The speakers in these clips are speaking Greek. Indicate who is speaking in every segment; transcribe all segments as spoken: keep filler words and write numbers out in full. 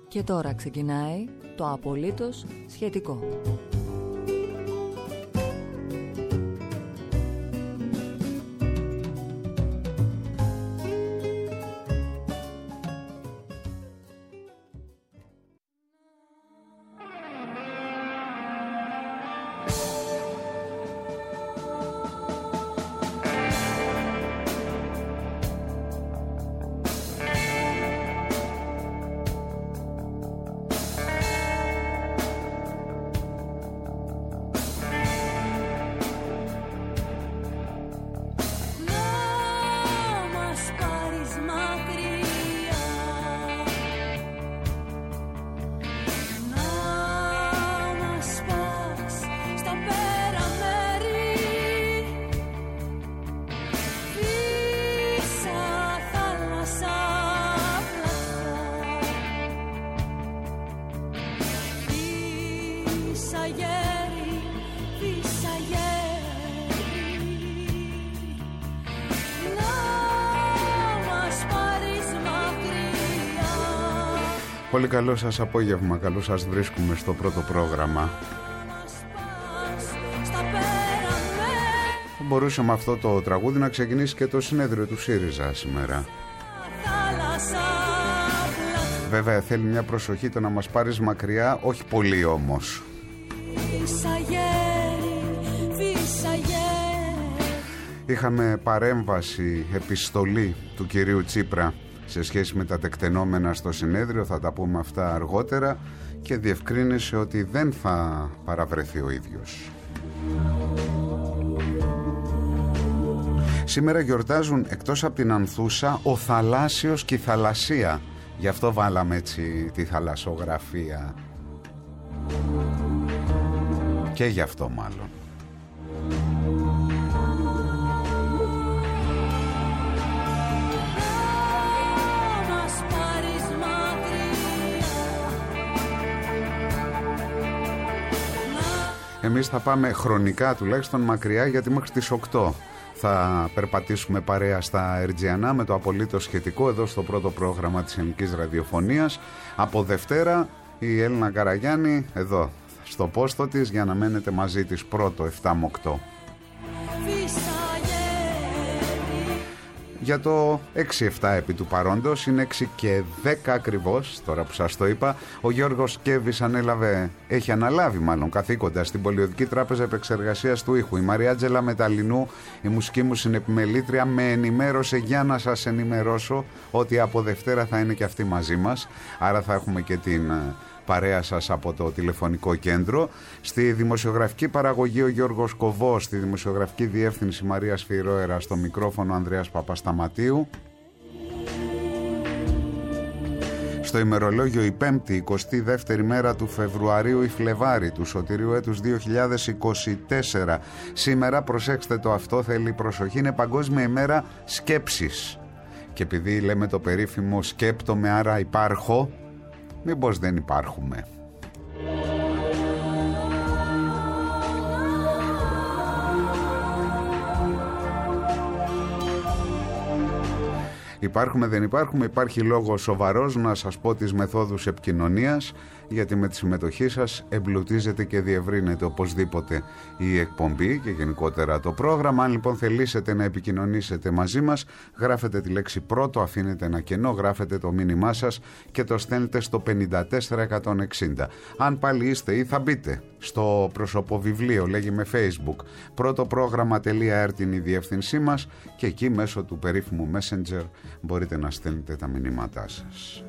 Speaker 1: Και τώρα ξεκινάει το απολύτως σχετικό.
Speaker 2: Πολύ καλό σας απόγευμα, καλό σας βρίσκουμε στο πρώτο πρόγραμμα. Μπορούσε με αυτό το τραγούδι να ξεκινήσει και το συνέδριο του ΣΥΡΙΖΑ σήμερα. Βέβαια θέλει μια προσοχή το να μας πάρεις μακριά, όχι πολύ όμως. Είχαμε παρέμβαση, επιστολή του κυρίου Τσίπρα σε σχέση με τα τεκτενόμενα στο συνέδριο, θα τα πούμε αυτά αργότερα, και διευκρίνησε ότι δεν θα παραβρεθεί ο ίδιος. Σήμερα γιορτάζουν εκτός από την Ανθούσα ο Θαλάσσιος και η Θαλασσία. Γι' αυτό βάλαμε έτσι τη θαλασσογραφία. Και γι' αυτό μάλλον. Εμείς θα πάμε χρονικά τουλάχιστον μακριά, γιατί μέχρι τις οκτώ θα περπατήσουμε παρέα στα Ερτζιανά με το απολύτως σχετικό εδώ στο πρώτο πρόγραμμα της ελληνικής ραδιοφωνίας. Από Δευτέρα η Έλληνα Καραγιάννη εδώ στο πόστο της για να μένετε μαζί της πρώτο εφτά με οκτώ. Για το έξι εφτά επί του παρόντος, είναι έξι και δέκα ακριβώς, τώρα που σας το είπα, ο Γιώργος Κέβης ανέλαβε, έχει αναλάβει μάλλον καθήκοντα στην Πολιοδική Τράπεζα Επεξεργασίας του Ήχου. Η Μαριάτζελα Μεταλλινού, η μουσική μου συνεπιμελήτρια, με ενημέρωσε για να σας ενημερώσω ότι από Δευτέρα θα είναι και αυτή μαζί μας, άρα θα έχουμε και την παρέα σας από το τηλεφωνικό κέντρο. Στη δημοσιογραφική παραγωγή ο Γιώργος Κοβός, στη δημοσιογραφική διεύθυνση Μαρία Σφυρόερα, στο μικρόφωνο Ανδρέας Παπασταματίου. Στο ημερολόγιο η πέμπτη, εικοστή δεύτερη μέρα του Φεβρουαρίου ή Φλεβάρη του σωτηρίου έτους δύο χιλιάδες είκοσι τέσσερα. Σήμερα, προσέξτε το αυτό, θέλει προσοχή, είναι Παγκόσμια ημέρα σκέψης. Και επειδή λέμε το περίφημο σκέπτομαι άρα υπάρχω, μήπως δεν υπάρχουμε. Υπάρχουμε, δεν υπάρχουμε, υπάρχει λόγος σοβαρός να σας πω τις μεθόδους επικοινωνίας, γιατί με τη συμμετοχή σας εμπλουτίζεται και διευρύνεται οπωσδήποτε η εκπομπή και γενικότερα το πρόγραμμα. Αν λοιπόν θελήσετε να επικοινωνήσετε μαζί μας, γράφετε τη λέξη πρώτο, αφήνετε ένα κενό, γράφετε το μήνυμά σας και το στέλνετε στο πενήντα τέσσερα εκατόν εξήντα. Αν πάλι είστε ή θα μπείτε στο προσωποβιβλίο, λέγει με Facebook, πρώτο πρόγραμμα.r είναι η διεύθυνσή μας, και εκεί μέσω του περίφημου Messenger μπορείτε να στέλνετε τα μηνύματά σας.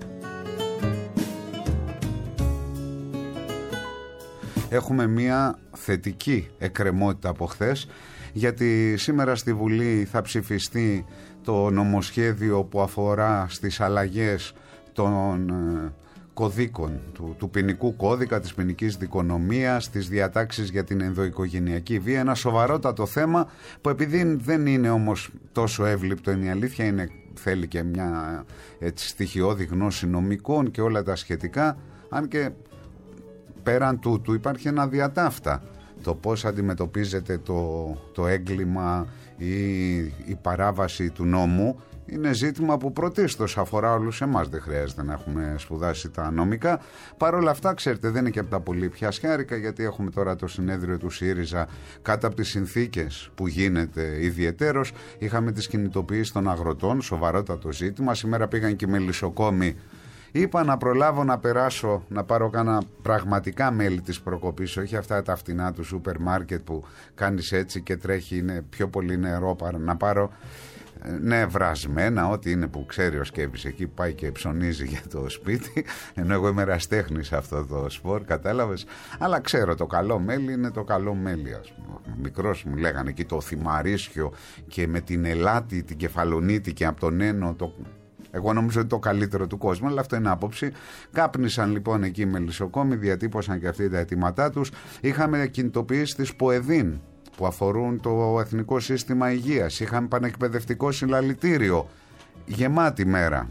Speaker 2: Έχουμε μια θετική εκκρεμότητα από χθες, γιατί σήμερα στη Βουλή θα ψηφιστεί το νομοσχέδιο που αφορά στις αλλαγές των κωδίκων του, του ποινικού κώδικα, της ποινικής δικονομίας, τις διατάξεις για την ενδοοικογενειακή βία. Ένα σοβαρότατο θέμα που, επειδή δεν είναι όμως τόσο εύληπτο, είναι η αλήθεια, είναι, θέλει και μια έτσι, στοιχειώδη γνώση νομικών και όλα τα σχετικά, αν και πέραν τούτου υπάρχει ένα διατάφτα. Το πώς αντιμετωπίζεται το, το έγκλημα ή η παράβαση του νόμου είναι ζήτημα που πρωτίστως αφορά όλους εμάς. Δεν χρειάζεται να έχουμε σπουδάσει τα νομικά. Παρ' όλα αυτά, ξέρετε, δεν είναι και από τα πολύ πιασιάρικα, γιατί έχουμε τώρα το συνέδριο του ΣΥΡΙΖΑ κάτω από τις συνθήκες που γίνεται ιδιαιτέρως. Είχαμε τις κινητοποιήσεις των αγροτών, σοβαρότατο ζήτημα. Σήμερα πήγαν και οι μελισσοκόμοι. Είπα να προλάβω να περάσω, να πάρω κάνα πραγματικά μέλι της προκοπής, όχι αυτά τα φτηνά του σούπερ μάρκετ που κάνεις έτσι και τρέχει, είναι πιο πολύ νερό, να πάρω ναι, βρασμένα, ό,τι είναι που ξέρει ο Σκέπης, εκεί πάει και ψωνίζει για το σπίτι, ενώ εγώ είμαι εραστέχνη σε αυτό το σπορ, κατάλαβες. Αλλά ξέρω, το καλό μέλι είναι το καλό μέλι, ας πούμε. Μικρός μου λέγανε εκεί το θυμαρίσιο και με την ελάτη, την κεφαλονίτη και από τον ένο το... Εγώ νομίζω ότι το καλύτερο του κόσμου, αλλά αυτό είναι άποψη. Κάπνισαν λοιπόν εκεί οι μελισσοκόμοι, διατύπωσαν και αυτοί τα αιτήματά τους. Είχαμε κινητοποιήσει της ΠΟΕΔΗΝ που αφορούν το Εθνικό Σύστημα Υγείας. Είχαμε πανεκπαιδευτικό συλλαλητήριο. Γεμάτη μέρα.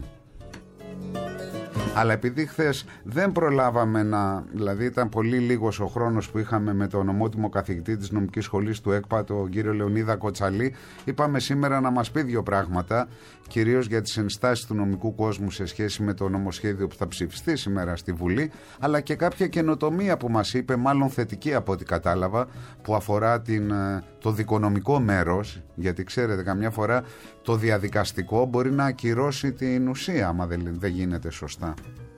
Speaker 2: Αλλά επειδή χθες δεν προλάβαμε να... Δηλαδή ήταν πολύ λίγος ο χρόνος που είχαμε με τον ομότιμο καθηγητή της νομικής σχολής του ΕΚΠΑ, τον κύριο Λεωνίδα Κοτσαλή, είπαμε σήμερα να μας πει δύο πράγματα, κυρίως για τις ενστάσεις του νομικού κόσμου σε σχέση με το νομοσχέδιο που θα ψηφιστεί σήμερα στη Βουλή, αλλά και κάποια καινοτομία που μας είπε, μάλλον θετική από ό,τι κατάλαβα, που αφορά την, το δικονομικό μέρος, γιατί ξέρετε καμιά φορά το διαδικαστικό μπορεί να ακυρώσει την ουσία άμα δεν, δεν γίνεται σωστά.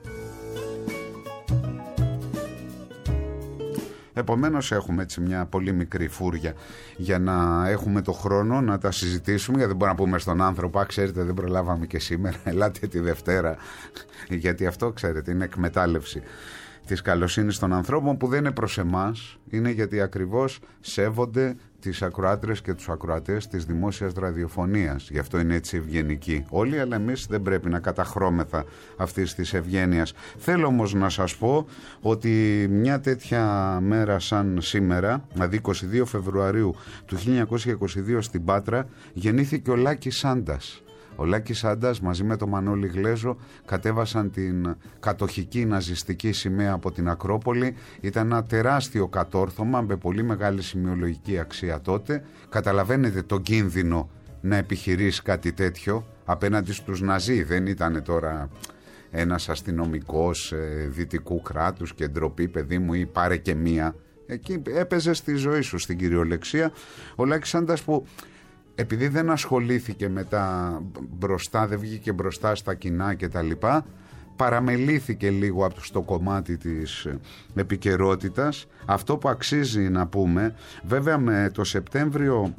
Speaker 2: Επομένως έχουμε έτσι μια πολύ μικρή φούρια για να έχουμε το χρόνο να τα συζητήσουμε, γιατί δεν μπορούμε να πούμε στον άνθρωπο, α, ξέρετε δεν προλάβαμε και σήμερα, ελάτε τη Δευτέρα, γιατί αυτό ξέρετε είναι εκμετάλλευση της καλοσύνης των ανθρώπων που δεν είναι προς εμάς, είναι γιατί ακριβώς σέβονται τις ακροάτρες και τους ακροατές της δημόσιας ραδιοφωνίας. Γι' αυτό είναι έτσι ευγενικοί όλοι, αλλά εμείς δεν πρέπει να καταχρώμεθα αυτής της ευγένειας. Θέλω όμως να σας πω ότι μια τέτοια μέρα σαν σήμερα, δηλαδή είκοσι δύο Φεβρουαρίου του χίλια εννιακόσια είκοσι δύο στην Πάτρα, γεννήθηκε ο Λάκης Σάντας. Ο Λάκης Σάντας μαζί με τον Μανώλη Γλέζο κατέβασαν την κατοχική ναζιστική σημαία από την Ακρόπολη. Ήταν ένα τεράστιο κατόρθωμα με πολύ μεγάλη σημειολογική αξία τότε. Καταλαβαίνετε τον κίνδυνο να επιχειρήσει κάτι τέτοιο απέναντι στους Ναζί. Δεν ήταν τώρα ένας αστυνομικός ε, δυτικού κράτους και ντροπή, παιδί μου, ή πάρε και μία. Εκεί έπαιζε στη ζωή σου στην κυριολεξία. Ο Λάκης Σάντας που... επειδή δεν ασχολήθηκε μετά μπροστά, δεν βγήκε μπροστά στα κοινά και τα λοιπά, παραμελήθηκε λίγο από το κομμάτι της επικαιρότητας. Αυτό που αξίζει να πούμε, βέβαια με το Σεπτέμβριο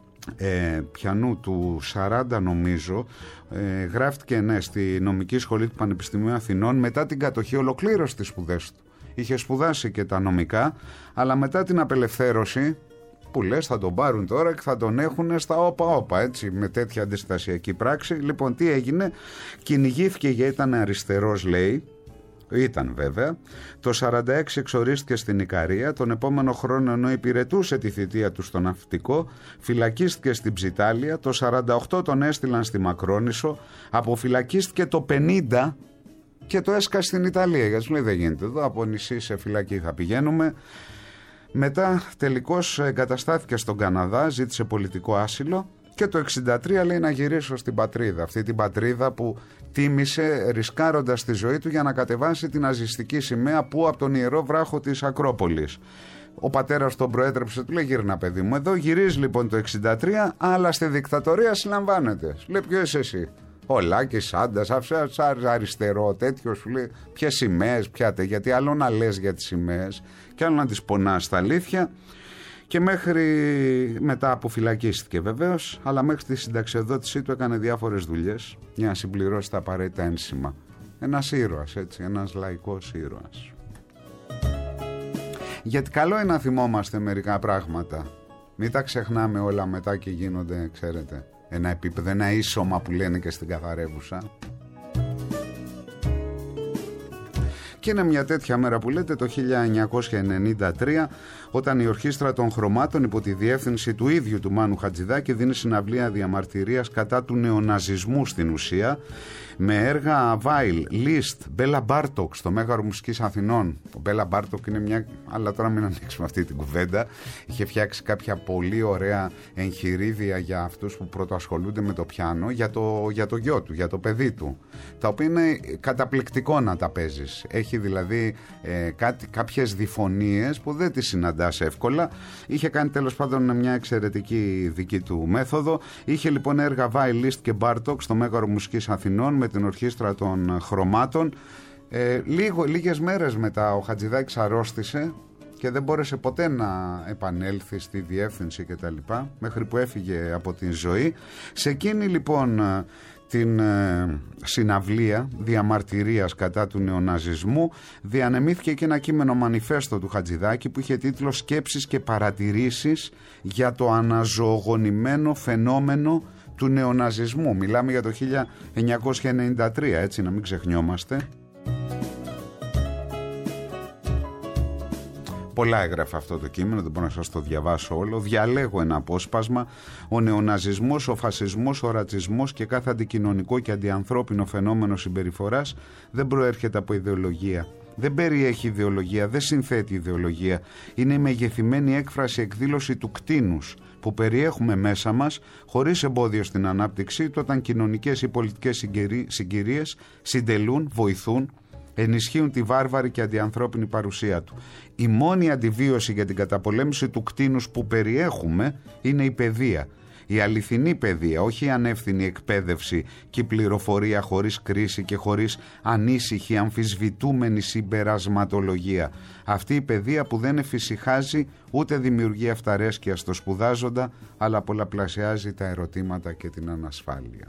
Speaker 2: ε, πιανού του σαράντα νομίζω, ε, γράφτηκε ναι, στη νομική σχολή του Πανεπιστημίου Αθηνών, μετά την κατοχή ολοκλήρωσε τις σπουδές του. Είχε σπουδάσει και τα νομικά, αλλά μετά την απελευθέρωση, που λες θα τον πάρουν τώρα και θα τον έχουν στα όπα-όπα, έτσι, με τέτοια αντιστασιακή πράξη. Λοιπόν, τι έγινε, κυνηγήθηκε γιατί ήταν αριστερός, λέει, ήταν βέβαια, το σαράντα έξι εξορίστηκε στην Ικαρία, τον επόμενο χρόνο ενώ υπηρετούσε τη θητεία του στο ναυτικό, φυλακίστηκε στην Ψιτάλια, το σαράντα οκτώ τον έστειλαν στη Μακρόνησο, αποφυλακίστηκε το πενήντα και το έσκασε στην Ιταλία, γιατί σου λέει δεν γίνεται εδώ, από νησί σε φυλακή θα πηγαίνουμε. Μετά τελικώς εγκαταστάθηκε στον Καναδά, ζήτησε πολιτικό άσυλο και το εξήντα τρία λέει να γυρίσω στην πατρίδα. Αυτή την πατρίδα που τίμησε ρισκάροντας τη ζωή του για να κατεβάσει την ναζιστική σημαία που από τον ιερό βράχο της Ακρόπολης. Ο πατέρας τον προέτρεψε, του λέει γύρνα παιδί μου, εδώ γυρίζει λοιπόν το εξήντα τρία, αλλά στη δικτατορία συλλαμβάνεται. Σου λέει ποιο είσαι εσύ? Ο Λάκης Σάντας, αριστερό τέτοιο, σου λέει ποιες σημαίες πιάτε, γιατί άλλο να λες για τις σημαίες και άλλο να τις πονάς στα αλήθεια. Και μέχρι μετά αποφυλακίστηκε βεβαίως, αλλά μέχρι τη συνταξιοδότησή του έκανε διάφορες δουλειές για να συμπληρώσει τα απαραίτητα ένσημα. Ένας ήρωας, έτσι, ένας λαϊκός ήρωας. Γιατί καλό είναι να θυμόμαστε μερικά πράγματα. Μην τα ξεχνάμε όλα μετά και γίνονται, ξέρετε, ένα επίπεδο, ένα ίσωμα που λένε και στην καθαρεύουσα. Και είναι μια τέτοια μέρα που λέτε το χίλια εννιακόσια ενενήντα τρία, όταν η Ορχήστρα των Χρωμάτων υπό τη διεύθυνση του ίδιου του Μάνου Χατζηδάκη δίνει συναυλία διαμαρτυρίας κατά του νεοναζισμού στην ουσία, με έργα Βάιλ, Λίστ, Μπέλα Μπάρτοκ στο Μέγαρο Μουσικής Αθηνών. Ο Μπέλα Μπάρτοκ είναι μια... αλλά τώρα μην ανοίξουμε αυτή την κουβέντα. Είχε φτιάξει κάποια πολύ ωραία εγχειρίδια για αυτούς που πρωτοασχολούνται με το πιάνο, για το, για το γιο του, για το παιδί του, τα οποία είναι καταπληκτικό να τα παίζεις. Έχει δηλαδή ε, κάτι, κάποιες διφωνίες που δεν τις συναντάς εύκολα. Είχε κάνει τέλος πάντων μια εξαιρετική δική του μέθοδο. Είχε λοιπόν έργα Βάιλ, Λίστ και Μπάρτοκ στο Μέγαρο Μουσικής Αθηνών με την Ορχήστρα των Χρωμάτων. Ε, λίγο, λίγες μέρες μετά ο Χατζηδάκης αρρώστησε και δεν μπόρεσε ποτέ να επανέλθει στη διεύθυνση και τα λοιπά, μέχρι που έφυγε από την ζωή. Σε εκείνη λοιπόν την ε, συναυλία διαμαρτυρίας κατά του νεοναζισμού διανεμήθηκε και ένα κείμενο μανιφέστο του Χατζηδάκη που είχε τίτλο «Σκέψεις και παρατηρήσεις για το αναζωογονημένο φαινόμενο του νεοναζισμού». Μιλάμε για το χίλια εννιακόσια ενενήντα τρία, έτσι, να μην ξεχνιόμαστε. Πολλά έγραφε αυτό το κείμενο, δεν μπορώ να σας το διαβάσω όλο. Διαλέγω ένα απόσπασμα. Ο νεοναζισμός, ο φασισμός, ο ρατσισμός και κάθε αντικοινωνικό και αντιανθρώπινο φαινόμενο συμπεριφοράς δεν προέρχεται από ιδεολογία. Δεν περιέχει ιδεολογία, δεν συνθέτει ιδεολογία. Είναι η μεγεθυμένη έκφραση, εκδήλωση του κτήνους που περιέχουμε μέσα μας χωρίς εμπόδιο στην ανάπτυξή του, όταν κοινωνικές ή πολιτικές συγκυρίες συντελούν, βοηθούν, ενισχύουν τη βάρβαρη και αντιανθρώπινη παρουσία του. Η μόνη αντιβίωση για την καταπολέμηση του κτήνους που περιέχουμε είναι η παιδεία. Η αληθινή παιδεία, όχι η ανεύθυνη εκπαίδευση και η πληροφορία χωρίς κρίση και χωρίς ανήσυχη, αμφισβητούμενη συμπερασματολογία. Αυτή η παιδεία που δεν εφησυχάζει ούτε δημιουργεί αυταρέσκεια στο σπουδάζοντα, αλλά πολλαπλασιάζει τα ερωτήματα και την ανασφάλεια.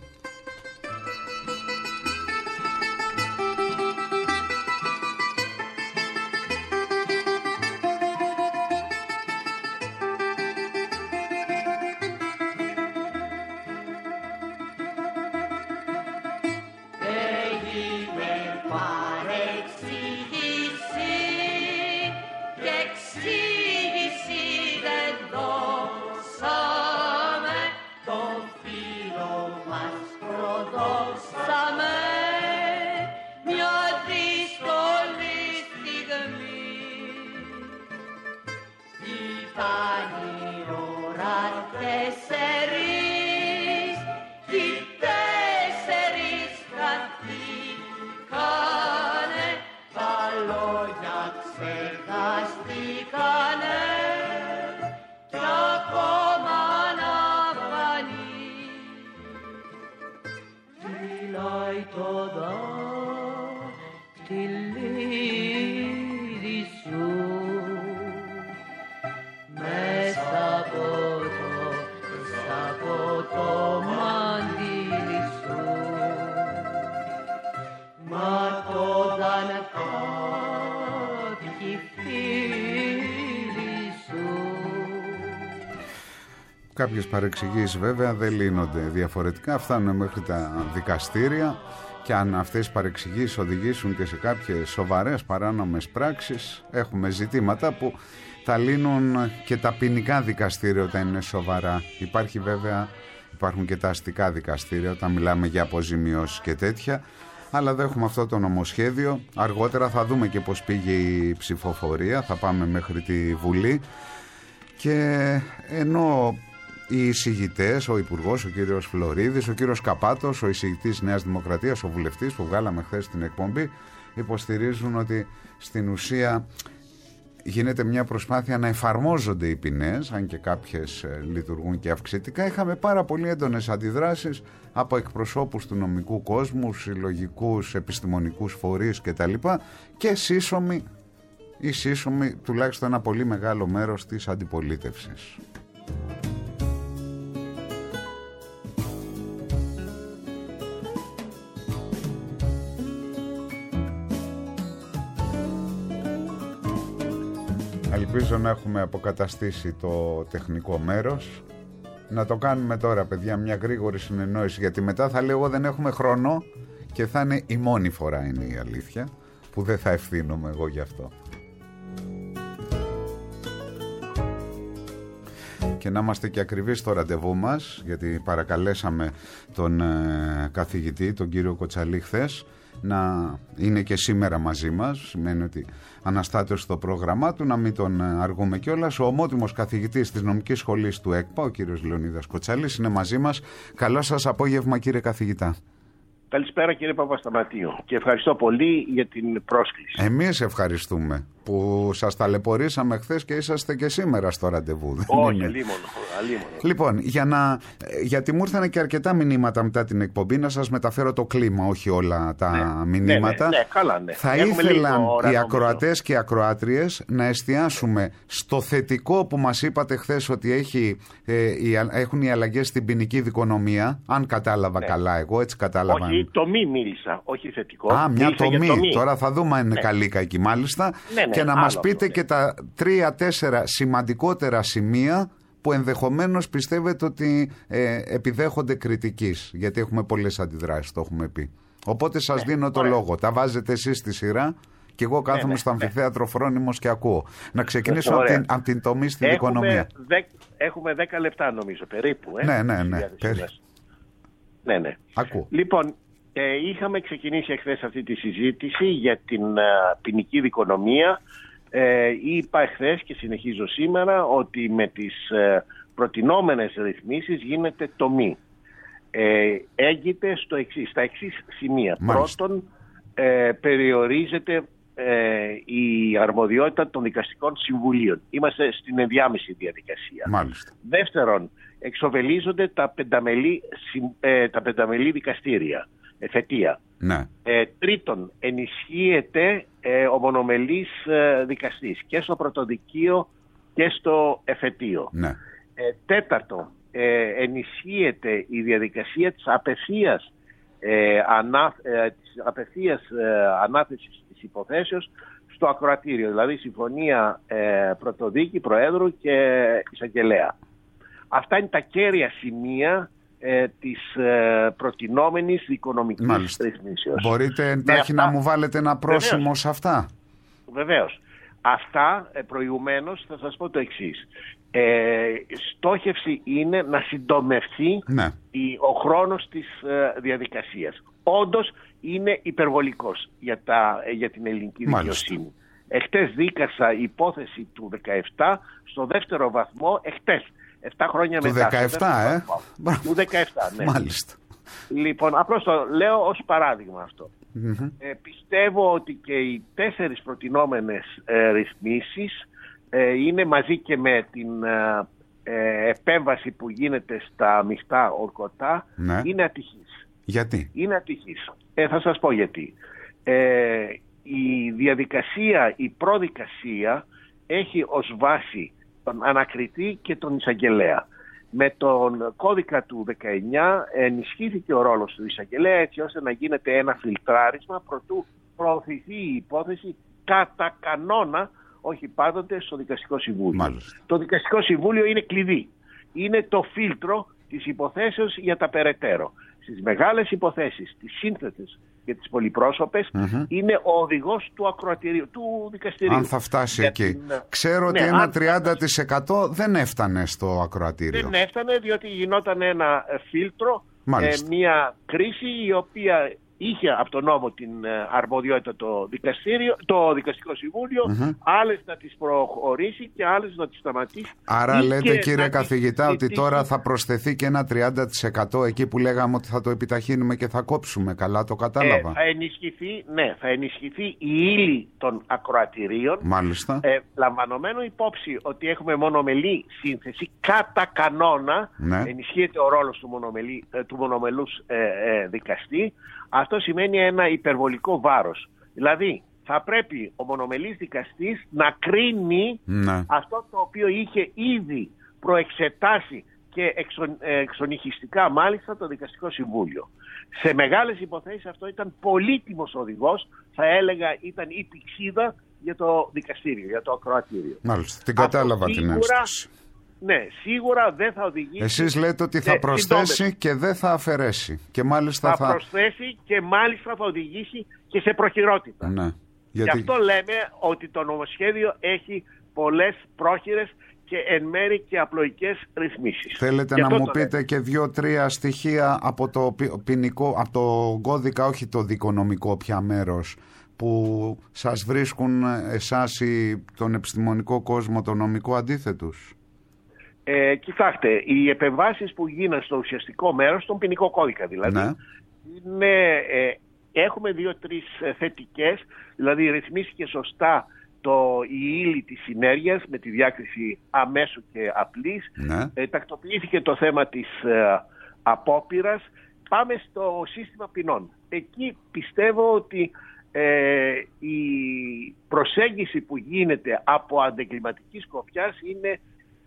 Speaker 2: Κάποιες παρεξηγήσεις βέβαια δεν λύνονται διαφορετικά, φτάνουν μέχρι τα δικαστήρια, και αν αυτές οι παρεξηγήσεις οδηγήσουν και σε κάποιες σοβαρές παράνομες πράξεις, έχουμε ζητήματα που τα λύνουν και τα ποινικά δικαστήρια όταν είναι σοβαρά. Υπάρχει βέβαια, υπάρχουν και τα αστικά δικαστήρια όταν μιλάμε για αποζημιώσεις και τέτοια, αλλά εδώ έχουμε αυτό το νομοσχέδιο. Αργότερα θα δούμε και πώς πήγε η ψηφοφορία, θα πάμε μέχρι τη Βουλή, και ενώ οι εισηγητές, ο Υπουργός, ο κύριος Φλωρίδης, ο κύριος Καπάτος, ο εισηγητής Νέας Δημοκρατίας, ο βουλευτής που βγάλαμε χθες στην εκπομπή, υποστηρίζουν ότι στην ουσία γίνεται μια προσπάθεια να εφαρμόζονται οι ποινές, αν και κάποιες λειτουργούν και αυξητικά. Είχαμε πάρα πολύ έντονες αντιδράσεις από εκπροσώπους του νομικού κόσμου, συλλογικούς, επιστημονικούς φορείς κτλ. Και σύσσωμοι, ή σύσσωμοι τουλάχιστον ένα πολύ μεγάλο μέρος της αντιπολίτευσης. Ελπίζω να έχουμε αποκαταστήσει το τεχνικό μέρος. Να το κάνουμε τώρα, παιδιά, μια γρήγορη συνεννόηση, γιατί μετά θα λέω εγώ δεν έχουμε χρόνο και θα είναι η μόνη φορά, είναι η αλήθεια, που δεν θα ευθύνομαι εγώ γι' αυτό. Και να είμαστε και ακριβείς στο ραντεβού μας, γιατί παρακαλέσαμε τον ε, καθηγητή, τον κύριο Κοτσαλή χθες, να είναι και σήμερα μαζί μας. Σημαίνει ότι αναστάτωσε στο πρόγραμμά του, να μην τον αργούμε κιόλας. Ο ομότιμος καθηγητής της νομικής σχολής του ΕΚΠΑ, ο κύριος Λεωνίδας Κοτσαλής, είναι μαζί μας. Καλό σας απόγευμα, κύριε καθηγητά.
Speaker 3: Καλησπέρα, κύριε Παπασταματίου, και ευχαριστώ πολύ για την πρόσκληση.
Speaker 2: Εμείς ευχαριστούμε που σας ταλαιπωρήσαμε χθες και είσαστε και σήμερα στο ραντεβού.
Speaker 3: Όχι, αλίμονο, αλίμονο.
Speaker 2: Λοιπόν, για να, γιατί μου ήρθαν και αρκετά μηνύματα μετά την εκπομπή, να σας μεταφέρω το κλίμα, όχι όλα τα ναι, μηνύματα.
Speaker 3: Ναι, ναι, ναι, καλά, ναι.
Speaker 2: Θα Έχουμε ήθελαν οι ακροατές και οι ακροάτριες να εστιάσουμε στο θετικό που μας είπατε χθες, ότι έχει, ε, οι, έχουν οι αλλαγές στην ποινική δικονομία, αν κατάλαβα ναι. καλά, εγώ έτσι κατάλαβα.
Speaker 3: Όχι, τομή μίλησα, όχι θετικό.
Speaker 2: Α, μια τομή. τομή. Τώρα θα δούμε αν είναι ναι. καλή κακή μάλιστα. Ναι, ναι. Και να μας πείτε αυτό, και τα τρία-τέσσερα σημαντικότερα σημεία που ενδεχομένως πιστεύετε ότι ε, επιδέχονται κριτικής, γιατί έχουμε πολλές αντιδράσεις, το έχουμε πει. Οπότε σας ναι, δίνω το ωραία. λόγο. Τα βάζετε εσείς στη σειρά και εγώ κάθομαι ναι, ναι, στο αμφιθέατρο ναι. φρόνιμος και ακούω. Να ξεκινήσω από την, απ την τομή στην έχουμε οικονομία.
Speaker 3: Δεκ, έχουμε δέκα λεπτά νομίζω περίπου. Ε,
Speaker 2: ναι, ναι, ναι.
Speaker 3: ναι, ναι.
Speaker 2: Ακούω.
Speaker 3: Λοιπόν, ε, είχαμε ξεκινήσει εχθές αυτή τη συζήτηση για την uh, ποινική δικονομία. Ε, είπα εχθές και συνεχίζω σήμερα ότι με τις ε, προτινόμενες ρυθμίσεις γίνεται τομή. Ε, έγκυται στο εξής, στα εξής σημεία.
Speaker 2: Μάλιστα.
Speaker 3: Πρώτον, ε, περιορίζεται ε, η αρμοδιότητα των δικαστικών συμβουλίων. Είμαστε στην ενδιάμεση διαδικασία.
Speaker 2: Μάλιστα.
Speaker 3: Δεύτερον, εξοβελίζονται τα πενταμελή, ε, τα πενταμελή δικαστήρια, εφετεία.
Speaker 2: Ναι.
Speaker 3: Ε, τρίτον, ενισχύεται ε, ο μονομελής ε, δικαστής και στο πρωτοδικείο και στο εφετείο.
Speaker 2: Ναι.
Speaker 3: Ε, τέταρτον, ε, ενισχύεται η διαδικασία της απευθείας, ε, ανά, ε, της απευθείας ε, ανάθεσης της υποθέσεως στο ακροατήριο, δηλαδή συμφωνία ε, πρωτοδίκη, προέδρου και εισαγγελέα. Αυτά είναι τα κέρια σημεία ε, της ε, προτινόμενης οικονομικής ρυθμίσεως.
Speaker 2: Μπορείτε εντάχει αυτά... να μου βάλετε ένα πρόσημο Βεβαίως. σε αυτά.
Speaker 3: Βεβαίως. Αυτά ε, προηγουμένως θα σας πω το εξής. Ε, στόχευση είναι να συντομευθεί
Speaker 2: ναι.
Speaker 3: η, ο χρόνος της ε, διαδικασίας. Όντως είναι υπερβολικός για, τα, ε, για την ελληνική δικαιοσύνη. Εχτες δίκασα υπόθεση του δεκαεπτά στο δεύτερο βαθμό, εχτες. επτά χρόνια
Speaker 2: του
Speaker 3: μετά.
Speaker 2: δεκαεπτά, ε.
Speaker 3: Του δεκαεπτά, ναι.
Speaker 2: Μάλιστα.
Speaker 3: Λοιπόν, απλώς το λέω ως παράδειγμα αυτό. Mm-hmm. Ε, πιστεύω ότι και οι τέσσερις προτινόμενες ε, ρυθμίσεις ε, είναι μαζί και με την ε, ε, επέμβαση που γίνεται στα μειχτά ορκωτά, ναι. είναι ατυχής.
Speaker 2: Γιατί?
Speaker 3: Είναι ατυχής. Ε, θα σας πω γιατί. Ε, η διαδικασία, η προδικασία έχει ως βάση τον ανακριτή και τον εισαγγελέα. Με τον κώδικα του δεκαεννιά ενισχύθηκε ο ρόλος του εισαγγελέα έτσι ώστε να γίνεται ένα φιλτράρισμα προτού προωθηθεί η υπόθεση κατά κανόνα, όχι πάντοτε στο δικαστικό συμβούλιο.
Speaker 2: Μάλιστα.
Speaker 3: Το δικαστικό συμβούλιο είναι κλειδί. Είναι το φίλτρο της υποθέσεως για τα περαιτέρω. Στις μεγάλες υποθέσεις, τις σύνθετες και τις πολυπρόσωπες, mm-hmm. είναι ο οδηγός του ακροατηρίου, του δικαστηρίου.
Speaker 2: Αν θα φτάσει
Speaker 3: για
Speaker 2: εκεί.
Speaker 3: Την...
Speaker 2: Ξέρω ότι
Speaker 3: ναι,
Speaker 2: ένα τριάντα τοις εκατό δεν έφτανε στο ακροατήριο.
Speaker 3: Δεν έφτανε διότι γινόταν ένα φίλτρο, ε, μια κρίση η οποία είχε από τον νόμο την αρμοδιότητα το, δικαστήριο, το δικαστικό συμβούλιο, mm-hmm. άλλες να τις προχωρήσει και άλλες να τις σταματήσει.
Speaker 2: Άρα λέτε κύριε καθηγητά ότι τώρα θα προσθεθεί και ένα τριάντα τοις εκατό εκεί που λέγαμε ότι θα το επιταχύνουμε και θα κόψουμε. Καλά το κατάλαβα.
Speaker 3: Ε, θα ενισχυθεί, ναι, θα ενισχυθεί η ύλη των ακροατηρίων.
Speaker 2: Μάλιστα.
Speaker 3: Ε, λαμβανομένου υπόψη ότι έχουμε μονομελή σύνθεση, κατά κανόνα
Speaker 2: ναι.
Speaker 3: ενισχύεται ο ρόλος του, μονομελή, του μονομελούς ε, ε, δικαστή. Αυτό σημαίνει ένα υπερβολικό βάρος. Δηλαδή, θα πρέπει ο μονομελής δικαστής να κρίνει
Speaker 2: ναι.
Speaker 3: αυτό το οποίο είχε ήδη προεξετάσει και εξον, εξονυχιστικά μάλιστα το δικαστικό συμβούλιο. Σε μεγάλες υποθέσεις αυτό ήταν πολύτιμος οδηγός, θα έλεγα ήταν η πηξίδα για το δικαστήριο, για το ακροατήριο.
Speaker 2: Μάλιστα, την κατάλαβα την αίσθηση.
Speaker 3: Ναι, σίγουρα δεν θα οδηγήσει.
Speaker 2: Εσείς λέτε ότι θα προσθέσει συντόμες. Και δεν θα αφαιρέσει. Και μάλιστα
Speaker 3: θα,
Speaker 2: θα
Speaker 3: προσθέσει και μάλιστα θα οδηγήσει και σε προχειρότητα.
Speaker 2: Ναι. Γιατί...
Speaker 3: Γι' αυτό λέμε ότι το νομοσχέδιο έχει πολλές πρόχειρες και εν μέρει και απλοϊκές ρυθμίσεις.
Speaker 2: Θέλετε να μου πείτε και δύο-τρία στοιχεία από το ποινικό, από το κώδικα, όχι το δικονομικό πια μέρος, που σας βρίσκουν εσάς ή τον επιστημονικό κόσμο, το νομικό, αντίθετους?
Speaker 3: Ε, κοιτάξτε, οι επεμβάσεις που γίνανε στο ουσιαστικό μέρος, στον ποινικό κώδικα δηλαδή, ναι. είναι, ε, έχουμε δύο-τρεις θετικές, δηλαδή ρυθμίστηκε σωστά το, η ύλη της συνέργειας με τη διάκριση αμέσου και απλής, ναι. ε, τακτοποιήθηκε το θέμα της ε, απόπειρας. Πάμε στο σύστημα ποινών. Εκεί πιστεύω ότι ε, η προσέγγιση που γίνεται από αντεγκληματική σκοπιάς είναι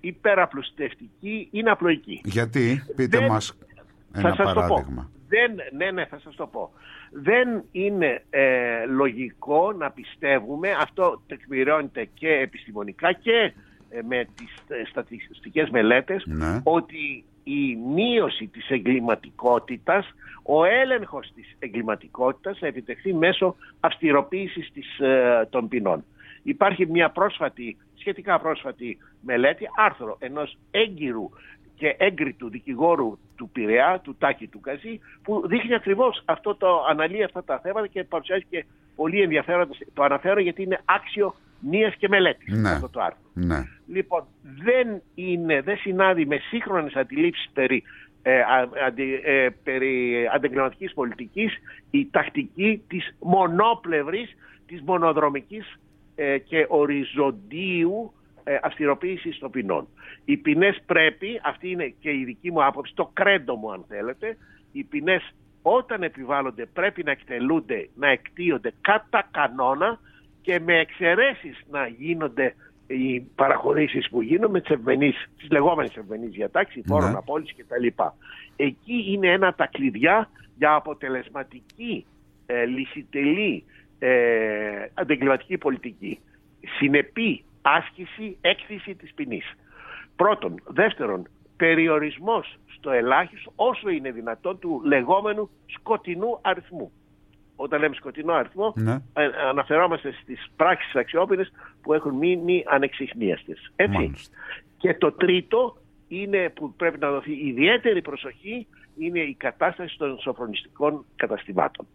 Speaker 3: υπεραπλουστευτική, είναι απλοϊκή.
Speaker 2: Γιατί, πείτε
Speaker 3: Δεν,
Speaker 2: μας ένα παράδειγμα.
Speaker 3: Δεν, ναι, ναι, θα σας το πω. Δεν είναι ε, λογικό να πιστεύουμε, αυτό τεκμηριώνεται και επιστημονικά και ε, με τις ε, στατιστικές μελέτες, ναι. ότι η μείωση της εγκληματικότητας, ο έλεγχος της εγκληματικότητας θα επιτευχθεί μέσω αυστηροποίησης της, ε, των ποινών. Υπάρχει μια πρόσφατη, σχετικά πρόσφατη μελέτη, άρθρο ενός έγκυρου και έγκριτου δικηγόρου του Πειραιά, του Τάκη του Καζή, που δείχνει ακριβώς αυτό, το αναλύει αυτά τα θέματα και παρουσιάζει και πολύ ενδιαφέροντα. Το αναφέρω γιατί είναι άξιο μνήας και μελέτης, ναι, αυτό το άρθρο.
Speaker 2: Ναι.
Speaker 3: Λοιπόν, δεν, είναι, δεν συνάδει με σύγχρονες αντιλήψεις περί, ε, αντι, ε, περί αντεγκληματικής πολιτικής η τακτική της μονόπλευρης, της μονοδρομικής ε, και οριζοντίου αυστηροποίησης των ποινών. Οι ποινές πρέπει, αυτή είναι και η δική μου άποψη, το κρέντο μου αν θέλετε, οι ποινές όταν επιβάλλονται πρέπει να εκτελούνται, να εκτείονται κατά κανόνα και με εξαιρέσεις να γίνονται οι παραχωρήσεις που γίνονται με τις, ευμενείς, τις λεγόμενες ευμενείς διατάξεις, φόρων, ναι. απόλυση κτλ. Εκεί είναι ένα τα κλειδιά για αποτελεσματική, ε, λυσιτελή ε, αντεγκληματική πολιτική. Συνεπή άσκηση, έκθεση της ποινής. Πρώτον. Δεύτερον, περιορισμός στο ελάχιστο όσο είναι δυνατόν του λεγόμενου σκοτεινού αριθμού. Όταν λέμε σκοτεινό αριθμό, ναι. αναφερόμαστε στις πράξεις αξιόπινες που έχουν μείνει ανεξιχνίαστες. Έτσι. Μάλιστα. Και το τρίτο είναι που πρέπει να δοθεί ιδιαίτερη προσοχή, είναι η κατάσταση των σοφρονιστικών καταστημάτων.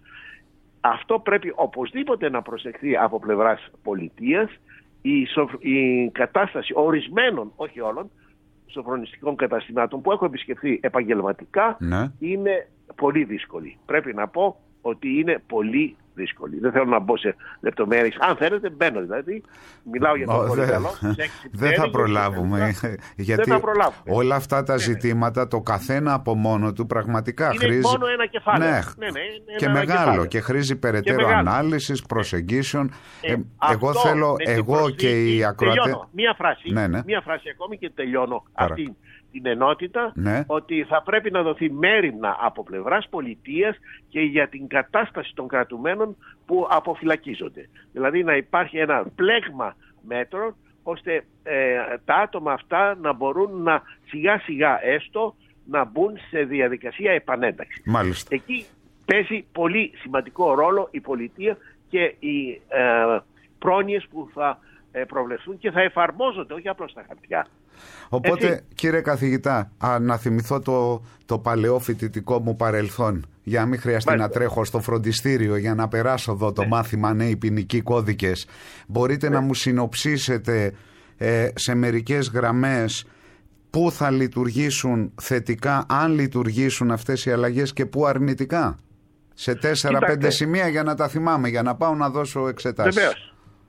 Speaker 3: Αυτό πρέπει οπωσδήποτε να προσεχθεί από πλευράς πολιτείας. Η, σοφ... η κατάσταση ορισμένων, όχι όλων, σοφρονιστικών καταστημάτων που έχω επισκεφθεί επαγγελματικά, ναι. είναι πολύ δύσκολη. Πρέπει να πω ότι είναι πολύ δύσκολη. Δεν θέλω να μπω σε λεπτομέρειες. Αν θέλετε, μπαίνω δηλαδή. Μιλάω για το πολύ καλό.
Speaker 2: Δεν θα προλάβουμε. Γιατί δεν θα προλάβουμε. Όλα αυτά τα ζητήματα, το καθένα από μόνο του πραγματικά
Speaker 3: είναι
Speaker 2: χρήζει.
Speaker 3: Μόνο ένα κεφάλαιο.
Speaker 2: Ναι.
Speaker 3: Ναι, ναι,
Speaker 2: και
Speaker 3: ένα
Speaker 2: μεγάλο.
Speaker 3: κεφάλαιο.
Speaker 2: Και χρήζει περαιτέρω ανάλυσης, προσεγγίσεων.
Speaker 3: Ε,
Speaker 2: ε, εγώ θέλω, εγώ και οι ακροατές.
Speaker 3: Μία φράση,
Speaker 2: ναι, ναι.
Speaker 3: μία φράση ακόμη και τελειώνω
Speaker 2: Άρα.
Speaker 3: αυτή την ενότητα,
Speaker 2: ναι.
Speaker 3: ότι θα πρέπει να δοθεί μέριμνα από πλευράς πολιτείας και για την κατάσταση των κρατουμένων που αποφυλακίζονται. Δηλαδή να υπάρχει ένα πλέγμα μέτρων ώστε ε, τα άτομα αυτά να μπορούν να σιγά σιγά έστω να μπουν σε διαδικασία επανένταξης.
Speaker 2: Μάλιστα.
Speaker 3: Εκεί παίζει πολύ σημαντικό ρόλο η πολιτεία και οι ε, πρόνοιες που θα ε, προβλεφθούν και θα εφαρμόζονται όχι απλώς στα χαρτιά.
Speaker 2: Οπότε,
Speaker 3: έτσι.
Speaker 2: Κύριε καθηγητά, να θυμηθώ το, το παλαιό φοιτητικό μου παρελθόν, για να μην χρειαστεί Μάλιστα. να τρέχω στο φροντιστήριο για να περάσω εδώ το ναι. μάθημα νέοι ποινικοί κώδικες. Μπορείτε ναι. να μου συνοψίσετε ε, σε μερικές γραμμές πού θα λειτουργήσουν θετικά, αν λειτουργήσουν αυτές οι αλλαγές, και πού αρνητικά. Σε τέσσερα πέντε σημεία για να τα θυμάμαι, για να πάω να δώσω εξετάσεις.
Speaker 3: Βεβαίως.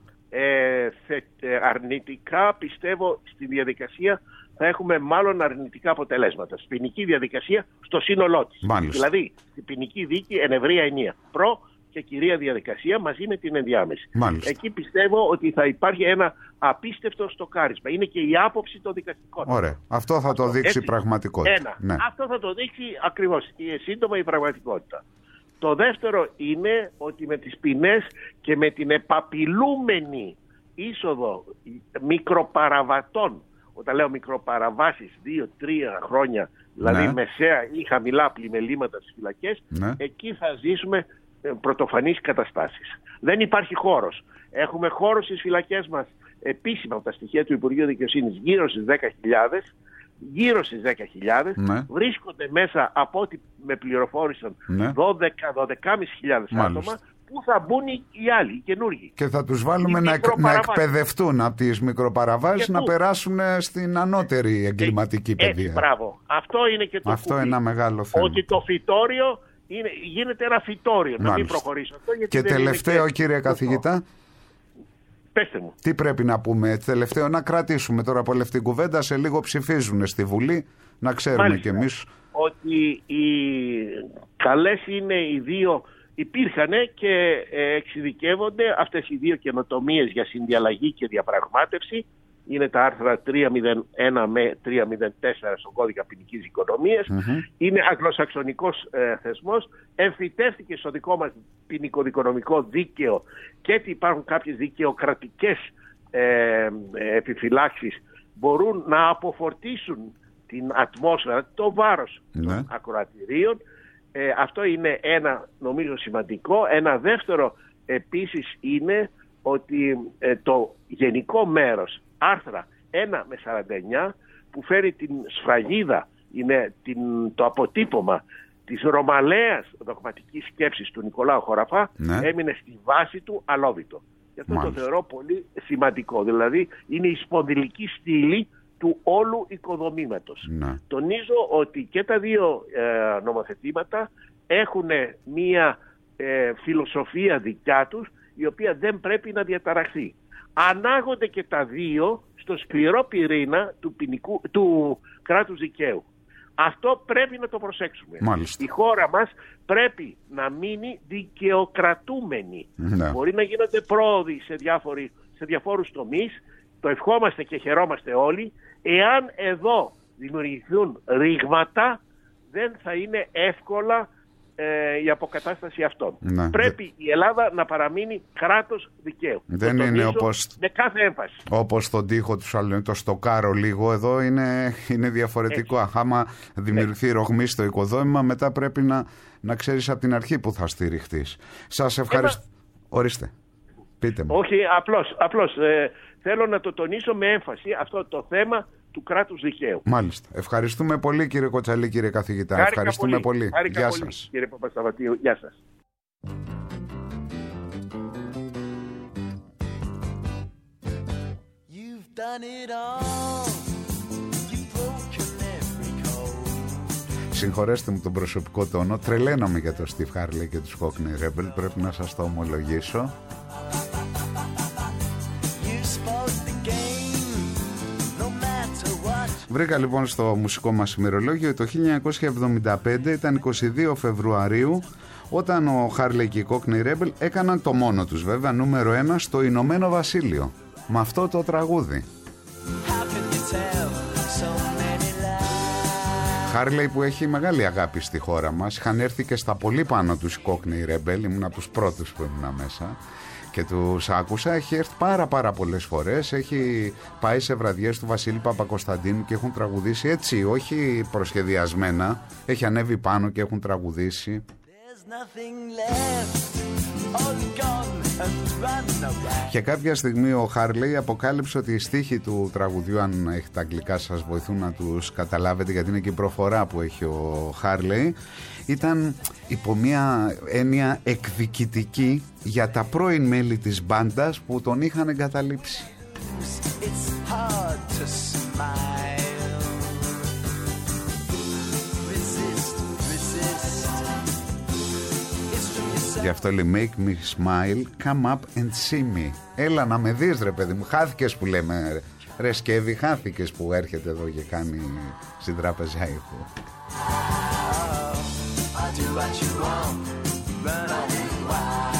Speaker 3: Ε, θε, ε, αρνητικά πιστεύω στη διαδικασία θα έχουμε μάλλον αρνητικά αποτελέσματα. Στην ποινική διαδικασία στο σύνολό της.
Speaker 2: Μάλιστα.
Speaker 3: Δηλαδή στην ποινική δίκη εν ευρεία ενία. Προ και κυρία διαδικασία μαζί με την ενδιάμεση.
Speaker 2: Μάλιστα.
Speaker 3: Εκεί πιστεύω ότι θα υπάρχει ένα απίστευτο στοκάρισμα. Είναι και η άποψη των δικαστικών.
Speaker 2: Ωραία. Αυτό θα
Speaker 3: Αυτό.
Speaker 2: το δείξει
Speaker 3: Έτσι.
Speaker 2: πραγματικότητα.
Speaker 3: Ένα.
Speaker 2: Ναι.
Speaker 3: Αυτό θα το δείξει ακριβώς σύντομα η πραγματικότητα. Το δεύτερο είναι ότι με τις ποινές και με την επαπειλούμενη είσοδο μικροπαραβατών, όταν λέω μικροπαραβάσεις, δύο τρία χρόνια, δηλαδή ναι. μεσαία ή χαμηλά πλημελήματα στις φυλακές,
Speaker 2: ναι.
Speaker 3: εκεί θα ζήσουμε πρωτοφανείς καταστάσεις. Δεν υπάρχει χώρος. Έχουμε χώρο στις φυλακές μας, επίσημα από τα στοιχεία του Υπουργείου Δικαιοσύνης, γύρω στις δέκα χιλιάδες. Γύρω στις δέκα χιλιάδες, ναι. Βρίσκονται μέσα, από ό,τι με πληροφόρησαν, ναι. δώδεκα με δώδεκα χιλιάδες άτομα, που θα μπουν οι άλλοι, οι καινούργοι.
Speaker 2: Και θα τους βάλουμε να, να εκπαιδευτούν από τις μικροπαραβάσεις, να περάσουν στην ανώτερη εγκληματική παιδεία.
Speaker 3: Έτσι, μπράβο. Αυτό είναι και το
Speaker 2: Αυτό είναι ένα μεγάλο θέμα.
Speaker 3: Ότι το φυτόριο είναι, γίνεται ένα φυτόριο. Μάλιστα. Να μην προχωρήσω αυτό. Γιατί
Speaker 2: και τελευταίο, κύριε καθηγητά.
Speaker 3: Πέστε μου.
Speaker 2: Τι πρέπει να πούμε, τελευταίο, να κρατήσουμε τώρα από όλη την κουβέντα, σε λίγο ψηφίζουν στη Βουλή, να ξέρουμε κι εμείς.
Speaker 3: Ότι οι καλές είναι οι δύο, υπήρχαν και εξειδικεύονται αυτές οι δύο καινοτομίες για συνδιαλλαγή και διαπραγμάτευση. Είναι τα άρθρα τριακόσια ένα με τριακόσια τέσσερα στον κώδικα ποινικής δικονομίας. Mm-hmm. Είναι αγγλοσαξονικός ε, θεσμός. Εμφυτεύτηκε στο δικό μας ποινικο-δικονομικό δίκαιο και ότι υπάρχουν κάποιες δικαιοκρατικές ε, επιφυλάξεις, μπορούν να αποφορτήσουν την ατμόσφαιρα, το βάρος mm-hmm. των ακροατηρίων. Ε, αυτό είναι ένα νομίζω σημαντικό. Ένα δεύτερο επίσης είναι ότι ε, το γενικό μέρος, άρθρα ένα με σαράντα εννιά, που φέρει την σφραγίδα, είναι την, το αποτύπωμα της ρωμαλαίας δογματικής σκέψης του Νικολάου Χωραφά, ναι. έμεινε στη βάση του αλόβητο. Και αυτό Μάλιστα. το θεωρώ πολύ σημαντικό. Δηλαδή είναι η σπονδυλική στήλη του όλου οικοδομήματος. Ναι. Τονίζω ότι και τα δύο ε, νομοθετήματα έχουν μία ε, φιλοσοφία δικιά τους, η οποία δεν πρέπει να διαταραχθεί. Ανάγονται και τα δύο στο σκληρό πυρήνα του, ποινικού, του κράτους δικαίου. Αυτό πρέπει να το προσέξουμε.
Speaker 2: Μάλιστα.
Speaker 3: Η χώρα μας πρέπει να μείνει δικαιοκρατούμενη. Ναι. Μπορεί να γίνονται πρόοδοι σε, διάφοροι, σε διαφόρους τομείς, το ευχόμαστε και χαιρόμαστε όλοι. Εάν εδώ δημιουργηθούν ρήγματα, δεν θα είναι εύκολα Ε, η αποκατάσταση αυτών. Ναι. Πρέπει η Ελλάδα να παραμείνει κράτος δικαίου.
Speaker 2: Δεν το είναι όπως,
Speaker 3: με κάθε έμφαση.
Speaker 2: Όπως στον τοίχο του Σαλονίκη, το στοκάρω λίγο, εδώ είναι, είναι διαφορετικό. Έτσι. Άμα δημιουργηθεί ρογμή στο οικοδόμημα, μετά πρέπει να, να ξέρεις από την αρχή που θα στηριχτείς. Σας ευχαριστώ. Ένα... Ορίστε. Πείτε μου.
Speaker 3: Όχι, απλώς, απλώς ε, θέλω να το τονίσω με έμφαση αυτό το θέμα του κράτους δικαίου.
Speaker 2: Μάλιστα. Ευχαριστούμε πολύ, κύριε Κοτσαλή, κύριε καθηγητά. Χάρηκα Ευχαριστούμε πολύ.
Speaker 3: πολύ.
Speaker 2: Γεια
Speaker 3: πολύ,
Speaker 2: σας.
Speaker 3: Κύριε Παπασταματίου, γεια σας.
Speaker 2: Συγχωρέστε μου τον προσωπικό τόνο. Τρελαίνομαι για το Steve Harley και τους Cockney Rebel. Πρέπει να σας το ομολογήσω. Βρήκα λοιπόν στο μουσικό μας ημερολόγιο το χίλια εννιακόσια εβδομήντα πέντε, ήταν είκοσι δύο Φεβρουαρίου, όταν ο Harley και οι Cockney Rebel έκαναν το μόνο τους βέβαια νούμερο ένα στο Ηνωμένο Βασίλειο με αυτό το τραγούδι. Harley που έχει μεγάλη αγάπη στη χώρα μας, είχαν έρθει και στα πολύ πάνω τους Cockney Rebel, ήμουν από τους πρώτους που ήμουν μέσα και τους άκουσα. Έχει έρθει πάρα πάρα πολλές φορές, έχει πάει σε βραδιές του Βασίλη Παπακοσταντίνου και έχουν τραγουδήσει έτσι, όχι προσχεδιασμένα, έχει ανέβει πάνω και έχουν τραγουδήσει. Και κάποια στιγμή ο Harley αποκάλυψε ότι οι στίχοι του τραγουδιού, αν έχει τα αγγλικά σας βοηθούν να τους καταλάβετε γιατί είναι και η προφορά που έχει ο Harley, ήταν υπό μια έννοια εκδικητική για τα πρώην μέλη της μπάντας που τον είχαν εγκαταλείψει. Γι' αυτό λέει make me smile, come up and see me. Έλα να με δεις ρε παιδί μου, χάθηκες που λέμε ρε Σκεύη, χάθηκες που έρχεται εδώ και κάνει στην τράπεζα ήχου. Do what you want, running wild.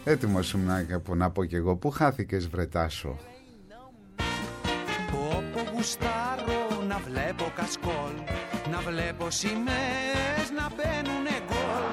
Speaker 2: Έτοιμος ήμουν να, να πω κι εγώ. Πού χάθηκες βρε Τάσο?
Speaker 4: Όπου γουστάρω να βλέπω κασκόλ, να βλέπω σημαίες να μπαίνουνε γκολ.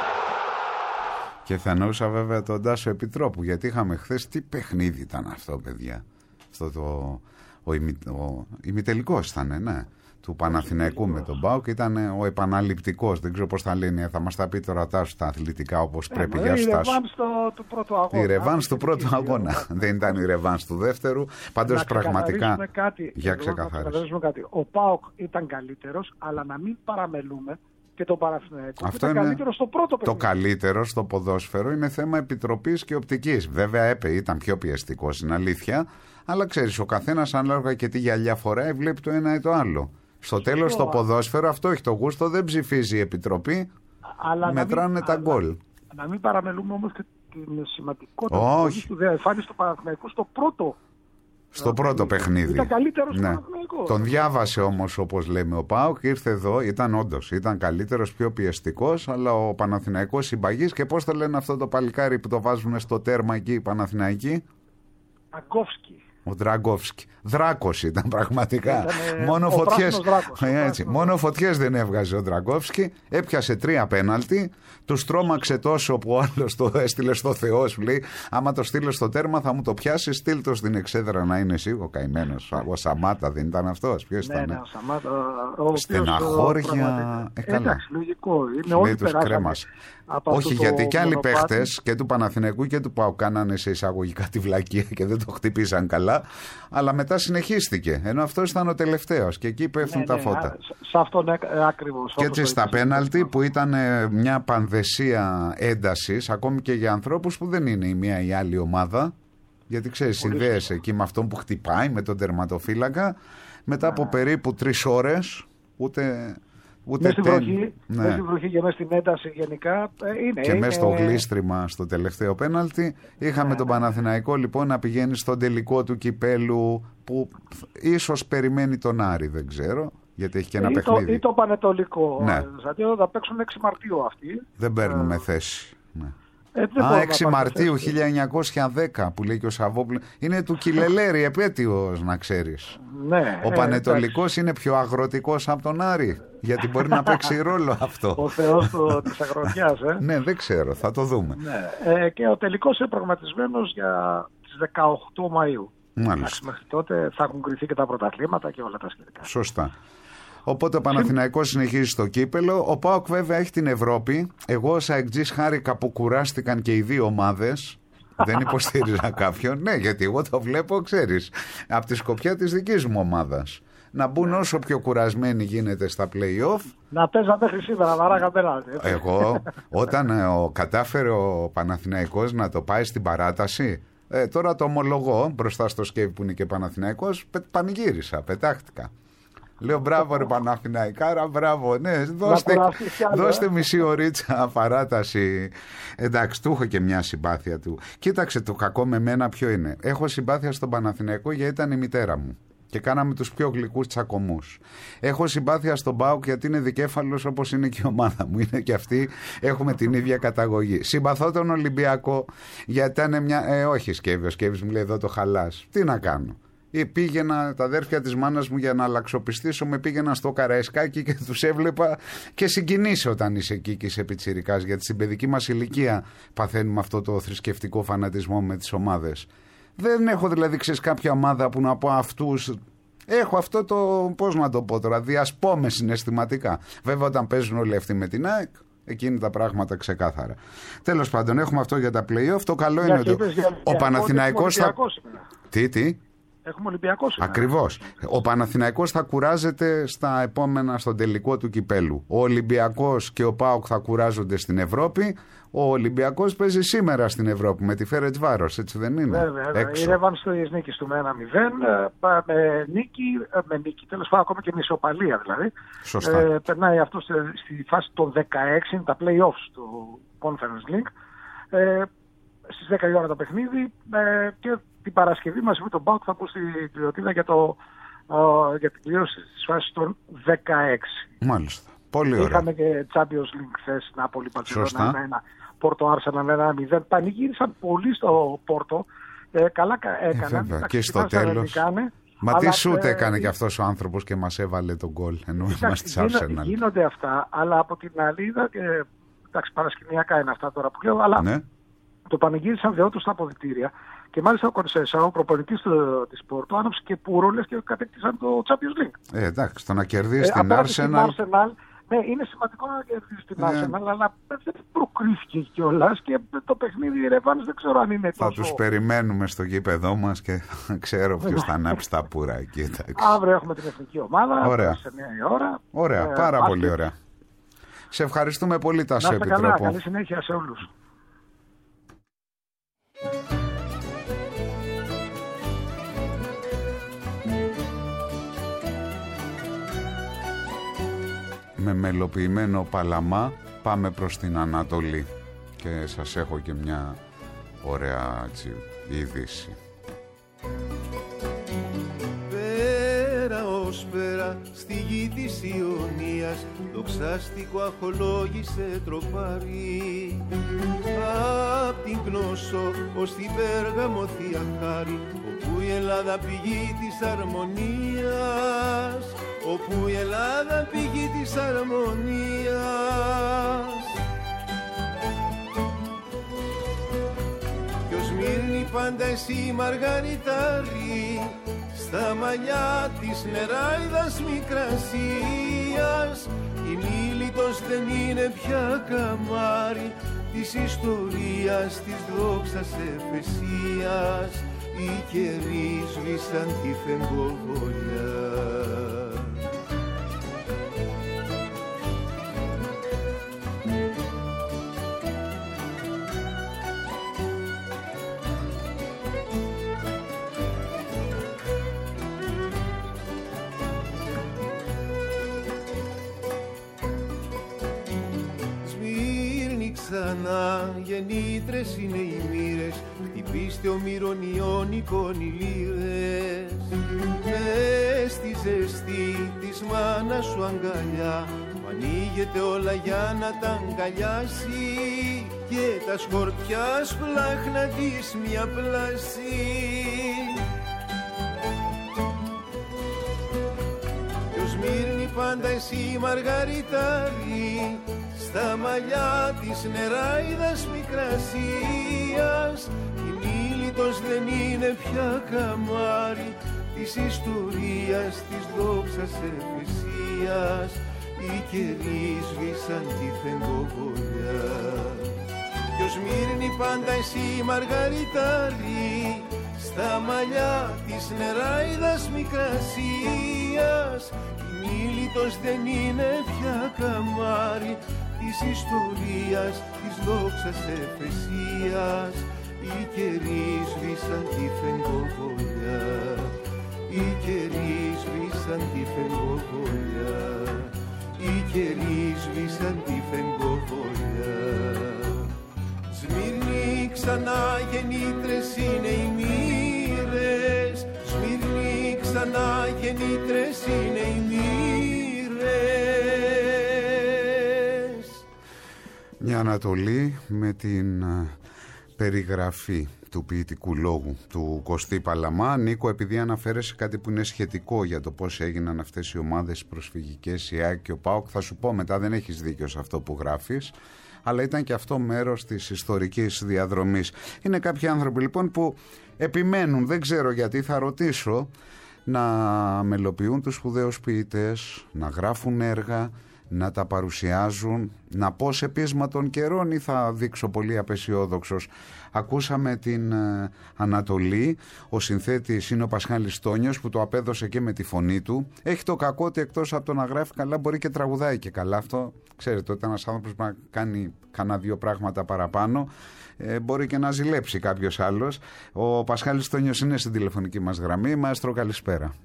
Speaker 2: Και θα εννοούσα βέβαια τον Τάσο Επιτρόπου, γιατί είχαμε χθες, τι παιχνίδι ήταν αυτό παιδιά? Αυτό το, ο, ημι, ο ημιτελικός ήτανε, ναι, του Παναθηναϊκού με τον ΠΑΟΚ, ήταν ο επαναληπτικός, δεν ξέρω πώς θα λένε, θα μας τα πει τώρα Τάσο τα αθλητικά όπως ε, πρέπει. Για
Speaker 5: η ρεβάνς του πρώτου αγώνα.
Speaker 2: Η ρεβάνς του πρώτου αγώνα, δεν ήταν η ρεβάνς του δεύτερου, πάντως πραγματικά.
Speaker 5: Κάτι,
Speaker 2: για ξεκαθάριση.
Speaker 5: Κάτι. Ο ΠΑΟΚ ήταν καλύτερος, αλλά να μην παραμελούμε και το Παναθηναϊκό.
Speaker 2: Αυτό
Speaker 5: ήταν
Speaker 2: είναι
Speaker 5: καλύτερο στο πρώτο παιχνίδι.
Speaker 2: Το καλύτερο στο ποδόσφαιρο είναι θέμα επιτροπής και οπτικής. Βέβαια, έπε ήταν πιο πιεστικός, είναι αλήθεια. Αλλά ξέρεις, ο καθένας ανάλογα και τι γυαλιά φοράει, βλέπει το ένα ή το άλλο. Στο τέλος, στο ποδόσφαιρο, αυτό έχει το γούστο, δεν ψηφίζει η επιτροπή. Αλλά μετράνε μην, τα γκολ.
Speaker 5: Να μην παραμελούμε όμως και την σημαντικότητα του εμφάνιση του Παναθηναϊκού στο πρώτο.
Speaker 2: Στο πρώτο παιχνίδι.
Speaker 5: Ήταν καλύτερος
Speaker 2: ναι. Τον διάβασε όμως, όπως λέμε, ο ΠΑΟΚ, ήρθε εδώ, ήταν όντως, ήταν καλύτερος, πιο πιεστικός, αλλά ο Παναθηναϊκός συμπαγής. Και πώς το λένε αυτό το παλικάρι που το βάζουν στο τέρμα εκεί οι Παναθηναϊκοί?
Speaker 5: Αγκόφσκι.
Speaker 2: Ο Δραγκόφσκι. Δράκος ήταν πραγματικά. Ήτανε μόνο φωτιές. Έτσι, μόνο φωτιές δεν έβγαζε ο Δραγκόφσκι. Έπιασε τρία πέναλτι. Του τρόμαξε τόσο που ο άλλος το έστειλε στο Θεό. Σου λέει: άμα το στείλω στο τέρμα, θα μου το πιάσει. Στείλ το στην εξέδρα να είναι εσύ. Ο καημένος. Ο Σαμάτα δεν ήταν αυτός? Ποιος
Speaker 5: ναι,
Speaker 2: ήταν?
Speaker 5: Ναι, ο Σαμάτα. Ο
Speaker 2: Στεναχώρια.
Speaker 5: Ε, εντάξει, λογικό. Είναι όλοι περάσανε.
Speaker 2: Όχι, γιατί και άλλοι παίχτες και του Παναθηναϊκού και του ΠΑΟΚ κάνανε σε εισαγωγικά τη βλακεία και δεν το χτυπήσαν καλά. Αλλά μετά συνεχίστηκε. Ενώ αυτός ήταν ο τελευταίος και εκεί πέφτουν ναι, τα
Speaker 5: ναι,
Speaker 2: φώτα.
Speaker 5: Σε αυτόν ακριβώς.
Speaker 2: Και έτσι στα πέναλτι που ήταν μια πανδεσία έντασης, ακόμη και για ανθρώπους που δεν είναι η μία ή η άλλη ομάδα. Γιατί ξέρεις, συνδέεσαι εκεί με αυτόν που χτυπάει, με τον τερματοφύλακα. Μετά από περίπου τρεις ώρες, ούτε. Ούτε
Speaker 5: μέσα στην βροχή, ναι. Μέσα στην βροχή και μέσα στην ένταση γενικά είναι.
Speaker 2: Και
Speaker 5: είναι...
Speaker 2: μέσα στο γλίστριμα στο τελευταίο πέναλτι. Είχαμε ναι, τον ναι. Παναθηναϊκό λοιπόν να πηγαίνει στον τελικό του κυπέλου που ίσως περιμένει τον Άρη, δεν ξέρω. Γιατί έχει και ένα
Speaker 5: ή
Speaker 2: παιχνίδι.
Speaker 5: Το, ή το Πανετολικό.
Speaker 2: Ναι.
Speaker 5: Δηλαδή θα παίξουν έξι Μαρτίου αυτοί.
Speaker 2: Δεν παίρνουμε ε... θέση. Ναι. Ε, Α, έξι Μαρτίου χίλια εννιακόσια δέκα που λέει και ο Σαββόπουλο. Είναι του Κιλελέρη επέτειος, να ξέρεις.
Speaker 5: Ναι,
Speaker 2: ο Πανετολικός ε, είναι πιο αγροτικός από τον Άρη. Γιατί μπορεί να παίξει ρόλο αυτό.
Speaker 5: Ο θεός της αγροτιάς, ε.
Speaker 2: Ναι, δεν ξέρω, θα το δούμε.
Speaker 5: Ναι. Ε, και ο τελικός είναι προγραμματισμένος για τις δεκαοκτώ Μαΐου.
Speaker 2: Μάλιστα.
Speaker 5: Μέχρι τότε θα έχουν κρυθεί και τα πρωταθλήματα και όλα τα σχετικά.
Speaker 2: Σωστά. Οπότε ο Παναθηναϊκός συνεχίζει στο κύπελο. Ο ΠΑΟΚ βέβαια έχει την Ευρώπη. Εγώ ως αεκτζής χάρηκα που κουράστηκαν και οι δύο ομάδες. Δεν υποστήριζα κάποιον. Ναι, γιατί εγώ το βλέπω, ξέρεις, από τη σκοπιά της δικής μου ομάδας. Να μπουν όσο πιο κουρασμένοι γίνεται στα play-off.
Speaker 5: Να παίζα μέχρι σήμερα, βαράγα πέναλτι.
Speaker 2: Εγώ, όταν ε, ο, κατάφερε ο Παναθηναϊκός να το πάει στην παράταση, ε, τώρα το ομολογώ μπροστά στο σκεύη που είναι και Παναθηναϊκός, πε, πανηγύρισα, πετάχτηκα. Λέω μπράβο ρε Παναθηναϊκάρα, μπράβο, ναι, δώστε, άλλο, δώστε ε. μισή ωρίτσα παράταση. Εντάξει, του έχω και μια συμπάθεια του. Κοίταξε, το κακό με μένα ποιο είναι. Έχω συμπάθεια στον Παναθηναϊκό γιατί ήταν η μητέρα μου και κάναμε τους πιο γλυκούς τσακωμούς. Έχω συμπάθεια στον ΠΑΟΚ γιατί είναι δικέφαλος όπως είναι και η ομάδα μου. Είναι και αυτοί, έχουμε την ίδια καταγωγή. Συμπαθώ τον Ολυμπιακό γιατί ήταν μια... Ε, όχι Σκεύη, ο Σκεύης μου λέει εδώ το χαλάς. Τι να κάνω. Πήγαινα, τα αδέρφια της μάνας μου για να αλλαξοπιστήσω, με πήγαινα στο Καραϊσκάκι και τους έβλεπα και συγκινήσει όταν είσαι εκεί και είσαι πιτσιρικάς, γιατί στην παιδική μας ηλικία παθαίνουμε αυτό το θρησκευτικό φανατισμό με τις ομάδες. Δεν έχω δηλαδή, ξέρεις, κάποια ομάδα που να πω αυτούς. Έχω αυτό το, πώς να το πω τώρα, διασπόμαι συναισθηματικά. Βέβαια όταν παίζουν όλοι αυτοί με την ΑΕΚ, εκείνη τα πράγματα ξεκάθαρα. Τέλος πάντων, έχουμε αυτό για τα play-off. Το καλό είναι ότι ο Παναθηναϊκός θα... Τι, τι.
Speaker 5: Έχουμε Ολυμπιακό σήμερα.
Speaker 2: Ακριβώς. Ο Παναθηναϊκός θα κουράζεται στα επόμενα, στον τελικό του κυπέλου. Ο Ολυμπιακός και ο ΠΑΟΚ θα κουράζονται στην Ευρώπη. Ο Ολυμπιακός παίζει σήμερα στην Ευρώπη με τη Φέρετβάρος, έτσι δεν είναι?
Speaker 5: Βέβαια, βέβαια. Η ρεύανση της νίκης του με ένα μηδέν, με νίκη, με νίκη, τέλος πάντων ακόμα και με ισοπαλία δηλαδή.
Speaker 2: Σωστά.
Speaker 5: Ε, περνάει αυτό στη, στη φάση των δεκαέξι, τα play-offs του Conference League. Ε, στις δέκα η ώρα το παιχνίδι ε, και την Παρασκευή μαζί με τον ΠΑΟΚ θα πω στην Κλειοτίδα για, το, uh, για την κλήρωση της φάσης των δεκαέξι.
Speaker 2: Μάλιστα. Πολύ ωραία.
Speaker 5: Είχαμε και Champions League χθες, Νάπολη, Μπαρσελόνα ένα ένα, Πόρτο Άρσεναλ ένα ένα μηδέν. Πανηγύρισαν πολύ στο Πόρτο. Ε, καλά έκαναν.
Speaker 2: Ε, και στο τέλος. Μα τι σούτ έκανε ε, και αυτός ο άνθρωπος και μας έβαλε τον γκολ, ενώ είμαστε στη Arsenal.
Speaker 5: Γίνονται αυτά, αλλά από την άλλη είδα και. Εντάξει, παρασκηνιακά είναι αυτά τώρα που λέω, αλλά ναι. Το πανηγύρισαν δεόντως στα αποδυτήρια. Και μάλιστα ο Κονσέσα, ο προπονητής της Πόρτο, άναψε και πουρόλες και κατέκτησαν το Champions League.
Speaker 2: Ε, εντάξει, το να κερδίσει ε, την Arsenal.
Speaker 5: Ναι, είναι σημαντικό να κερδίσει την Arsenal, ε. αλλά δεν προκρίθηκε κιόλας και το παιχνίδι ρεβάνς δεν ξέρω αν είναι τόσο.
Speaker 2: Θα τους περιμένουμε στο γήπεδό μας και ξέρω ποιος θα ανάψει τα πουρα εκεί. Εντάξει.
Speaker 5: Αύριο έχουμε την εθνική ομάδα.
Speaker 2: Ωραία.
Speaker 5: Σε μια ώρα.
Speaker 2: Ωραία, ε, πάρα πολύ ωραία. Σε ευχαριστούμε πολύ, Τάσο Επιτρόπο.
Speaker 5: Καλά, καλή συνέχεια σε όλους.
Speaker 2: Με μελοποιημένο Παλαμά πάμε προς την Ανατολή και σας έχω και μια ωραία έτσι, είδηση.
Speaker 6: Πέρα ως πέρα στη γη της Ιωνίας δοξάστικο αχολόγησε τροπάρι. Απ' την Κνώσο ως την Πέργαμο Θεία Χάρη, όπου η Ελλάδα πηγή της αρμονίας, όπου η Ελλάδα πηγή της αρμονίας. Κι ως Μύρνη πάντα εσύ Μαργαριτάρη, στα μαλλιά της νεράιδας Μικρασίας, η Μίλητος δεν είναι πια καμάρι της ιστορίας της δόξας Εφεσίας, οι καιροί σβήσαν τη φεγγοβολιά. Ξανά γεννήτρες είναι οι μοίρες, χτυπήστε ομηρονιών εικόνοι λύρες. Μες στη ζεστή της μάνας σου αγκαλιά, που ανοίγεται όλα για να τα αγκαλιάσει, και τα σκορπιά σπλάχνα της μια πλάση. Κι ως Μύρνη πάντα εσύ Μαργαριτάρη, στα μαλλιά της νεράιδας Μικρασίας, η Μίλητος δεν είναι πια καμάρι της ιστορίας της δόξας Εφεσίας, οι καιροί σβήσαν τη φεγγοβολιά. Κι ως Μύρνη πάντα εσύ Μαργαριτάρη, στα μαλλιά της νεράιδας Μικρασίας, η Μίλητος δεν είναι πια καμάρι της ιστορίας της δόξας Εφεσίας, οι καιροί σβήσαν τη φεγγοβολιά, οι καιροί σβήσαν τη φεγγοβολιά, οι καιροί σβήσαν τη φεγγοβολιά. Σμύρνη ξανά γεννήτρες είναι οι μοίρες, Σμύρνη ξανά γεννήτρες είναι οι μοίρες.
Speaker 2: Μια Ανατολή με την περιγραφή του ποιητικού λόγου του Κωστή Παλαμά. Νίκο, επειδή αναφέρεσαι κάτι που είναι σχετικό για το πώς έγιναν αυτές οι ομάδες προσφυγικές, η ΑΕΚ και ο ΠΑΟΚ, θα σου πω μετά, δεν έχεις δίκιο σε αυτό που γράφεις, αλλά ήταν και αυτό μέρος της ιστορικής διαδρομής. Είναι κάποιοι άνθρωποι λοιπόν που επιμένουν, δεν ξέρω γιατί, θα ρωτήσω, να μελοποιούν τους σπουδαίους ποιητές, να γράφουν έργα, να τα παρουσιάζουν, να πω σε πείσμα των καιρών, ή θα δείξω πολύ απεσιόδοξος. Ακούσαμε την ε, Ανατολή, ο συνθέτης είναι ο Πασχάλης Τόνιος, που το απέδωσε και με τη φωνή του. Έχει το κακό ότι εκτός από το να γράφει καλά μπορεί και τραγουδάει και καλά. Αυτό ξέρετε, όταν ένας άνθρωπος να κάνει κανένα δύο πράγματα παραπάνω, ε, μπορεί και να ζηλέψει κάποιος άλλος. Ο Πασχάλης Τόνιος είναι στην τηλεφωνική μας γραμμή. Μαέστρο, καλησπέρα.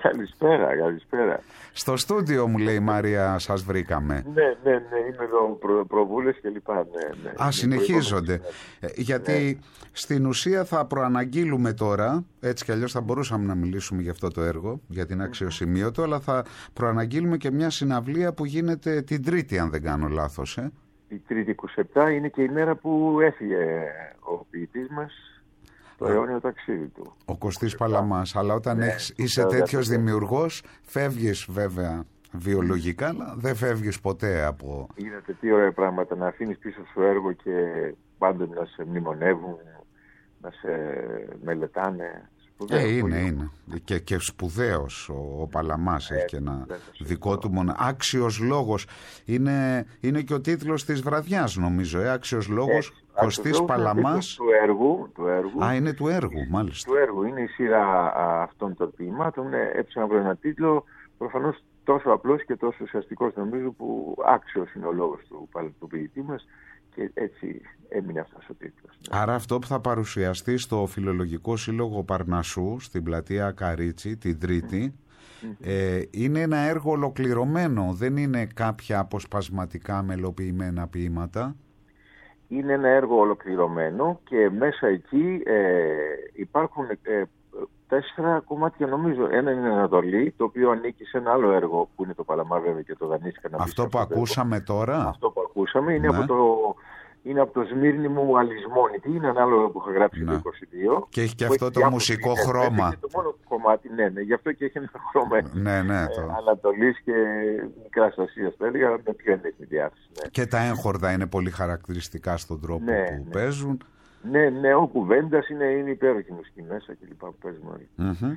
Speaker 7: Καλησπέρα, καλησπέρα.
Speaker 2: Στο στούντιο μου λέει η Μαρία σας βρήκαμε.
Speaker 7: Ναι, ναι, ναι, είμαι εδώ προ, προβούλες και λοιπά. Ναι, ναι.
Speaker 2: Α, συνεχίζονται. Ε, γιατί ναι. Στην ουσία θα προαναγγείλουμε τώρα, έτσι κι αλλιώς θα μπορούσαμε να μιλήσουμε για αυτό το έργο, για την Αξιοσημείωτο, αλλά θα προαναγγείλουμε και μια συναυλία που γίνεται την Τρίτη, αν δεν κάνω λάθος. Ε.
Speaker 7: Η Τρίτη είκοσι επτά είναι και η μέρα που έφυγε ο ποιητής μας. Το αιώνιο ταξίδι του.
Speaker 2: Ο Κωστής Παλαμάς. Αλλά όταν ναι, έχεις, είσαι τέτοιος δημιουργός, φεύγεις βέβαια βιολογικά, αλλά δεν φεύγεις ποτέ από...
Speaker 7: Είδατε τι ωραία πράγματα, να αφήνεις πίσω σου έργο και πάντοτε να σε μνημονεύουν, να σε μελετάνε. Σπουδαίο,
Speaker 2: ε, είναι,
Speaker 7: πολύ.
Speaker 2: είναι. Και, και σπουδαίος ο, ο Παλαμάς ε, έχει και ένα δικό του μόνο. Άξιος λόγος. Είναι, είναι και ο τίτλος της βραδιάς, νομίζω. Ε, άξιος λόγος. Ε, Κωστής Παλαμάς.
Speaker 7: Του έργου, του έργου.
Speaker 2: Α, είναι του έργου, μάλιστα.
Speaker 7: Του έργου. Είναι η σειρά α, αυτών των ποιημάτων. Έψανα να βρω ένα τίτλο, προφανώς τόσο απλός και τόσο ουσιαστικός, νομίζω, που άξιος είναι ο λόγος του, του ποιητή μας. Και έτσι έμεινε αυτός ο τίτλος. Ναι.
Speaker 2: Άρα αυτό που θα παρουσιαστεί στο Φιλολογικό Σύλλογο Παρνασσού, στην πλατεία Καρίτσι, την Τρίτη, mm-hmm. ε, είναι ένα έργο ολοκληρωμένο, δεν είναι κάποια αποσπασματικά μελοποιημένα ποίηματα.
Speaker 7: Είναι ένα έργο ολοκληρωμένο και μέσα εκεί ε, υπάρχουν ε, τέσσερα κομμάτια, νομίζω. Ένα είναι Ανατολή, το οποίο ανήκει σε ένα άλλο έργο που είναι το Παλαμά, βέβαια, και το δανείστηκα.
Speaker 2: Αυτό που ακούσαμε έργο. Τώρα.
Speaker 7: Αυτό που ακούσαμε είναι,
Speaker 2: ναι.
Speaker 7: από το, είναι από το Σμύρνη μου Αλυσμόνητη. Είναι ένα άλλο που είχα γράψει ναι. το είκοσι δύο.
Speaker 2: Και έχει και αυτό το μουσικό
Speaker 7: είναι,
Speaker 2: χρώμα.
Speaker 7: Είναι το μόνο κομμάτι, ναι, ναι. Γι' αυτό και έχει ένα χρώμα
Speaker 2: ναι, ναι, το...
Speaker 7: ε, Ανατολής και Μικράς Ασίας, θα έλεγα, με πιο έντονη διάθεση. Ναι.
Speaker 2: Και τα έγχορδα είναι πολύ χαρακτηριστικά στον τρόπο ναι, που ναι. παίζουν.
Speaker 7: Ναι, ναι, ο Κουβέντας είναι, είναι υπέροχη μουσική μέσα και λοιπά που παίζουμε όλοι.
Speaker 2: Mm-hmm.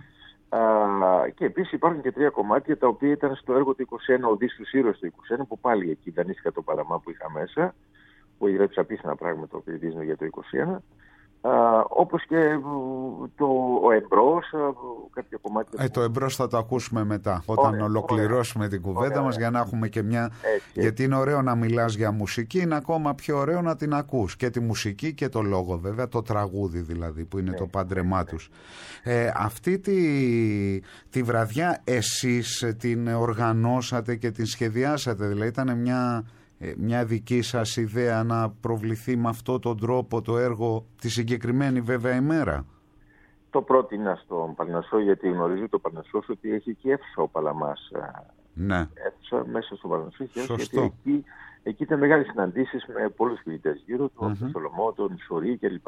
Speaker 7: Α, και επίσης υπάρχουν και τρία κομμάτια τα οποία ήταν στο έργο του είκοσι ένα, ο Δις τους Ήρωες του είκοσι ένα, που πάλι εκεί δανείστηκα το Παλαμά που είχα μέσα, που έγραψα απίθανα πράγματα το οποίο για το είκοσι ένα. Uh, όπως και το, ο εμπρός, uh, κάποια κομμάτια...
Speaker 2: Ε, το εμπρός θα το ακούσουμε μετά, όταν ωραία, ολοκληρώσουμε ωραία, την κουβέντα ωραία, μας, για να έχουμε και μια... Έτσι, γιατί είναι ωραίο να μιλάς για μουσική, είναι ακόμα πιο ωραίο να την ακούς. Και τη μουσική και το λόγο, βέβαια, το τραγούδι δηλαδή, που είναι ναι, το πάντρεμά τους. Ε, αυτή τη, τη βραδιά εσείς την οργανώσατε και την σχεδιάσατε, δηλαδή ήταν μια... μια δική σας ιδέα να προβληθεί με αυτόν τον τρόπο το έργο τη συγκεκριμένη βέβαια ημέρα?
Speaker 7: Το πρότεινα στον Παρνασσό, γιατί γνωρίζει το Παρνασσό ότι έχει και αίθουσα ο Παλαμάς.
Speaker 2: Ναι.
Speaker 7: Αίθουσα μέσα στο Παρνασσό. Γιατί εκεί, εκεί ήταν μεγάλες συναντήσεις με πολλούς ποιητές γύρω του, mm-hmm. τον Σολομό, τον Σωρή κλπ.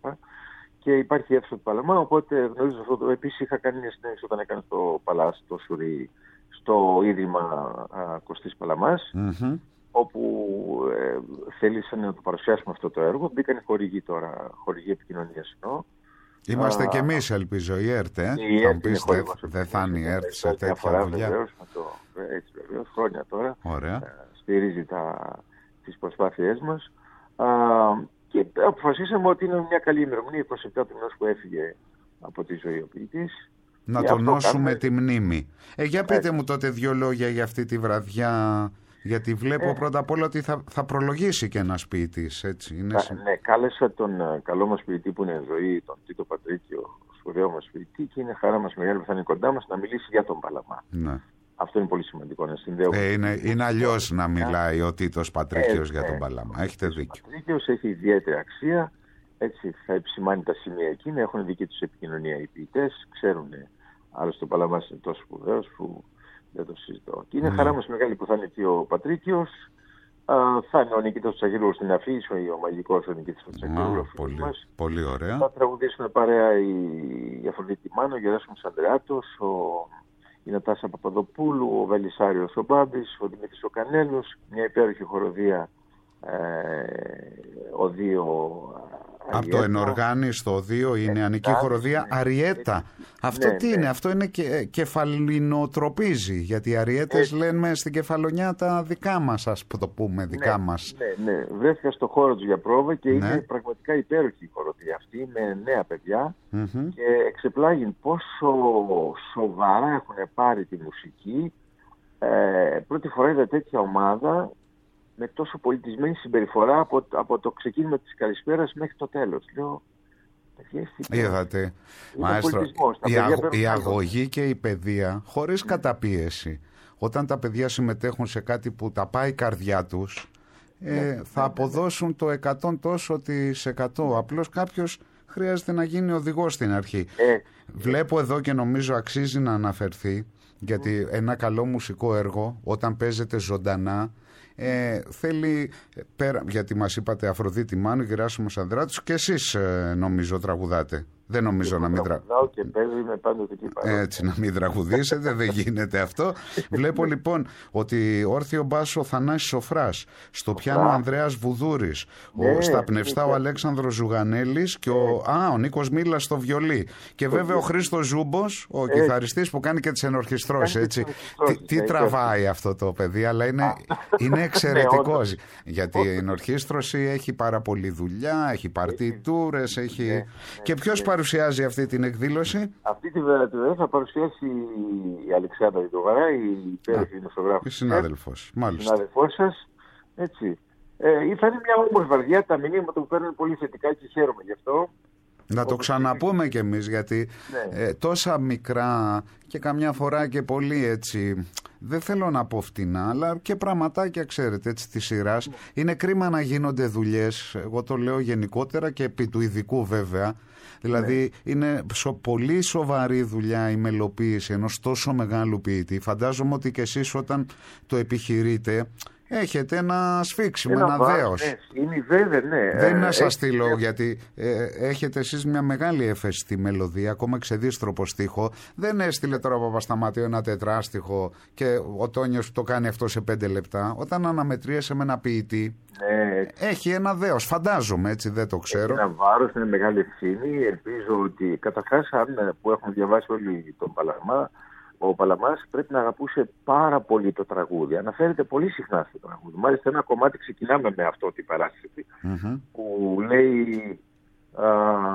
Speaker 7: Και υπάρχει αίθουσα του Παλαμά, οπότε γνωρίζω αυτό. Το... Επίσης είχα κάνει μια συνέντευξη όταν έκανα στο Παλάς, το Σωρή, στο Ίδρυμα α, Κωστής Παλαμάς. Mm-hmm. όπου ε, θέλησαν να το παρουσιάσουμε αυτό το έργο. Μπήκαν οι χορηγοί τώρα, χορηγοί επικοινωνίας εννοώ.
Speaker 2: Είμαστε κι εμείς, ελπίζω, η ΕΡΤ, ε.
Speaker 7: Η ΕΡΤ
Speaker 2: πείστε, δεν θα είναι η ΕΡΤ σε τέτοια δουλειά.
Speaker 7: Βεβαίως, έτσι βεβαίως, χρόνια τώρα.
Speaker 2: Ωραία.
Speaker 7: Ε, στηρίζει τα, τις προσπάθειές μας. Α, και αποφασίσαμε ότι είναι μια καλή ημερομηνία, είκοσι επτά του μηνός που έφυγε από τη ζωή ο ποιητής.
Speaker 2: Να τονώσουμε τη μνήμη. Ε, για πείτε έτσι. μου τότε δύο λόγια για αυτή τη βραδιά. Γιατί βλέπω ε, πρώτα απ' όλα ότι θα, θα προλογίσει και ένας ποιητής, έτσι. Είναι...
Speaker 7: Κα, ναι, κάλεσα τον uh, καλό μας ποιητή που είναι ζωή, τον Τίτο Πατρίκιο, σπουδαίο μας ποιητή, και είναι χαρά μας μεγάλη που θα είναι κοντά μας να μιλήσει για τον Παλαμά.
Speaker 2: Ναι.
Speaker 7: Αυτό είναι πολύ σημαντικό, να συνδέουμε.
Speaker 2: Ε, είναι είναι αλλιώς να μιλάει ο Τίτος Πατρίκιος ε, για τον ε, Παλαμά. Έχετε δίκιο.
Speaker 7: Ο Πατρίκιος έχει ιδιαίτερη αξία, έτσι θα επισημάνει τα σημεία εκείνα, έχουν δική τους επικοινωνία οι ποιητές, ξέρουν, άλλωστε ο Παλαμάς είναι τόσο σπουδαίος που... δεν το συζητώ. Και είναι mm. χαρά μας μεγάλη που θα είναι εκεί ο Πατρίκιος. Α, θα είναι ο Νικήτας Τσακυρούλος στην αφίση, ο μαγικός ο Νικήτας Τσακυρούλος.
Speaker 2: Mm, πολύ, πολύ ωραία.
Speaker 7: Θα τραγουδήσουν παρέα η, η Αφροδίτη Μάνο, ο Γεράσιμος Ανδρεάτος, ο... η Νατάσα Παπαδοπούλου, ο Βελισσάριος ο Μπάμπης, ο Δημήτρης ο Κανέλος, μια υπέροχη χοροδία, ε, ο δύο...
Speaker 2: Από το Ενοργάνη στο δύο είναι ε, ανική χοροδία ναι, Αριέτα. Ναι, αυτό ναι, τι ναι. είναι, αυτό είναι και, κεφαλινοτροπίζει, γιατί οι Αριέτες ε, λένε στην Κεφαλονιά τα δικά μας, ας το πούμε, δικά
Speaker 7: ναι,
Speaker 2: μας.
Speaker 7: Ναι, ναι, βρέθηκα στο χώρο τους για πρόβα και ναι. είναι πραγματικά υπέροχη η χοροδία αυτή, με νέα παιδιά mm-hmm. και εξεπλάγει πόσο σοβαρά έχουν πάρει τη μουσική. Ε, πρώτη φορά είδα τέτοια ομάδα με τόσο πολιτισμένη συμπεριφορά από, από το ξεκίνημα της καλησπέρας μέχρι το τέλος. Λέω,
Speaker 2: Είδατε, Μαέστρο, η, αγ, η αγωγή και η παιδεία χωρίς καταπίεση. Όταν τα παιδιά συμμετέχουν σε κάτι που τα πάει η καρδιά τους, ε, θα αποδώσουν το εκατό τόσο της εκατό. Απλώς κάποιος χρειάζεται να γίνει οδηγός στην αρχή. Βλέπω εδώ και νομίζω αξίζει να αναφερθεί, γιατί ένα καλό μουσικό έργο όταν παίζεται ζωντανά ε, θέλει, πέρα, γιατί μας είπατε Αφροδίτη Μάνου, Γεράσιμος Ανδράτης, και εσείς ε, νομίζω τραγουδάτε. Δεν νομίζω να μην τραγουδήσετε. Έτσι, να μην τραγουδήσετε, δεν γίνεται αυτό. Βλέπω λοιπόν ότι όρθιο μπάσο Θανάσης Σοφράς, στο πιάνο Ανδρέας Βουδούρης, ο, στα πνευστά ο Αλέξανδρος Ζουγανέλης και ο, α, ο Νίκος Μίλας στο βιολί. Και βέβαια ο Χρήστος Ζούμπος, ο κιθαριστής που κάνει και τις ενορχιστρώσεις. Έτσι. Τι, τι τραβάει αυτό το παιδί, αλλά είναι, είναι εξαιρετικός. Γιατί η ενορχίστρωση έχει πάρα πολλή δουλειά, έχει παρτιτούρες, έχει... Και ποιος παρουσιάζει αυτή την εκδήλωση?
Speaker 7: Αυτή τη βέβαια θα παρουσιάσει η Αλεξάνδρα Ιδωβαρά, η υπέροχη δημοσιογράφος.
Speaker 2: Η συνάδελφος, μάλιστα.
Speaker 7: Συνάδελφός σας, έτσι. Ε, θα είναι μια όμορφη βαρδιά, τα μηνύματα που παίρνουν πολύ θετικά και χαίρομαι γι' αυτό.
Speaker 2: Να το ξαναπούμε κι εμείς, γιατί ναι. ε, τόσα μικρά και καμιά φορά και πολύ έτσι, δεν θέλω να πω φτηνά, αλλά και πραγματάκια, ξέρετε, έτσι της σειράς. Ναι. Είναι κρίμα να γίνονται δουλειές, εγώ το λέω γενικότερα και επί του ειδικού βέβαια. Δηλαδή ναι. είναι σο, πολύ σοβαρή δουλειά η μελοποίηση ενός τόσο μεγάλου ποιητή. Φαντάζομαι ότι και εσείς όταν το επιχειρείτε έχετε ένα σφίξιμο, ένα, ένα δέος.
Speaker 7: Ναι, είναι βέβαια, ναι.
Speaker 2: Δεν είναι να σας στείλω, ε, γιατί ε, έχετε εσείς μια μεγάλη έφεση στη μελωδία, ακόμα ξεδίστροπο στίχο. Δεν έστειλε τώρα ο Παπασταμάτιο ένα τετράστιχο και ο Τόνιος το κάνει αυτό σε πέντε λεπτά. Όταν αναμετρίεσαι με ένα ποιητή, ναι, έχει ένα δέος. Φαντάζομαι, έτσι, δεν το ξέρω.
Speaker 7: Έχει ένα βάρος, είναι μεγάλη ευθύνη. Ελπίζω ότι καταρχάς, αν που έχουν διαβάσει όλοι τον Παλαμά, ο Παλαμάς πρέπει να αγαπούσε πάρα πολύ το τραγούδι. Αναφέρεται πολύ συχνά στο τραγούδι. Μάλιστα ένα κομμάτι ξεκινάμε με αυτό την παράσταση mm-hmm. που λέει α,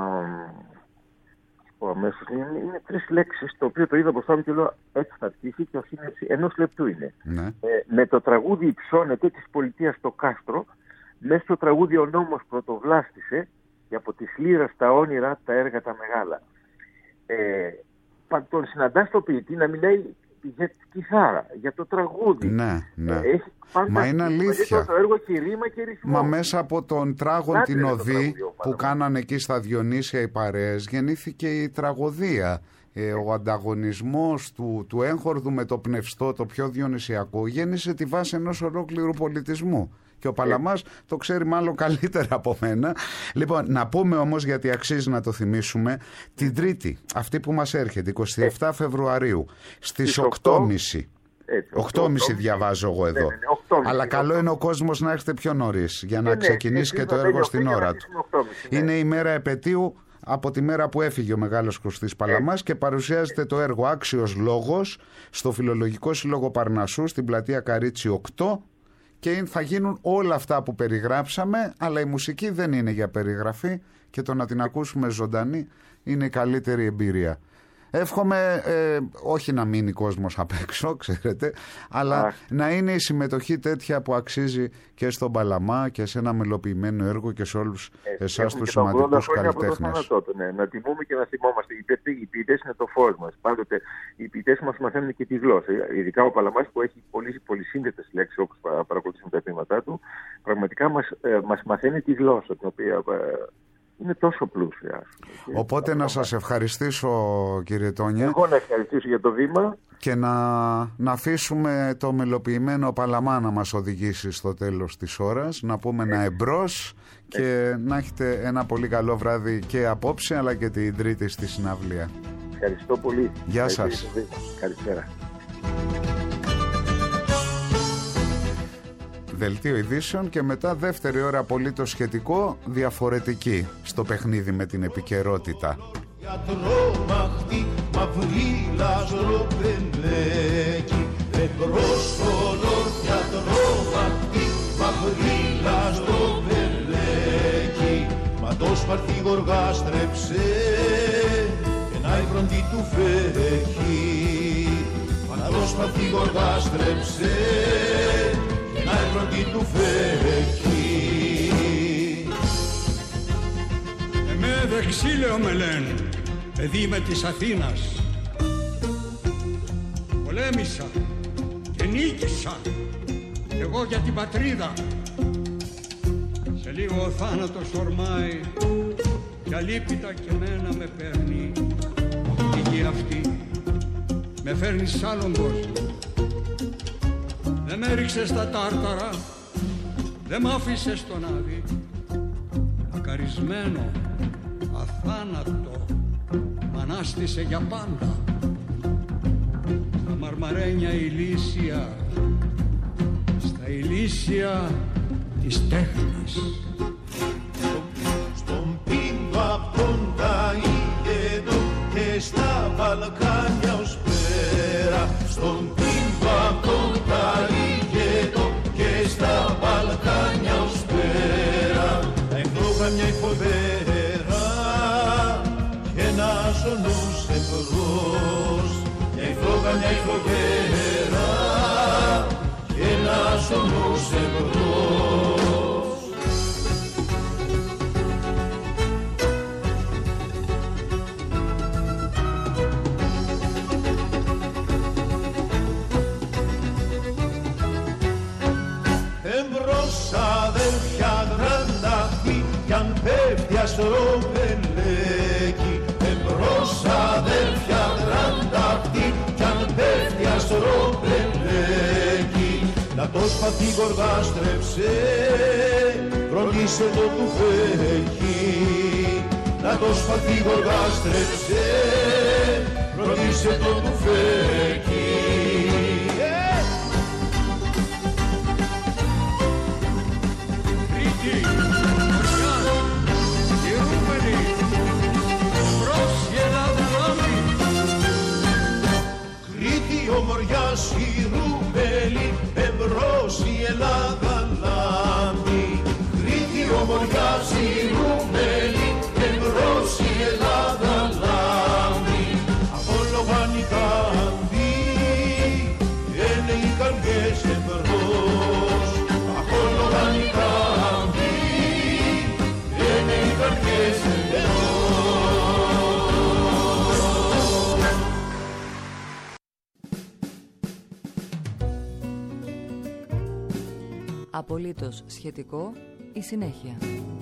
Speaker 7: ο, αμέσως, είναι, είναι τρεις λέξεις, το οποίο το είδα μπροστά μου και λέω έτσι θα τύχει και όχι έτσι, ενός λεπτού είναι. Mm-hmm. Ε, με το τραγούδι υψώνεται της πολιτείας στο κάστρο, μέσα στο τραγούδι ο νόμος πρωτοβλάστησε και από της λύρας τα όνειρα τα έργα τα μεγάλα. Ε, τον συναντά στο ποιητή να μιλάει για τη κιθάρα, για το τραγούδι.
Speaker 2: Ναι, ναι.
Speaker 7: Έχει
Speaker 2: Μα είναι αλήθεια.
Speaker 7: Το έργο έχει ρήμα και ρυθμό.
Speaker 2: Μα μέσα από τον Τράγον την Οδή που κάνανε εκεί στα Διονύσια οι παρέες γεννήθηκε η τραγωδία. Ε, ο ανταγωνισμός του, του έγχορδου με το πνευστό, το πιο διονυσιακό, γέννησε τη βάση ενός ολόκληρου πολιτισμού. Και ο Παλαμάς το ξέρει μάλλον καλύτερα από μένα. Λοιπόν, να πούμε όμως, γιατί αξίζει να το θυμίσουμε, την Τρίτη, αυτή που μας έρχεται, εικοστή εβδόμη Φεβρουαρίου, στις οκτώ και μισή. οκτώ και μισή διαβάζω εγώ εδώ. Ναι, ναι, ναι, αλλά καλό είναι ο κόσμος να έρχεται πιο νωρίς για να ναι, ξεκινήσει ναι, και το έργο στην ώρα του. Ναι. Είναι η μέρα επετείου από τη μέρα που έφυγε ο μεγάλος Κωστής Παλαμάς και παρουσιάζεται το έργο Άξιος Λόγος στο Φιλολογικό Σύλλογο Παρνασσού στην πλατεία Καρίτσι οκτώ. Και θα γίνουν όλα αυτά που περιγράψαμε, αλλά η μουσική δεν είναι για περιγραφή και το να την ακούσουμε ζωντανή είναι η καλύτερη εμπειρία. Εύχομαι ε, όχι να μείνει κόσμος απ' έξω, ξέρετε, αλλά Ά. να είναι η συμμετοχή τέτοια που αξίζει και στον Παλαμά και σε ένα μελοποιημένο έργο και σε όλους ε, εσάς τους σημαντικούς καλλιτέχνες.
Speaker 7: Ναι, να τιμούμε και να θυμόμαστε. Οι ποιητές είναι το φως μας. Πάντοτε οι ποιητές μας μαθαίνουν και τη γλώσσα. Ειδικά ο Παλαμάς που έχει πολύ, πολύ σύνδετες λέξεις, όπως παρακολουθήσουμε τα βήματά του, πραγματικά μας, ε, μας μαθαίνει τη γλώσσα, την οποία... Ε, είναι τόσο πλούσια.
Speaker 2: Οπότε να σας ευχαριστήσω, κύριε Τόνια.
Speaker 7: Εγώ να ευχαριστήσω για το βήμα.
Speaker 2: Και να, να αφήσουμε το μελοποιημένο Παλαμά να μας οδηγήσει στο τέλος της ώρας. Να πούμε ένα εμπρός και να έχετε ένα πολύ καλό βράδυ και απόψε αλλά και την Τρίτη στη συναυλία.
Speaker 7: Ευχαριστώ πολύ.
Speaker 2: Γεια σας.
Speaker 7: Καλησπέρα.
Speaker 2: Δελτίο ειδήσεων και μετά δεύτερη ώρα απολύτως σχετικό, διαφορετική στο παιχνίδι με την επικαιρότητα.
Speaker 6: Ματός πάρθει γοργά στρέψε ένα υφροντί του φέχει. Ματός πάρθει γοργά στρέψε να πρώτη του φέχει.
Speaker 8: Ερεξίλεο με λένε, παιδί με της Αθήνας. Πολέμησα και νίκησα εγώ για την πατρίδα. Σε λίγο ο θάνατος ορμάει κι αλίπητα και μένα με παίρνει η γη αυτή. Με φέρνει σ' άλλον κόσμο. Δεν με έριξες στα τάρταρα, δεν μ' άφησες στον άδει. Ακαρισμένο, αθάνατο, μ' ανάστησε για πάντα. Στα μαρμαρένια ηλίσια, στα ηλίσια της τέχνης.
Speaker 6: Στον πίντο απ' τον Ταΐγετο και στα Βαλκάνια ως πέρα. Στον πίντο απ' τον Ταΐγετο και στα Βαλκάνια ως πέρα. Τα εμπρόχα μια υφοδέρα και ένας ο νους εμπρός. Μια υφρόχα μια υφοδέρα και ένας ο νους εμπρός. Αδέρφια γρανταχτή κι αν πέφτει αστροπελέκι. Εμπρός αδέρφια γρανταχτή κι αν πέφτει αστροπελέκι. Να το σπαθί γοργάστρεψε, φροντίσε το του φέκι. Να το σπαθί γοργάστρεψε, φροντίσε το του φέκι. Ομοριάς η Ρουμέλη, εμπρός η Ελλάδα λάμπει. Κρήτη ομοριάς η Ρουμέλη, εμπρός η Ελλάδα λάμπει. Απολογάνικα αντί, είναι οι καρδιές εμπρός. Απολογάνικα αντί, είναι οι καρδιές εμπρός.
Speaker 1: Απολύτως σχετικό η συνέχεια.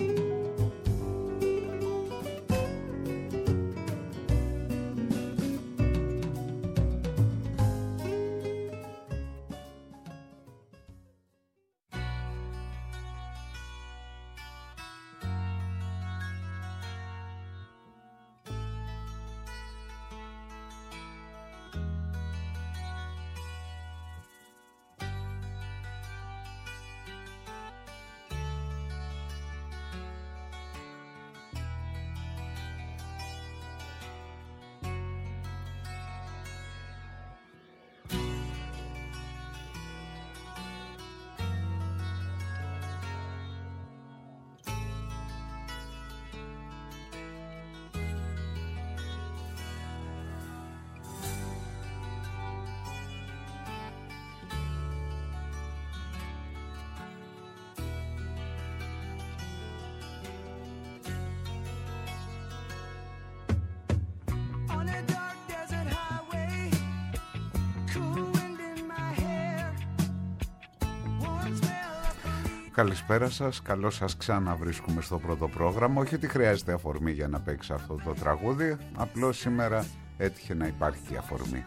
Speaker 2: Καλησπέρα σας, καλώς σας ξαναβρίσκουμε στο πρώτο πρόγραμμα. Όχι ότι χρειάζεται αφορμή για να παίξει αυτό το τραγούδι, απλώς σήμερα έτυχε να υπάρχει αφορμή.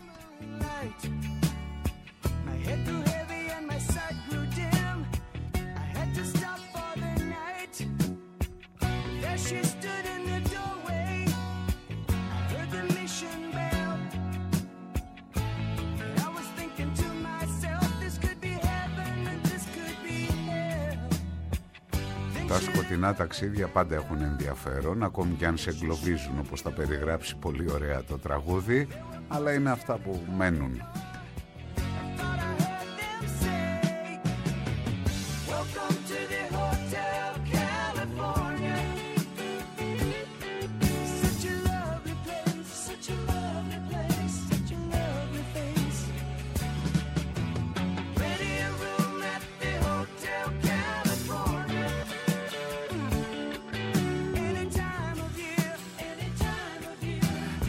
Speaker 2: Τα σκοτεινά ταξίδια πάντα έχουν ενδιαφέρον, ακόμη και αν σε εγκλωβίζουν, όπως τα περιγράψει πολύ ωραία το τραγούδι, αλλά είναι αυτά που μένουν.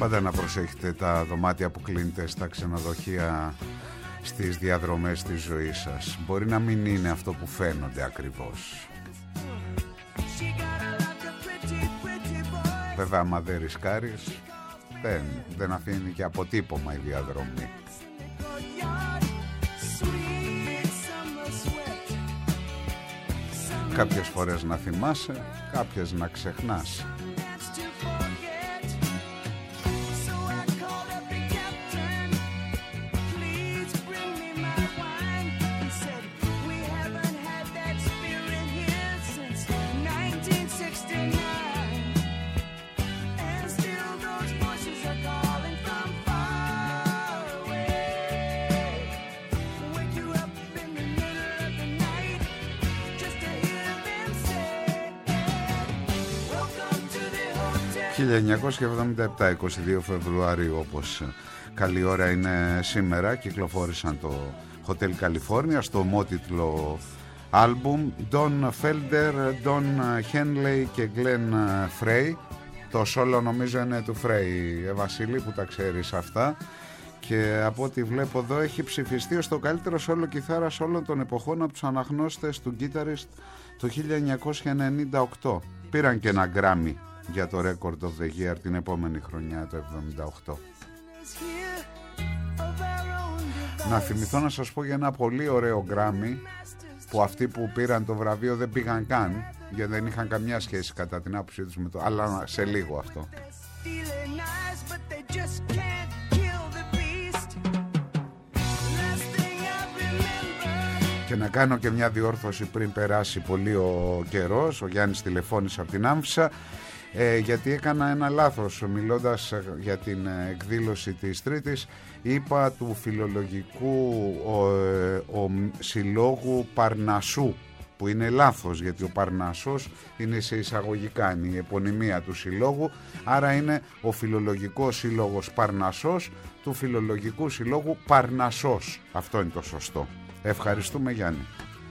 Speaker 2: Πάντα να προσέχετε τα δωμάτια που κλείνετε στα ξενοδοχεία στις διαδρομές της ζωής σας. Μπορεί να μην είναι αυτό που φαίνονται ακριβώς. Βέβαια, άμα δεν ρισκάρεις, δεν, δεν αφήνει και αποτύπωμα η διαδρομή. Κάποιες φορές να θυμάσαι, κάποιες να ξεχνάς. χίλια εννιακόσια εβδομήντα επτά, είκοσι δύο Φεβρουαρίου, όπως καλή ώρα είναι σήμερα, κυκλοφόρησαν το Hotel California στο ομότιτλο άλμπουμ Don Felder, Don Henley και Glenn Frey. Το solo νομίζω είναι του Frey, ε, Βασίλη, που τα ξέρεις αυτά. Και από ό,τι βλέπω εδώ έχει ψηφιστεί ως το καλύτερο solo κιθάρας όλων των εποχών από τους αναγνώστες του Guitarist το χίλια εννιακόσια ενενήντα οκτώ. Πήραν και ένα Grammy για το Record of the Year την επόμενη χρονιά, το εβδομήντα οκτώ. Να θυμηθώ να σας πω για ένα πολύ ωραίο Grammy που αυτοί που πήραν το βραβείο δεν πήγαν καν, γιατί δεν είχαν καμιά σχέση κατά την άποψή τους με το... Αλλά σε λίγο αυτό. Και να κάνω και μια διόρθωση πριν περάσει πολύ ο καιρός. Ο Γιάννης τηλεφώνησε από την Άμφισσα, ε, γιατί έκανα ένα λάθος μιλώντας για την εκδήλωση της Τρίτης. Είπα του φιλολογικού ο, ο, συλλόγου Παρνασσού, που είναι λάθος, γιατί ο Παρνασσός είναι σε εισαγωγικά, είναι η επωνυμία του συλλόγου, άρα είναι ο φιλολογικός σύλλογος Παρνασσός του φιλολογικού συλλόγου Παρνασσός. Αυτό είναι το σωστό. Ευχαριστούμε, Γιάννη.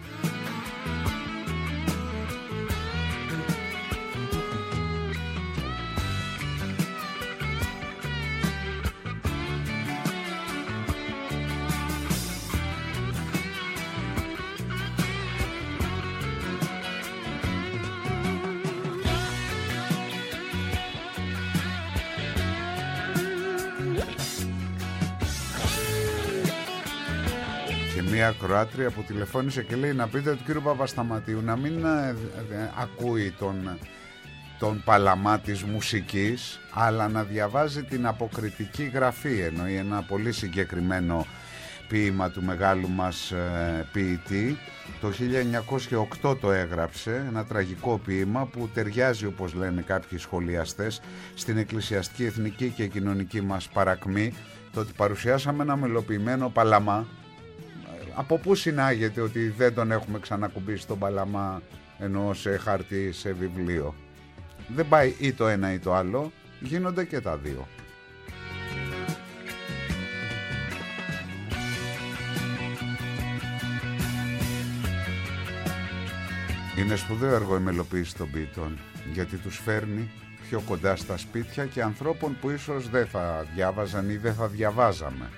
Speaker 2: Μια Κροάτρια που τηλεφώνησε και λέει να πείτε του κύριου Παπασταματίου να μην ε, ε, ακούει τον, τον παλαμά της μουσικής, αλλά να διαβάζει την αποκριτική γραφή. Εννοεί ένα πολύ συγκεκριμένο ποίημα του μεγάλου μας ε, ποιητή. Το χίλια εννιακόσια οκτώ το έγραψε, ένα τραγικό ποίημα που ταιριάζει, όπως λένε κάποιοι σχολιαστές, στην εκκλησιαστική, εθνική και κοινωνική μας παρακμή. Το ότι παρουσιάσαμε ένα μελοποιημένο παλαμά, από πού συνάγεται ότι δεν τον έχουμε ξανακουμπήσει τον παλαμά, ενώ σε χαρτί, σε βιβλίο? Δεν πάει ή το ένα ή το άλλο, γίνονται και τα δύο. Είναι σπουδαίο έργο η μελοποίηση των ποιητών, γιατί τους φέρνει πιο κοντά στα σπίτια και ανθρώπων που ίσως δεν θα διάβαζαν ή δεν θα διαβάζαμε.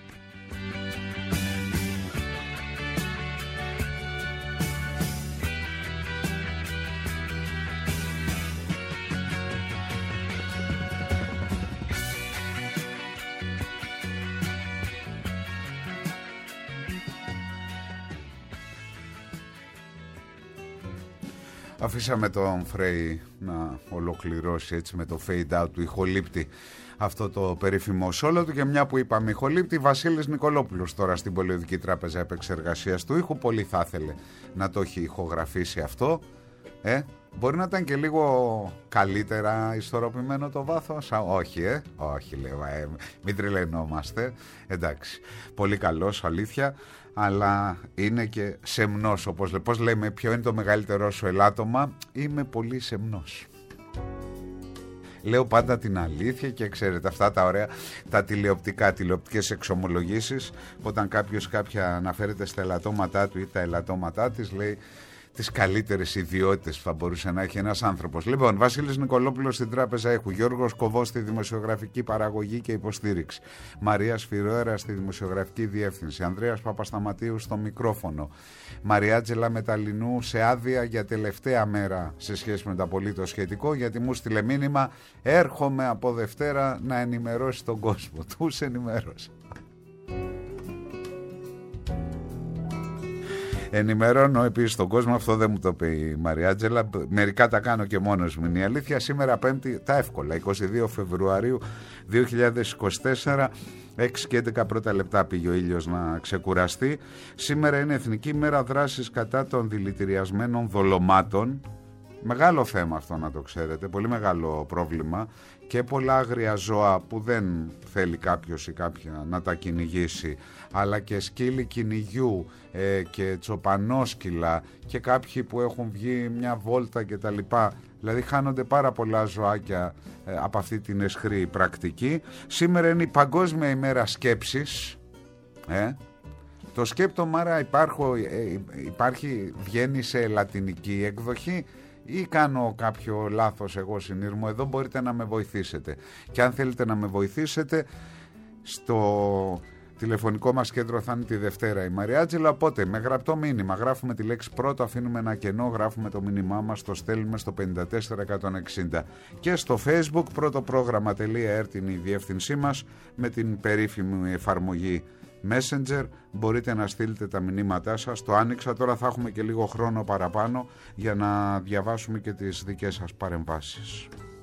Speaker 2: Αφήσαμε τον Φρέι να ολοκληρώσει έτσι με το fade out του ηχολήπτη αυτό το περίφημο σόλο του, και μια που είπαμε ηχολήπτη, Βασίλης Νικολόπουλος τώρα στην Πολιοδική Τράπεζα Επεξεργασίας του Ήχου. Πολύ θα ήθελε να το έχει ηχογραφήσει αυτό. Ε, μπορεί να ήταν και λίγο καλύτερα ισορροπημένο το βάθος. Α, όχι, ε, όχι λέω, ε, μην τρελαινόμαστε. Εντάξει, πολύ καλός, αλήθεια. Αλλά είναι και σεμνός, όπως λέ, πώς λέμε, ποιο είναι το μεγαλύτερό σου ελάττωμα? Είμαι πολύ σεμνός. Λέω πάντα την αλήθεια και ξέρετε αυτά τα ωραία, τα τηλεοπτικά, τηλεοπτικές εξομολογήσεις, όταν κάποιος κάποια αναφέρεται στα ελαττώματά του ή τα ελαττώματά της, λέει τις καλύτερες ιδιότητες που θα μπορούσε να έχει ένας άνθρωπος. Λοιπόν, Βασίλης Νικολόπουλος στην Τράπεζα Ήχου, Γιώργος Κοβός στη δημοσιογραφική παραγωγή και υποστήριξη, Μαρία Σφυρόερα στη δημοσιογραφική διεύθυνση, Ανδρέας Παπασταματίου στο μικρόφωνο, Μαριάτζελα Μεταλλινού σε άδεια για τελευταία μέρα σε σχέση με το απολύτως σχετικό, γιατί μου στείλε μήνυμα, έρχομαι από Δευτέρα να ενημερώσει τον κόσμο. Τους ενημέρωσε. Ενημερώνω επίσης τον κόσμο, αυτό δεν μου το πει η Μαριάτζελα, μερικά τα κάνω και μόνος μου, είναι η αλήθεια. Σήμερα Πέμπτη, τα εύκολα, είκοσι δύο Φεβρουαρίου δύο χιλιάδες είκοσι τέσσερα, έξι και έντεκα πρώτα λεπτά πήγε ο ήλιος να ξεκουραστεί. Σήμερα είναι Εθνική Μέρα Δράσης κατά των δηλητηριασμένων δολωμάτων. Μεγάλο θέμα αυτό, να το ξέρετε, πολύ μεγάλο πρόβλημα, και πολλά άγρια ζώα που δεν θέλει κάποιος ή κάποια να τα κυνηγήσει, αλλά και σκύλοι κυνηγιού ε, και τσοπανόσκυλα και κάποιοι που έχουν βγει μια βόλτα και τα λοιπά. Δηλαδή χάνονται πάρα πολλά ζωάκια ε, από αυτή την αισχρή πρακτική. Σήμερα είναι η Παγκόσμια ημέρα σκέψης. Ε. Το σκέπτομαι, άρα υπάρχω, ε, υπάρχει, βγαίνει σε λατινική εκδοχή ή κάνω κάποιο λάθος εγώ συνήρμο? Εδώ μπορείτε να με βοηθήσετε, και αν θέλετε να με βοηθήσετε, στο τηλεφωνικό μας κέντρο θα είναι τη Δευτέρα η Μαριάτζελα, οπότε με γραπτό μήνυμα γράφουμε τη λέξη πρώτο, αφήνουμε ένα κενό, γράφουμε το μήνυμά μας, το στέλνουμε στο πέντε τέσσερα εκατόν εξήντα, και στο Facebook πρωτοπρόγραμμα.org είναι η διεύθυνσή μας, με την περίφημη εφαρμογή Messenger μπορείτε να στείλετε τα μηνύματά σας. Το άνοιξα, τώρα θα έχουμε και λίγο χρόνο παραπάνω για να διαβάσουμε και τις δικές σας παρεμβάσεις.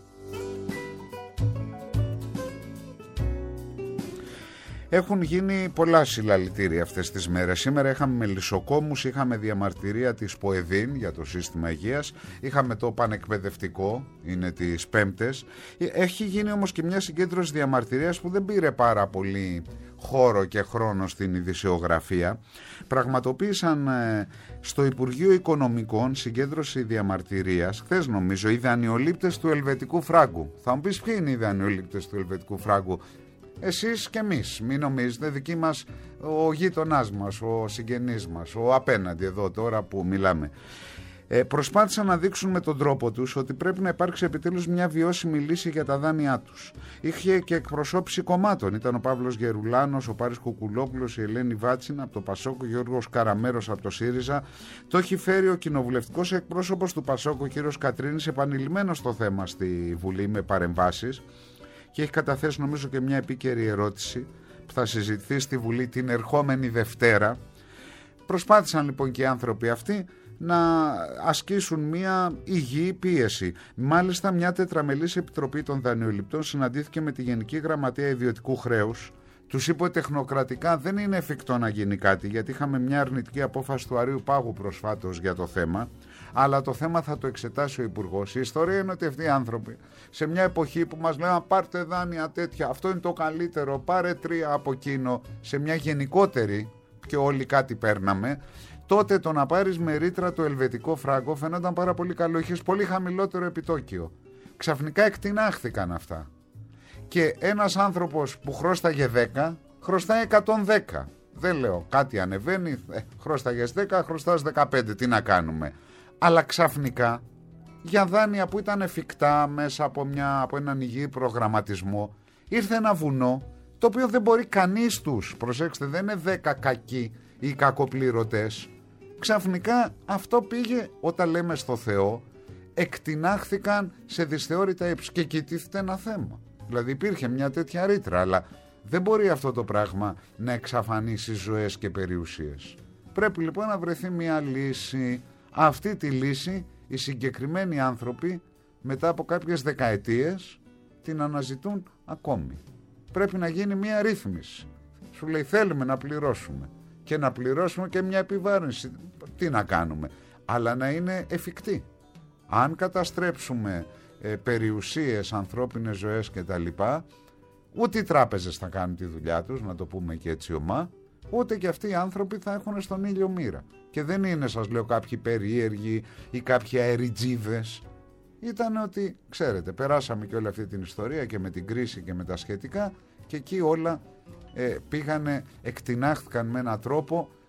Speaker 2: Έχουν γίνει πολλά συλλαλητήρια αυτές τις μέρες. Σήμερα είχαμε μελισσοκόμους, είχαμε διαμαρτυρία της ΠΟΕΔΗΝ για το σύστημα υγείας, είχαμε το πανεκπαιδευτικό, είναι τις Πέμπτες. Έχει γίνει όμως και μια συγκέντρωση διαμαρτυρίας που δεν πήρε πάρα πολύ χώρο και χρόνο στην ειδησιογραφία. Πραγματοποίησαν ε, στο Υπουργείο Οικονομικών συγκέντρωση διαμαρτυρίας χθες, νομίζω, οι δανειολήπτες του ελβετικού φράγκου. Θα μου πεις ποιοι είναι οι δανειολήπτες του ελβετικού φράγκου? Εσείς και εμείς, μην νομίζετε, δική μας, ο γείτονάς μας, ο συγγενής μας, ο απέναντι εδώ τώρα που μιλάμε. Ε, προσπάθησαν να δείξουν με τον τρόπο τους ότι πρέπει να υπάρξει επιτέλους μια βιώσιμη λύση για τα δάνειά τους. Είχε και εκπροσώπηση κομμάτων. Ήταν ο Παύλος Γερουλάνος, ο Πάρης Κουκουλόπουλος, η Ελένη Βάτσινα από το Πασόκ, ο Γιώργος Καραμέρος από το ΣΥΡΙΖΑ. Το έχει φέρει ο κοινοβουλευτικός εκπρόσωπος του Πασόκ, ο κύριος Κατρίνης, επανειλημμένος στο θέμα στη Βουλή με παρεμβάσεις, και έχει καταθέσει νομίζω και μια επίκαιρη ερώτηση που θα συζητηθεί στη Βουλή την ερχόμενη Δευτέρα. Προσπάθησαν λοιπόν και οι άνθρωποι αυτοί να ασκήσουν μια υγιή πίεση. Μάλιστα μια τετραμελής επιτροπή των δανειοληπτών συναντήθηκε με τη Γενική Γραμματεία Ιδιωτικού Χρέους. Τους είπε ότι τεχνοκρατικά δεν είναι εφικτό να γίνει κάτι, γιατί είχαμε μια αρνητική απόφαση του Αρείου Πάγου προσφάτως για το θέμα, αλλά το θέμα θα το εξετάσει ο Υπουργός. Η ιστορία είναι ότι αυτοί οι άνθρωποι, σε μια εποχή που μας λέγανε πάρτε δάνεια τέτοια, αυτό είναι το καλύτερο, πάρε τρία από εκείνο, σε μια γενικότερη και όλοι κάτι παίρναμε, τότε το να πάρεις με ρήτρα το ελβετικό φράγκο φαίνονταν πάρα πολύ καλό, είχες πολύ χαμηλότερο επιτόκιο. Ξαφνικά εκτινάχθηκαν αυτά. Και ένας άνθρωπος που χρώσταγε δέκα, χρωστάει εκατόν δέκα. Δεν λέω κάτι ανεβαίνει, ε, χρώσταγες δέκα, χρωστάς δεκαπέντε, τι να κάνουμε. Αλλά ξαφνικά για δάνεια που ήταν εφικτά μέσα από, μια, από έναν υγιή προγραμματισμό, ήρθε ένα βουνό το οποίο δεν μπορεί κανείς τους, προσέξτε, δεν είναι δέκα κακοί ή κακοπληρωτές. Ξαφνικά αυτό πήγε, όταν λέμε στο Θεό, εκτινάχθηκαν σε δυσθεώρητα ύψη, και κοιτήθηκε ένα θέμα. Δηλαδή υπήρχε μια τέτοια ρήτρα, αλλά δεν μπορεί αυτό το πράγμα να εξαφανίσει ζωές και περιουσίες. Πρέπει λοιπόν να βρεθεί μια λύση. Αυτή τη λύση οι συγκεκριμένοι άνθρωποι μετά από κάποιες δεκαετίες την αναζητούν ακόμη. Πρέπει να γίνει μια ρύθμιση. Σου λέει θέλουμε να πληρώσουμε και να πληρώσουμε και μια επιβάρυνση. Τι να κάνουμε, αλλά να είναι εφικτή. Αν καταστρέψουμε ε, περιουσίες, ανθρώπινες ζωές κτλ, ούτε οι τράπεζες θα κάνουν τη δουλειά τους, να το πούμε και έτσι ομά, ούτε και αυτοί οι άνθρωποι θα έχουν στον ήλιο μοίρα. Και δεν είναι, σας λέω, κάποιοι περίεργοι ή κάποιοι αεριτζίδες. Ήταν ότι, ξέρετε, περάσαμε και όλη αυτή την ιστορία και με την κρίση και με τα σχετικά, και εκεί όλα ε, πήγανε, εκτινάχθηκαν με έναν τρόπο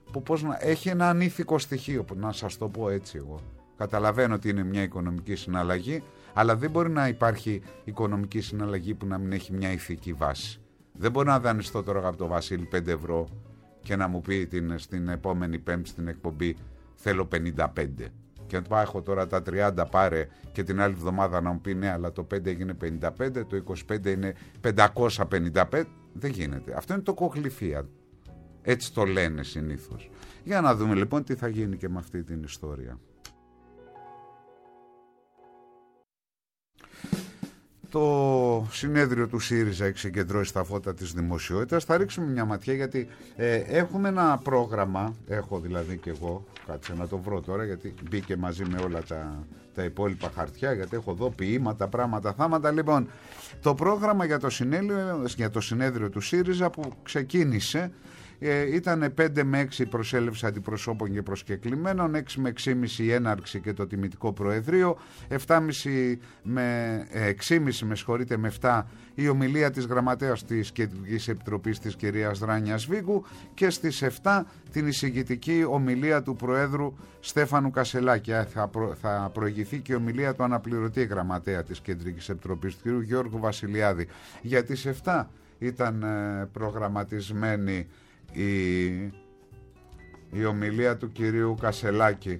Speaker 2: που πώς να, έχει ένα ανήθικο στοιχείο, που να σας το πω έτσι εγώ. Καταλαβαίνω ότι είναι μια οικονομική συναλλαγή, αλλά δεν μπορεί να υπάρχει οικονομική συναλλαγή που να μην έχει μια ηθική βάση. Δεν μπορεί να δανειστώ τώρα από τον Βασίλη πέντε ευρώ και να μου πει την, στην επόμενη Πέμπτη στην εκπομπή θέλω πενήντα πέντε. Και να του πάω, έχω τώρα τα τριάντα, πάρε, και την άλλη εβδομάδα να μου πει ναι, αλλά το πέντε έγινε πενήντα πέντε, το είκοσι πέντε είναι πεντακόσια πενήντα πέντε. Δεν γίνεται. Αυτό είναι το κοχλυφία. Έτσι το λένε συνήθως. Για να δούμε λοιπόν τι θα γίνει και με αυτή την ιστορία. Το συνέδριο του ΣΥΡΙΖΑ έχει συγκεντρώσει τα φώτα της δημοσιότητας. Θα ρίξουμε μια ματιά, γιατί ε, έχουμε ένα πρόγραμμα, έχω δηλαδή και εγώ, κάτσε να το βρω τώρα, γιατί μπήκε μαζί με όλα τα, τα υπόλοιπα χαρτιά, γιατί έχω εδώ ποίηματα, πράγματα, θάματα. Λοιπόν, το πρόγραμμα για το συνέδριο, για το συνέδριο του ΣΥΡΙΖΑ που ξεκίνησε, Ε, ήταν πέντε με έξι προσέλευση αντιπροσώπων και προσκεκλημένων, έξι με έξι και μισή η έναρξη και το τιμητικό προεδρείο, επτά και μισή με έξι και μισή με συγχωρείτε με επτά η ομιλία της γραμματέας της Κεντρικής Επιτροπής της κυρίας Δράνιας Βίγκου, και στις επτά την εισηγητική ομιλία του Προέδρου Στέφανου Κασελάκη. Θα, προ, θα προηγηθεί και η ομιλία του αναπληρωτή γραμματέα της Κεντρικής Επιτροπής του κ. Γιώργου Βασιλιάδη. Για τις επτά ήταν ε, προγραμματισμένη Η, η ομιλία του κυρίου Κασελάκη.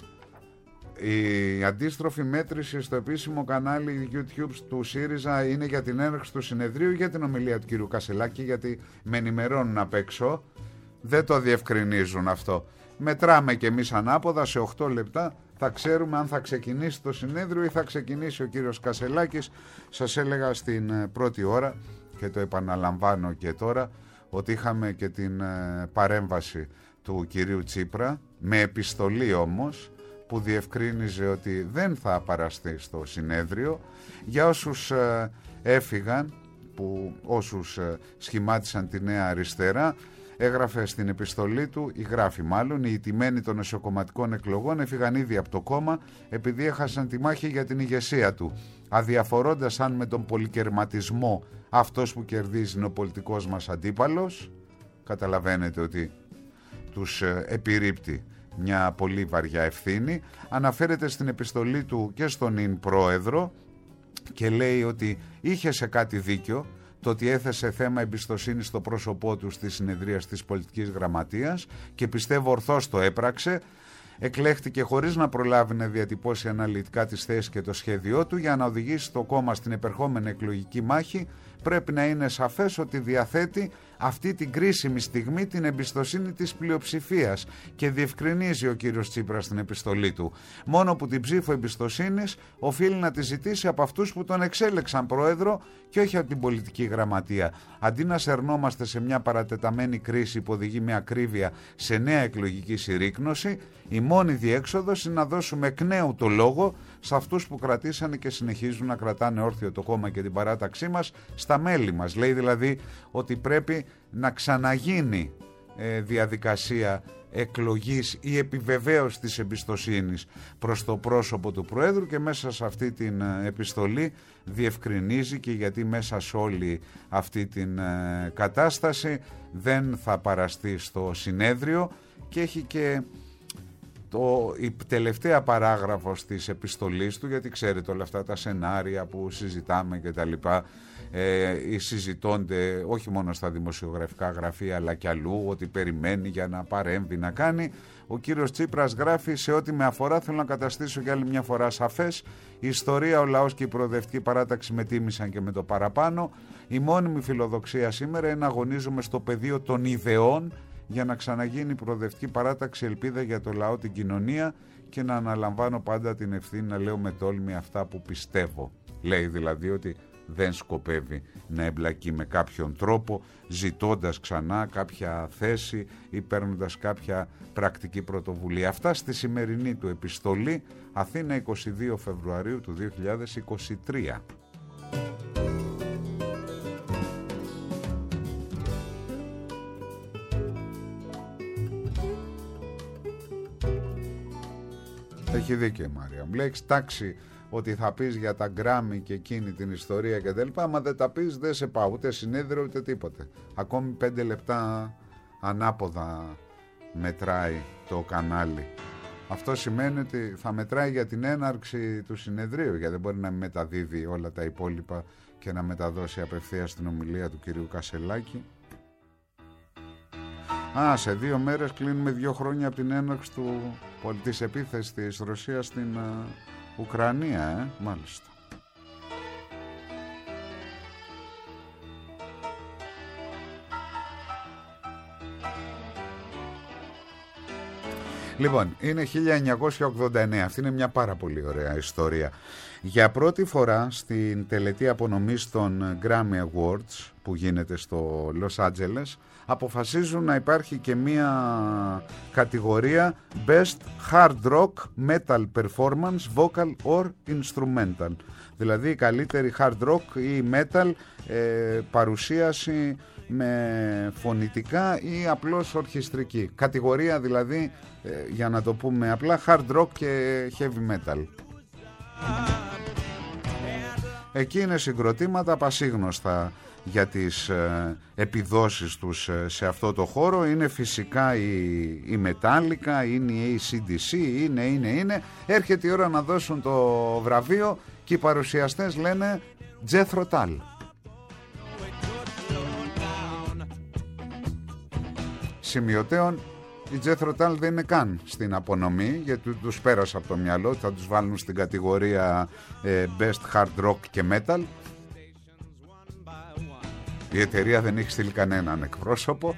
Speaker 2: Η αντίστροφη μέτρηση στο επίσημο κανάλι YouTube του ΣΥΡΙΖΑ είναι για την έναρξη του συνεδρίου, για την ομιλία του κυρίου Κασελάκη, γιατί με ενημερώνουν απ' έξω, δεν το διευκρινίζουν αυτό. Μετράμε κι εμείς ανάποδα, σε οκτώ λεπτά θα ξέρουμε αν θα ξεκινήσει το συνέδριο ή θα ξεκινήσει ο κύριος Κασελάκης. Σας έλεγα στην πρώτη ώρα και το επαναλαμβάνω και τώρα, ότι είχαμε και την ε, παρέμβαση του κυρίου Τσίπρα, με επιστολή όμως, που διευκρίνιζε ότι δεν θα παραστεί στο συνέδριο. Για όσους ε, έφυγαν, που, όσους ε, σχημάτισαν τη Νέα Αριστερά, έγραφε στην επιστολή του, ή γράφει μάλλον, οι ηττημένοι των εσωκομματικών εκλογών έφυγαν ήδη από το κόμμα επειδή έχασαν τη μάχη για την ηγεσία του, αδιαφορώντας αν με τον πολυκερματισμό αυτός που κερδίζει είναι ο πολιτικός μας αντίπαλος. Καταλαβαίνετε ότι τους επιρρύπτει μια πολύ βαριά ευθύνη. Αναφέρεται στην επιστολή του και στον ιν πρόεδρο και λέει ότι είχε σε κάτι δίκιο το ότι έθεσε θέμα εμπιστοσύνη στο πρόσωπό του στη συνεδρία της πολιτικής γραμματείας, και πιστεύω ορθώς το έπραξε. Εκλέχτηκε χωρίς να προλάβει να διατυπώσει αναλυτικά τις θέσεις και το σχέδιό του. Για να οδηγήσει το κόμμα στην επερχόμενη εκλογική μάχη, πρέπει να είναι σαφές ότι διαθέτει αυτή την κρίσιμη στιγμή την εμπιστοσύνη της πλειοψηφίας, και διευκρινίζει ο κύριος Τσίπρας στην επιστολή του, μόνο που την ψήφο εμπιστοσύνης οφείλει να τη ζητήσει από αυτούς που τον εξέλεξαν πρόεδρο και όχι από την πολιτική γραμματεία. Αντί να σερνόμαστε σε μια παρατεταμένη κρίση που οδηγεί με ακρίβεια σε νέα εκλογική συρρίκνωση, η μόνη διέξοδος είναι να δώσουμε εκ νέου το λόγο σε αυτούς που κρατήσανε και συνεχίζουν να κρατάνε όρθιο το κόμμα και την παράταξή μας, στα μέλη μας. Λέει δηλαδή ότι πρέπει να ξαναγίνει ε, διαδικασία εκλογής ή επιβεβαίωση της εμπιστοσύνης προς το πρόσωπο του Προέδρου, και μέσα σε αυτή την ε, επιστολή διευκρινίζει και γιατί μέσα σε όλη αυτή την ε, κατάσταση δεν θα παραστεί στο συνέδριο, και έχει και το, η τελευταία παράγραφος της επιστολής του, γιατί ξέρετε όλα αυτά τα σενάρια που συζητάμε και τα λοιπά, ε, συζητώνται όχι μόνο στα δημοσιογραφικά γραφεία αλλά και αλλού, ότι περιμένει για να παρέμβει, να κάνει. Ο κύριος Τσίπρας γράφει: σε ό,τι με αφορά θέλω να καταστήσω για άλλη μια φορά σαφές, η ιστορία, ο λαός και η προοδευτική παράταξη με τίμησαν και με το παραπάνω. Η μόνιμη φιλοδοξία σήμερα είναι να αγωνίζουμε στο πεδίο των ιδεών για να ξαναγίνει η προοδευτική παράταξη ελπίδα για το λαό, την κοινωνία, και να αναλαμβάνω πάντα την ευθύνη να λέω με τόλμη αυτά που πιστεύω. Λέει δηλαδή ότι δεν σκοπεύει να εμπλακεί με κάποιον τρόπο, ζητώντας ξανά κάποια θέση ή παίρνοντας κάποια πρακτική πρωτοβουλία. Αυτά στη σημερινή του επιστολή, Αθήνα, είκοσι δύο Φεβρουαρίου του δύο χιλιάδες είκοσι τρία. Έχει δίκιο η Μαρία. Μου λέει: τάξει ότι θα πεις για τα γκράμμι και εκείνη την ιστορία και τα λοιπά, άμα δεν τα πεις δεν σε πάω ούτε συνέδριο ούτε τίποτε. Ακόμη πέντε λεπτά ανάποδα μετράει το κανάλι. Αυτό σημαίνει ότι θα μετράει για την έναρξη του συνεδρίου, γιατί δεν μπορεί να μεταδίδει όλα τα υπόλοιπα και να μεταδώσει απευθείας την ομιλία του κυρίου Κασελάκη. Α, σε δύο μέρες κλείνουμε δύο χρόνια από την έναρξη του πολιτής επίθεσης της Ρωσίας στην uh, Ουκρανία, ε, μάλιστα. Λοιπόν, είναι χίλια εννιακόσια ογδόντα εννέα. Αυτή είναι μια πάρα πολύ ωραία ιστορία. Για πρώτη φορά στην τελετή απονομής των Grammy Awards που γίνεται στο Los Angeles, αποφασίζουν να υπάρχει και μια κατηγορία Best Hard Rock Metal Performance Vocal or Instrumental. Δηλαδή η καλύτερη hard rock ή metal ε, παρουσίαση με φωνητικά ή απλώς ορχιστρική. Κατηγορία δηλαδή, ε, για να το πούμε απλά, hard rock και heavy metal. Εκεί είναι συγκροτήματα πασίγνωστα για τις ε, επιδόσεις τους ε, σε αυτό το χώρο. Είναι φυσικά η, η Metallica, είναι η έι σι ντι σι, είναι, είναι, είναι. Έρχεται η ώρα να δώσουν το βραβείο και οι παρουσιαστές λένε Jethro Tull. Σημειωτέων, η Jethro Tull δεν είναι καν στην απονομή, γιατί τους πέρασε από το μυαλό, θα τους βάλουν στην κατηγορία ε, Best Hard Rock και Metal. Η εταιρεία δεν έχει στείλει κανέναν εκπρόσωπο.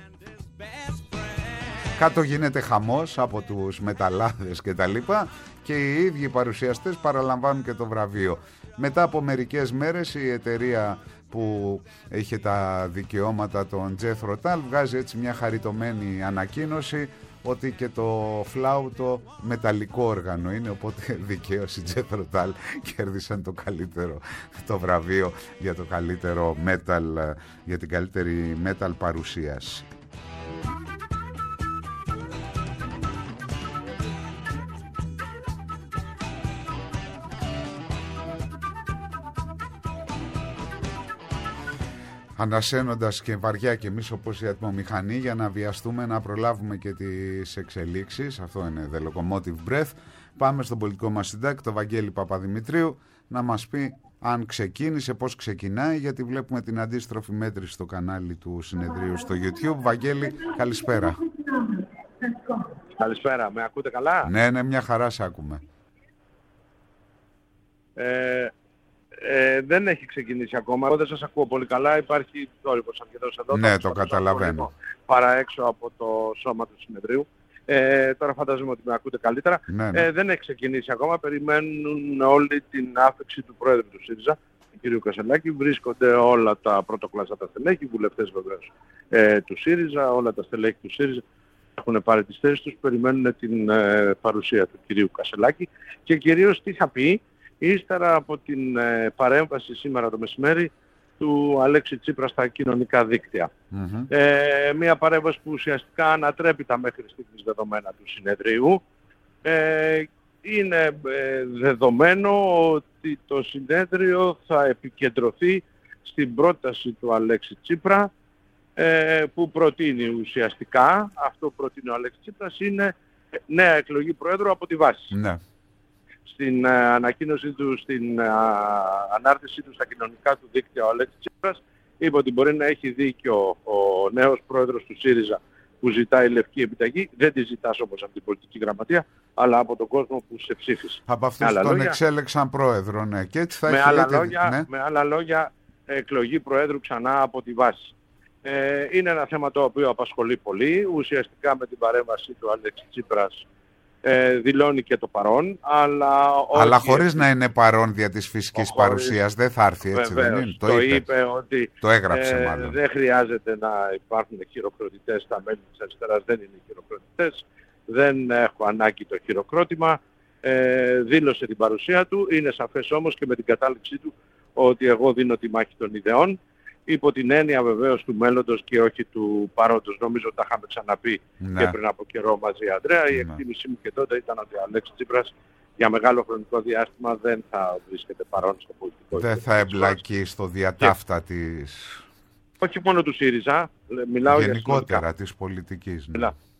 Speaker 2: Κάτω γίνεται χαμός από τους μεταλλάδες και τα λοιπά, και οι ίδιοι οι παρουσιαστές παραλαμβάνουν και το βραβείο. Μετά από μερικές μέρες η εταιρεία που είχε τα δικαιώματα των Jethro Tull βγάζει έτσι μια χαριτωμένη ανακοίνωση ότι και το φλάουτο μεταλλικό όργανο είναι, οπότε δικαίως οι Jethro Tull κέρδισαν το καλύτερο, το βραβείο για το καλύτερο metal, για την καλύτερη metal παρουσίαση. Ανασένοντας και βαριά και εμείς όπως η ατμομηχανή για να βιαστούμε να προλάβουμε και τις εξελίξεις. Αυτό είναι The Locomotive Breath. Πάμε στον πολιτικό μας συντάκτη, τον Βαγγέλη Παπαδημητρίου, να μας πει αν ξεκίνησε, πώς ξεκινάει, γιατί βλέπουμε την αντίστροφη μέτρηση στο κανάλι του συνεδρίου στο YouTube. Βαγγέλη, καλησπέρα.
Speaker 9: Καλησπέρα, με ακούτε καλά?
Speaker 2: Ναι, ναι, μια χαρά σε ακούμε.
Speaker 9: Ε... Ε, δεν έχει ξεκινήσει ακόμα. Εγώ δεν σας ακούω πολύ καλά. Υπάρχει θόρυβος αρκετός εδώ.
Speaker 2: Ναι, το καταλαβαίνω.
Speaker 9: Παρά έξω από το σώμα του συνεδρίου. Ε, τώρα φαντάζομαι ότι με ακούτε καλύτερα.
Speaker 2: Ναι, ναι.
Speaker 9: Ε, δεν έχει ξεκινήσει ακόμα. Περιμένουν όλη την άφηξη του Πρόεδρου του ΣΥΡΙΖΑ, του κ. Κασελάκη. Βρίσκονται όλα τα πρωτοκλασσά τα στελέχη, βουλευτές βεβαίως ε, του ΣΥΡΙΖΑ, όλα τα στελέχη του ΣΥΡΙΖΑ έχουν πάρει τις θέσεις τους. Περιμένουν την ε, παρουσία του κ. Κασελάκη και κυρίως τι θα πει ύστερα από την ε, παρέμβαση σήμερα το μεσημέρι του Αλέξη Τσίπρα στα κοινωνικά δίκτυα. Mm-hmm. Ε, μια παρέμβαση που ουσιαστικά ανατρέπει τα μέχρι στιγμής δεδομένα του συνεδρίου. Ε, είναι ε, δεδομένο ότι το συνέδριο θα επικεντρωθεί στην πρόταση του Αλέξη Τσίπρα, ε, που προτείνει ουσιαστικά, αυτό που προτείνει ο Αλέξης Τσίπρας είναι νέα εκλογή Προέδρου από τη βάση.
Speaker 2: Ναι.
Speaker 9: Στην uh, ανακοίνωσή του, στην uh, ανάρτησή του στα κοινωνικά του δίκτυα, ο Αλέξης Τσίπρας είπε ότι μπορεί να έχει δίκιο ο νέος πρόεδρος του ΣΥΡΙΖΑ που ζητάει λευκή επιταγή. Δεν τη ζητάς όμως από την πολιτική γραμματεία, αλλά από τον κόσμο που σε ψήφισε.
Speaker 2: Από αυτούς τον λόγια, εξέλεξαν πρόεδρο, ναι. Και έτσι θα
Speaker 9: με,
Speaker 2: έχει
Speaker 9: άλλα
Speaker 2: λέτε,
Speaker 9: λόγια,
Speaker 2: ναι.
Speaker 9: με άλλα λόγια, εκλογή προέδρου ξανά από τη βάση. Ε, είναι ένα θέμα το οποίο απασχολεί πολύ. Ουσιαστικά με την παρέμβαση του Αλέξη Τσίπρας Ε, δηλώνει και το παρόν, αλλά...
Speaker 2: Αλλά όχι, χωρίς να είναι παρόν δια της φυσικής χωρίς... παρουσίας, δεν θα έρθει, έτσι βεβαίως, δεν είναι?
Speaker 9: Το, το είπε. είπε ότι
Speaker 2: το έγραψε,
Speaker 9: ε,
Speaker 2: μάλλον.
Speaker 9: Δεν χρειάζεται να υπάρχουν χειροκροτητές στα μέλη της αριστεράς, δεν είναι χειροκροτητές, δεν έχω ανάγκη το χειροκρότημα, ε, δήλωσε την παρουσία του, είναι σαφές όμως και με την κατάληξή του ότι εγώ δίνω τη μάχη των ιδεών, υπό την έννοια βεβαίως του μέλλοντος και όχι του παρόντος. Νομίζω τα είχαμε ξαναπεί ναι. και πριν από καιρό μαζί, Ανδρέα. Ναι. Η εκτίμησή μου και τότε ήταν ότι ο Αλέξης Τσίπρας για μεγάλο χρονικό διάστημα δεν θα βρίσκεται παρόν στο πολιτικό.
Speaker 2: Δεν θα εμπλακεί στο διατάφτα και... της...
Speaker 9: Όχι μόνο του ΣΥΡΙΖΑ, μιλάω
Speaker 2: γενικότερα
Speaker 9: για
Speaker 2: της πολιτικής. Ναι.
Speaker 9: Μιλά.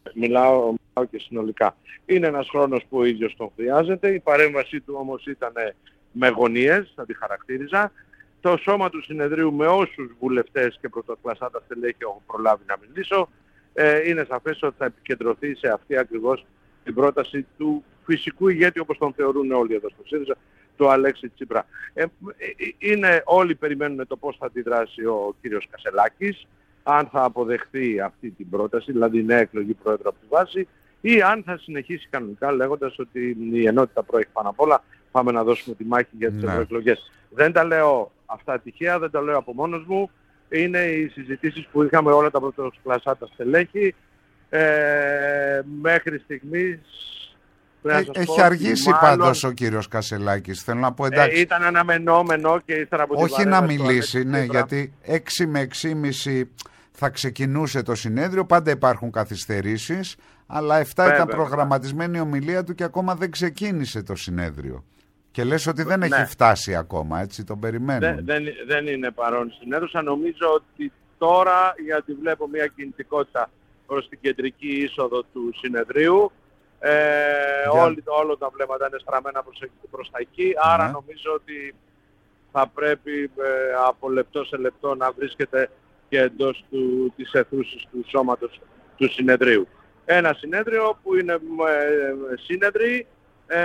Speaker 9: μιλάω, μιλάω και συνολικά. Είναι ένας χρόνος που ο ίδιος τον χρειάζεται. Η παρέμβασή του όμως ήταν με γωνίες, θα τη χαρακτήριζα. Το σώμα του συνεδρίου με όσους βουλευτές και πρωτοκλασσάτα στελέχη έχω προλάβει να μιλήσω, ε, είναι σαφές ότι θα επικεντρωθεί σε αυτή ακριβώς την πρόταση του φυσικού ηγέτη, όπως τον θεωρούν όλοι εδώ στο ΣΥΡΙΖΑ, του Αλέξη Τσίπρα. Ε, είναι, όλοι περιμένουν το πώς θα αντιδράσει ο κύριος Κασελάκης, αν θα αποδεχθεί αυτή την πρόταση, δηλαδή νέα εκλογή πρόεδρο από τη βάση, ή αν θα συνεχίσει κανονικά λέγοντας ότι η ενότητα προέχει πάνω απ' όλα, πάμε να δώσουμε τη μάχη για τις ευρωεκλογές. Δεν τα λέω αυτά τυχαία, δεν τα λέω από μόνος μου. Είναι οι συζητήσεις που είχαμε όλα τα πρωτοκλασσάτα στελέχη. Ε, μέχρι στιγμής...
Speaker 2: Ε, έχει αργήσει μάλλον... πάντως ο κύριος Κασελάκης. Θέλω να πω, εντάξει.
Speaker 9: Ε, ήταν αναμενόμενο και ύστερα από την
Speaker 2: όχι να μιλήσει, ναι, γιατί έξι με έξι και μισή θα ξεκινούσε το συνέδριο, πάντα υπάρχουν καθυστερήσεις, αλλά εφτά Βέβαια. ήταν προγραμματισμένη η ομιλία του και ακόμα δεν ξεκίνησε το συνέδριο. Και λες ότι δεν ναι. έχει φτάσει ακόμα, έτσι, τον περιμένουν.
Speaker 9: Δεν, δεν, δεν είναι παρόν συνέδρουσα. Νομίζω ότι τώρα, γιατί βλέπω μια κινητικότητα προς την κεντρική είσοδο του συνεδρίου, ε, Για... όλοι, όλα τα βλέμματα είναι στραμμένα προς, προς τα εκεί, άρα ναι. νομίζω ότι θα πρέπει ε, από λεπτό σε λεπτό να βρίσκεται και εντός του, της αιθούσης του σώματος του συνεδρίου. Ένα συνέδριο που είναι ε, σύνεδροι, ε,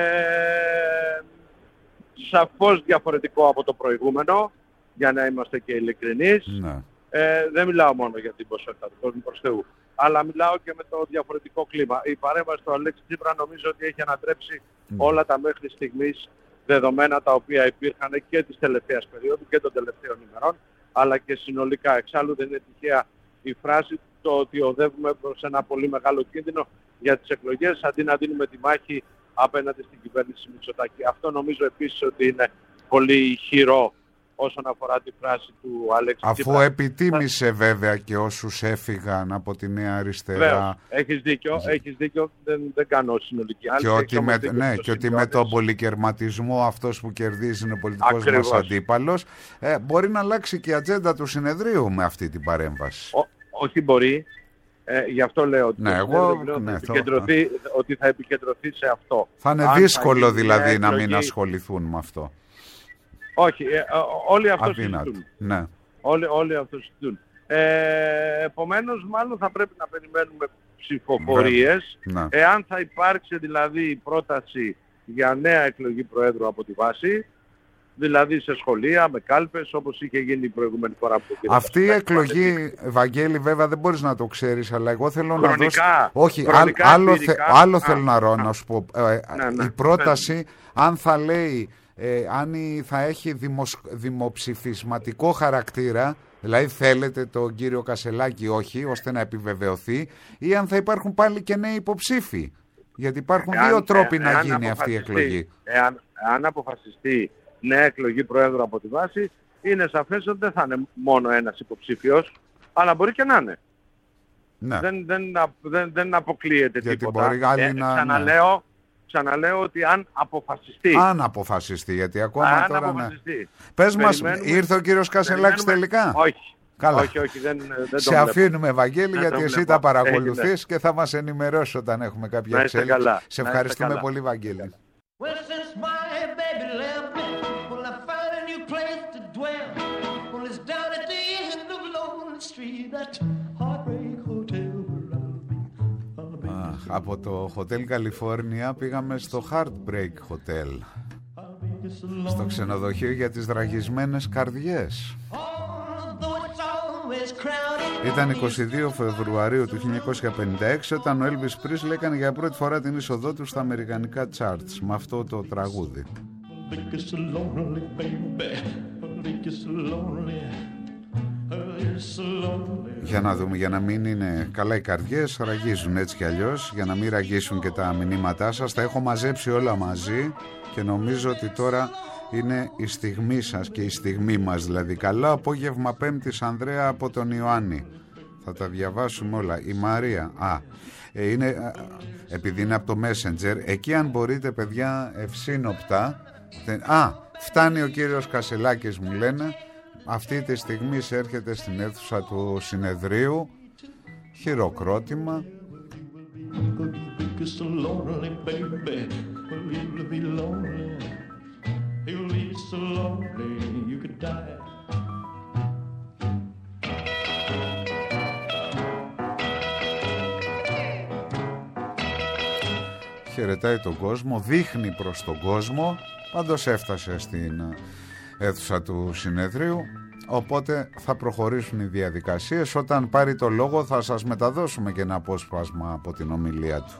Speaker 9: σαφώς διαφορετικό από το προηγούμενο, για να είμαστε και ειλικρινείς. Ναι. Ε, δεν μιλάω μόνο για την ποσότητα του κόσμου προς Θεού, αλλά μιλάω και με το διαφορετικό κλίμα. Η παρέμβαση του Αλέξη Τσίπρα νομίζω ότι έχει ανατρέψει mm. όλα τα μέχρι στιγμής δεδομένα τα οποία υπήρχαν και της τελευταίας περίοδου και των τελευταίων ημερών, αλλά και συνολικά. Εξάλλου δεν είναι τυχαία η φράση το ότι οδεύουμε προς ένα πολύ μεγάλο κίνδυνο για τις εκλογές, αντί να δίνουμε τη μάχη απέναντι στην κυβέρνηση Μητσοτάκη. Αυτό νομίζω επίσης ότι είναι πολύ ηχηρό όσον αφορά τη φράση του Αλέξη Τσίπρα.
Speaker 2: Αφού επιτίμησε βέβαια και όσους έφυγαν από τη Νέα Αριστερά.
Speaker 9: Βέβαια, έχεις δίκιο, έχεις δίκιο, δεν, δεν κάνω συνολική
Speaker 2: και ότι, με, ναι, και ότι με τον πολυκερματισμό αυτός που κερδίζει είναι πολιτικός μας αντίπαλος, ε, μπορεί να αλλάξει και η ατζέντα του συνεδρίου με αυτή την παρέμβαση.
Speaker 9: Ο, όχι μπορεί. Ε, γι' αυτό λέω ότι,
Speaker 2: ναι, εγώ,
Speaker 9: λέω
Speaker 2: ναι,
Speaker 9: θα επικεντρωθεί, θα... ότι θα επικεντρωθεί σε αυτό.
Speaker 2: Θα είναι Αν δύσκολο θα δηλαδή εκλογή... να μην ασχοληθούν με αυτό.
Speaker 9: Όχι, ε, όλοι αυτό συζητούν.
Speaker 2: Ναι.
Speaker 9: Όλοι, όλοι αυτό συζητούν. Ε, επομένως, μάλλον θα πρέπει να περιμένουμε ψηφοφορίες. Ναι. Εάν θα υπάρξει δηλαδή η πρόταση για νέα εκλογή Προέδρου από τη βάση, δηλαδή σε σχολεία, με κάλπες, όπως είχε γίνει η προηγούμενη φορά που το
Speaker 2: αυτή η εκλογή, Βαγγέλη, βέβαια δεν μπορείς να το ξέρεις, αλλά εγώ θέλω
Speaker 9: χρονικά,
Speaker 2: να δώσω... Όχι,
Speaker 9: χρονικά,
Speaker 2: άλλο, θε... άλλο
Speaker 9: α, θέλω
Speaker 2: να, ρω,
Speaker 9: α,
Speaker 2: να σου πω. Ε, ναι, ναι, η πρόταση, ναι. αν θα λέει, ε, αν θα έχει δημοσ... δημοψηφισματικό χαρακτήρα, δηλαδή θέλετε τον κύριο Κασελάκη όχι, ώστε να επιβεβαιωθεί, ή αν θα υπάρχουν πάλι και νέοι υποψήφοι. Γιατί υπάρχουν εάν, δύο τρόποι ε, να γίνει αυτή η εκλογή.
Speaker 9: Εάν, εάν αποφασιστεί νέα εκλογή Προέδρου από τη βάση, είναι σαφές ότι δεν θα είναι μόνο ένας υποψήφιος, αλλά μπορεί και να είναι.
Speaker 2: Ναι.
Speaker 9: Δεν, δεν, δεν, δεν αποκλείεται
Speaker 2: γιατί
Speaker 9: τίποτα.
Speaker 2: Μπορεί άλλοι
Speaker 9: ε,
Speaker 2: να,
Speaker 9: ξαναλέω,
Speaker 2: ναι.
Speaker 9: ξαναλέω ότι αν αποφασιστεί.
Speaker 2: Αν αποφασιστεί, γιατί ακόμα
Speaker 9: αν
Speaker 2: τώρα
Speaker 9: αποφασιστεί.
Speaker 2: Ναι. Πες μας, ήρθε ο κύριος Κασελάκης τελικά?
Speaker 9: Όχι.
Speaker 2: Καλά.
Speaker 9: Όχι, όχι, δεν, δεν
Speaker 2: σε αφήνουμε, Βαγγέλη, γιατί εσύ βλέπω. τα παρακολουθείς Έγινε. και θα μας ενημερώσεις όταν έχουμε κάποια εξέλιξη.
Speaker 9: Καλά.
Speaker 2: Σε ευχαριστούμε καλά. πολύ, Βαγγέλη. Αχ, από το Hotel California πήγαμε στο Heartbreak Hotel, στο ξενοδοχείο για τις δραγισμένες καρδιές. Ήταν εικοστή δεύτερη Φεβρουαρίου του χίλια εννιακόσια πενήντα έξι όταν ο Elvis Presley έκανε για πρώτη φορά την είσοδό του στα αμερικανικά charts με αυτό το τραγούδι. Για να δούμε, για να μην είναι καλά οι καρδιές, ραγίζουν έτσι κι αλλιώς, για να μην ραγίσουν και τα μηνύματά σας. Τα έχω μαζέψει όλα μαζί και νομίζω ότι τώρα είναι η στιγμή σας και η στιγμή μας, δηλαδή. Καλό απόγευμα Πέμπτης, Ανδρέα, από τον Ιωάννη. Θα τα διαβάσουμε όλα. Η Μαρία, α, ε, είναι, επειδή είναι από το Messenger, εκεί αν μπορείτε παιδιά ευσύνοπτα, α, φτάνει ο κύριος Κασελάκης μου λένε, αυτή τη στιγμή έρχεται στην αίθουσα του συνεδρίου, χειροκρότημα,
Speaker 10: Could be so lonely, baby. Well, he'll be lonely. He'll be so lonely you could die.
Speaker 2: Χαιρετάει τον κόσμο, δείχνει προς τον κόσμο, πάντως έφτασε στην αίθουσα του συνεδρίου, οπότε θα προχωρήσουν οι διαδικασίες. Όταν πάρει το λόγο θα σας μεταδώσουμε και ένα απόσπασμα από την ομιλία του.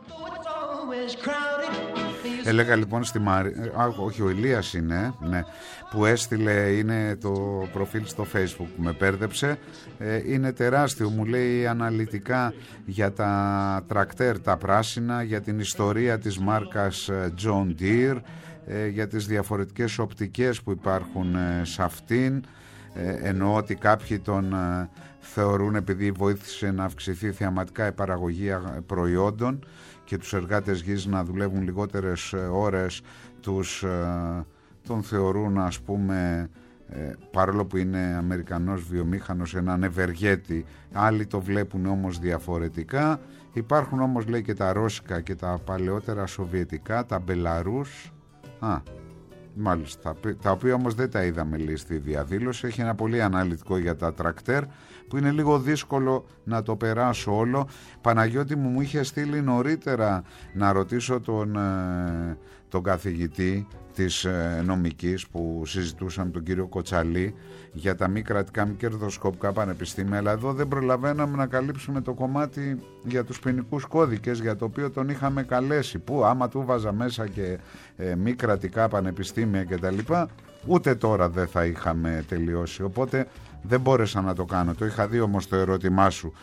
Speaker 2: Έλεγα λοιπόν στη Μαρία, όχι ο Ηλίας είναι, ναι, που έστειλε, είναι το προφίλ στο Facebook που με πέρδεψε, ε, είναι τεράστιο, μου λέει αναλυτικά για τα τρακτέρ τα πράσινα, για την ιστορία της μάρκας John Deere, ε, για τις διαφορετικές οπτικές που υπάρχουν ε, σε αυτήν, ε, εννοώ ότι κάποιοι τον ε, θεωρούν επειδή βοήθησε να αυξηθεί θεαματικά η παραγωγή προϊόντων και τους εργάτες γης να δουλεύουν λιγότερες ώρες, τους, τον θεωρούν, ας πούμε, παρόλο που είναι Αμερικανός βιομήχανος, έναν ευεργέτη. Άλλοι το βλέπουν όμως διαφορετικά. Υπάρχουν όμως, λέει, και τα ρώσικα και τα παλαιότερα σοβιετικά, τα Μπελαρούς, α, μάλιστα, τα οποία όμως δεν τα είδαμε, λέει, στη διαδήλωση. Έχει ένα πολύ αναλυτικό για τα τρακτέρ που είναι λίγο δύσκολο να το περάσω όλο. Παναγιώτη μου, μου είχε στείλει νωρίτερα να ρωτήσω τον, τον καθηγητή της νομικής που συζητούσαμε, τον κύριο Κοτσαλή, για τα μη κρατικά μη κερδοσκοπικά πανεπιστήμια, αλλά εδώ δεν προλαβαίναμε να καλύψουμε το κομμάτι για τους ποινικούς κώδικες, για το οποίο τον είχαμε καλέσει, που άμα του βάζα μέσα και ε, μη κρατικά πανεπιστήμια κτλ, ούτε τώρα δεν θα είχαμε τελειώσει, οπότε δεν μπόρεσα να το κάνω. Το είχα δει όμως το ερώτημά σου.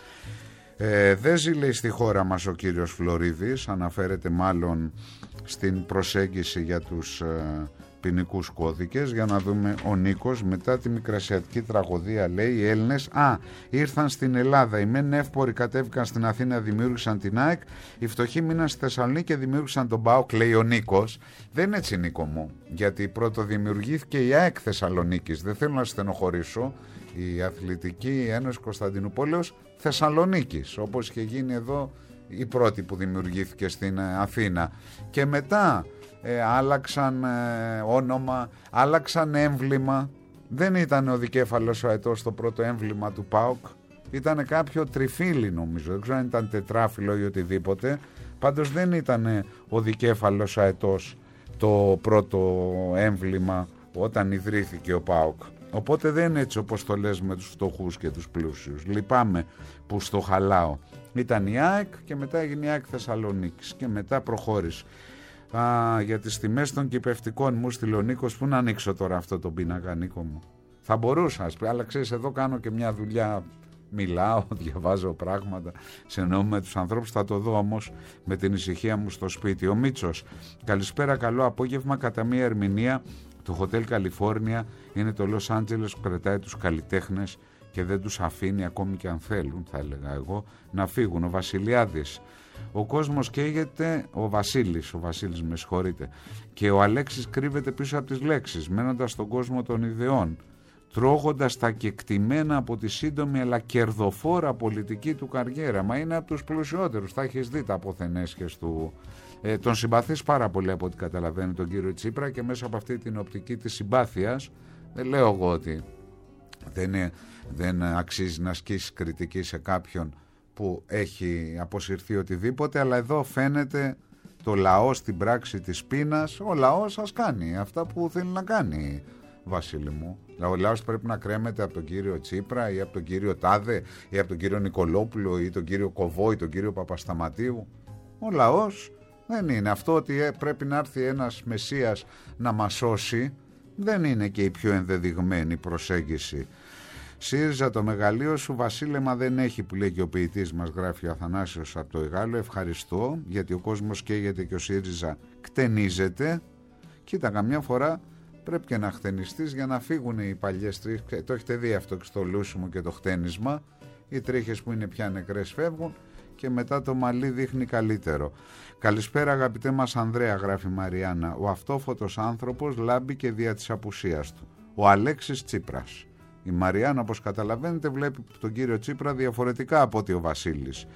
Speaker 2: Ε, δεν ζει, λέει, στη χώρα μας ο κύριος Φλωρίδης, αναφέρεται μάλλον στην προσέγγιση για τους ε, ποινικούς κώδικες. Για να δούμε, ο Νίκος, μετά τη μικρασιατική τραγωδία, λέει, οι Έλληνες α, ήρθαν στην Ελλάδα, οι μεν εύποροι κατέβηκαν στην Αθήνα, δημιούργησαν την ΑΕΚ, οι φτωχοί μείναν στη Θεσσαλονίκη και δημιούργησαν τον ΠΑΟΚ, λέει ο Νίκος. Δεν είναι έτσι, Νίκο μου, γιατί πρώτο δημιουργήθηκε η ΑΕΚ Θεσσαλονίκης, δεν θέλω να στενοχωρήσω, η Αθλητική Ένωση Κωνσταντινούπολεως Θεσσαλονίκης, όπως είχε γίνει εδώ η πρώτη που δημιουργήθηκε στην Αθήνα, και μετά ε, άλλαξαν ε, όνομα, άλλαξαν έμβλημα. Δεν ήταν ο δικέφαλος ο αετός το πρώτο έμβλημα του ΠΑΟΚ, ήταν κάποιο τριφύλι, νομίζω, δεν ξέρω αν ήταν τετράφυλλο ή οτιδήποτε, πάντως δεν ήταν ο δικέφαλος αετός το πρώτο έμβλημα όταν ιδρύθηκε ο ΠΑΟΚ. Οπότε δεν είναι έτσι όπως το λες με τους φτωχούς και τους πλούσιους. Λυπάμαι που στο χαλάω. Ήταν η ΑΕΚ και μετά έγινε η ΑΕΚ Θεσσαλονίκης και μετά προχώρησε. Α, για τις τιμές των κυπευτικών μου στείλε ο Νίκος. Πού να ανοίξω τώρα αυτό το πίνακα, Νίκο μου? Θα μπορούσα, αλλά ξέρεις, εδώ κάνω και μια δουλειά, μιλάω, διαβάζω πράγματα, συνεννοούμε με τους ανθρώπους. Θα το δω όμως με την ησυχία μου στο σπίτι. Ο Μίτσος, καλησπέρα, καλό απόγευμα. Κατά μία ερμηνεία, το Hotel California είναι το Los Angeles που κρατάει τους καλλιτέχνες και δεν τους αφήνει, ακόμη και αν θέλουν, θα έλεγα εγώ, να φύγουν. Ο Βασιλιάδης, ο κόσμος καίγεται, ο Βασίλης, ο Βασίλης με συγχωρείτε, και ο Αλέξης κρύβεται πίσω από τις λέξεις, μένοντας στον κόσμο των ιδεών, τρώγοντας τα κεκτημένα από τη σύντομη αλλά κερδοφόρα πολιτική του καριέρα. Μα είναι από τους πλουσιότερους, θα έχεις δει τα αποθενέσχες του. Ε, τον συμπαθείς πάρα πολύ από ό,τι καταλαβαίνει τον κύριο Τσίπρα, και μέσα από αυτή την οπτική της συμπάθειας δεν λέω εγώ ότι δεν, είναι, δεν αξίζει να ασκήσει κριτική σε κάποιον που έχει αποσυρθεί οτιδήποτε, αλλά εδώ φαίνεται το λαό στην πράξη της πείνας. Ο λαός σας κάνει αυτά που θέλει να κάνει, Βασίλη μου. Ο λαός πρέπει να κρέμεται από τον κύριο Τσίπρα ή από τον κύριο Τάδε ή από τον κύριο Νικολόπουλο ή τον κύριο Κοβό ή τον κύριο Παπασταματίου. Ο λαός δεν είναι αυτό ότι πρέπει να έρθει ένας Μεσσίας να μας σώσει. Δεν είναι και η πιο ενδεδειγμένη προσέγγιση. ΣΥΡΙΖΑ, το μεγαλείο σου βασίλεμα δεν έχει, που λέει και ο ποιητής μας, γράφει ο Αθανάσιος από το Εγάλο. Ευχαριστώ, γιατί ο κόσμος καίγεται και ο ΣΥΡΙΖΑ κτενίζεται. Κοίτα, καμιά φορά πρέπει και να χτενιστείς για να φύγουν οι παλιές τρίχες. Το έχετε δει αυτό και στο Λούσιμο και το χτένισμα. Οι τρίχες που είναι πια νεκρές φεύγουν και μετά το μαλλί δείχνει καλύτερο. Καλησπέρα αγαπητέ μας Ανδρέα, γράφει η Μαριάννα. Ο αυτόφωτος άνθρωπος λάμπει και δια της απουσίας του. Ο Αλέξης Τσίπρας. Η Μαριάννα, όπως καταλαβαίνετε, βλέπει τον κύριο Τσίπρα διαφορετικά από ότι ο Βασίλης.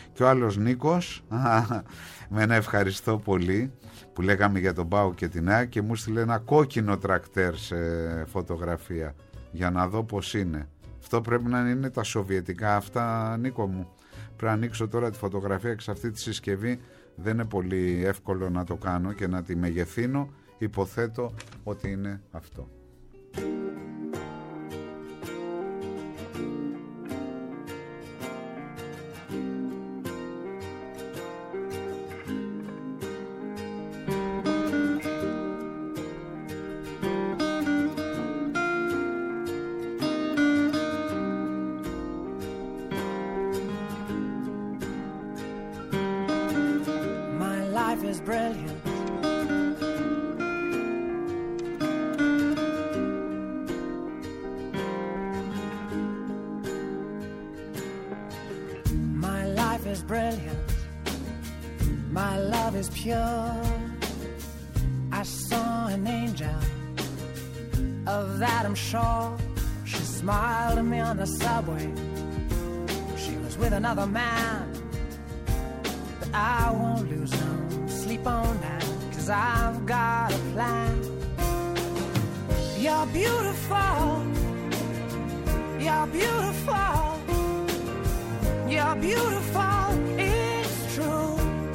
Speaker 2: Και ο άλλος Νίκος, με ένα ευχαριστώ πολύ, που λέγαμε για τον Πάο και την ΑΕΚ, και μου στείλε ένα κόκκινο τρακτέρ σε φωτογραφία για να δω πως είναι. Αυτό πρέπει να είναι τα σοβιετικά αυτά, Νίκο μου. Πρέπει να ανοίξω τώρα τη φωτογραφία και σε αυτή τη συσκευή δεν είναι πολύ εύκολο να το κάνω και να τη μεγεθύνω. Υποθέτω ότι είναι αυτό.
Speaker 11: Another man, but I won't lose no sleep on that, 'cause I've got a plan. You're beautiful, you're beautiful, you're beautiful, it's true.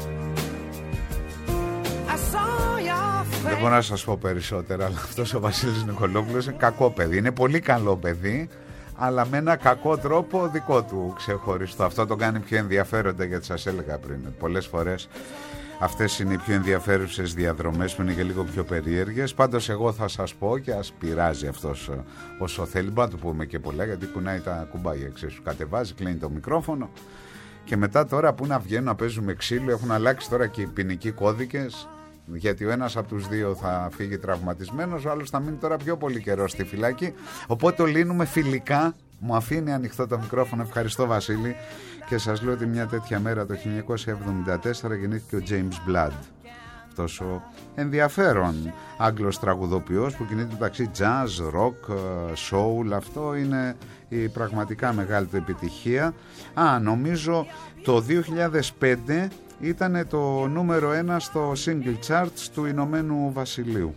Speaker 11: I saw your face.
Speaker 2: Δεν μπορώ να σας πω περισσότερα, αλλά αυτός ο Βασίλης Νικολόπουλος είναι κακό παιδί, είναι πολύ καλό παιδί, αλλά με ένα κακό τρόπο δικό του ξεχωριστό. Αυτό το κάνει πιο ενδιαφέροντα, γιατί σας έλεγα πριν. Πολλές φορές αυτές είναι οι πιο ενδιαφέρουσες διαδρομές που είναι και λίγο πιο περίεργες. Πάντως εγώ θα σας πω, και ας πειράζει αυτός όσο θέλει, μπορεί να του πούμε και πολλά, γιατί κουνάει τα κουμπάκια, ξέρεις, σου κατεβάζει, κλείνει το μικρόφωνο. Και μετά τώρα που να βγαίνουν να παίζουμε ξύλο, έχουν αλλάξει τώρα και οι ποινικοί κώδικες, γιατί ο ένας από τους δύο θα φύγει τραυματισμένος, ο άλλος θα μείνει τώρα πιο πολύ καιρό στη φυλάκη. Οπότε το λύνουμε φιλικά. Μου αφήνει ανοιχτό το μικρόφωνο. Ευχαριστώ, Βασίλη. Και σας λέω ότι μια τέτοια μέρα το χίλια εννιακόσια εβδομήντα τέσσερα γεννήθηκε ο James Blood. Αυτός ο ενδιαφέρον Άγγλος τραγουδοποιός που κινείται μεταξύ jazz, rock, soul. Αυτό είναι η πραγματικά μεγάλη του επιτυχία. Α, νομίζω το δύο χιλιάδες πέντε ήταν το νούμερο ένα στο single charts του Ηνωμένου Βασιλείου.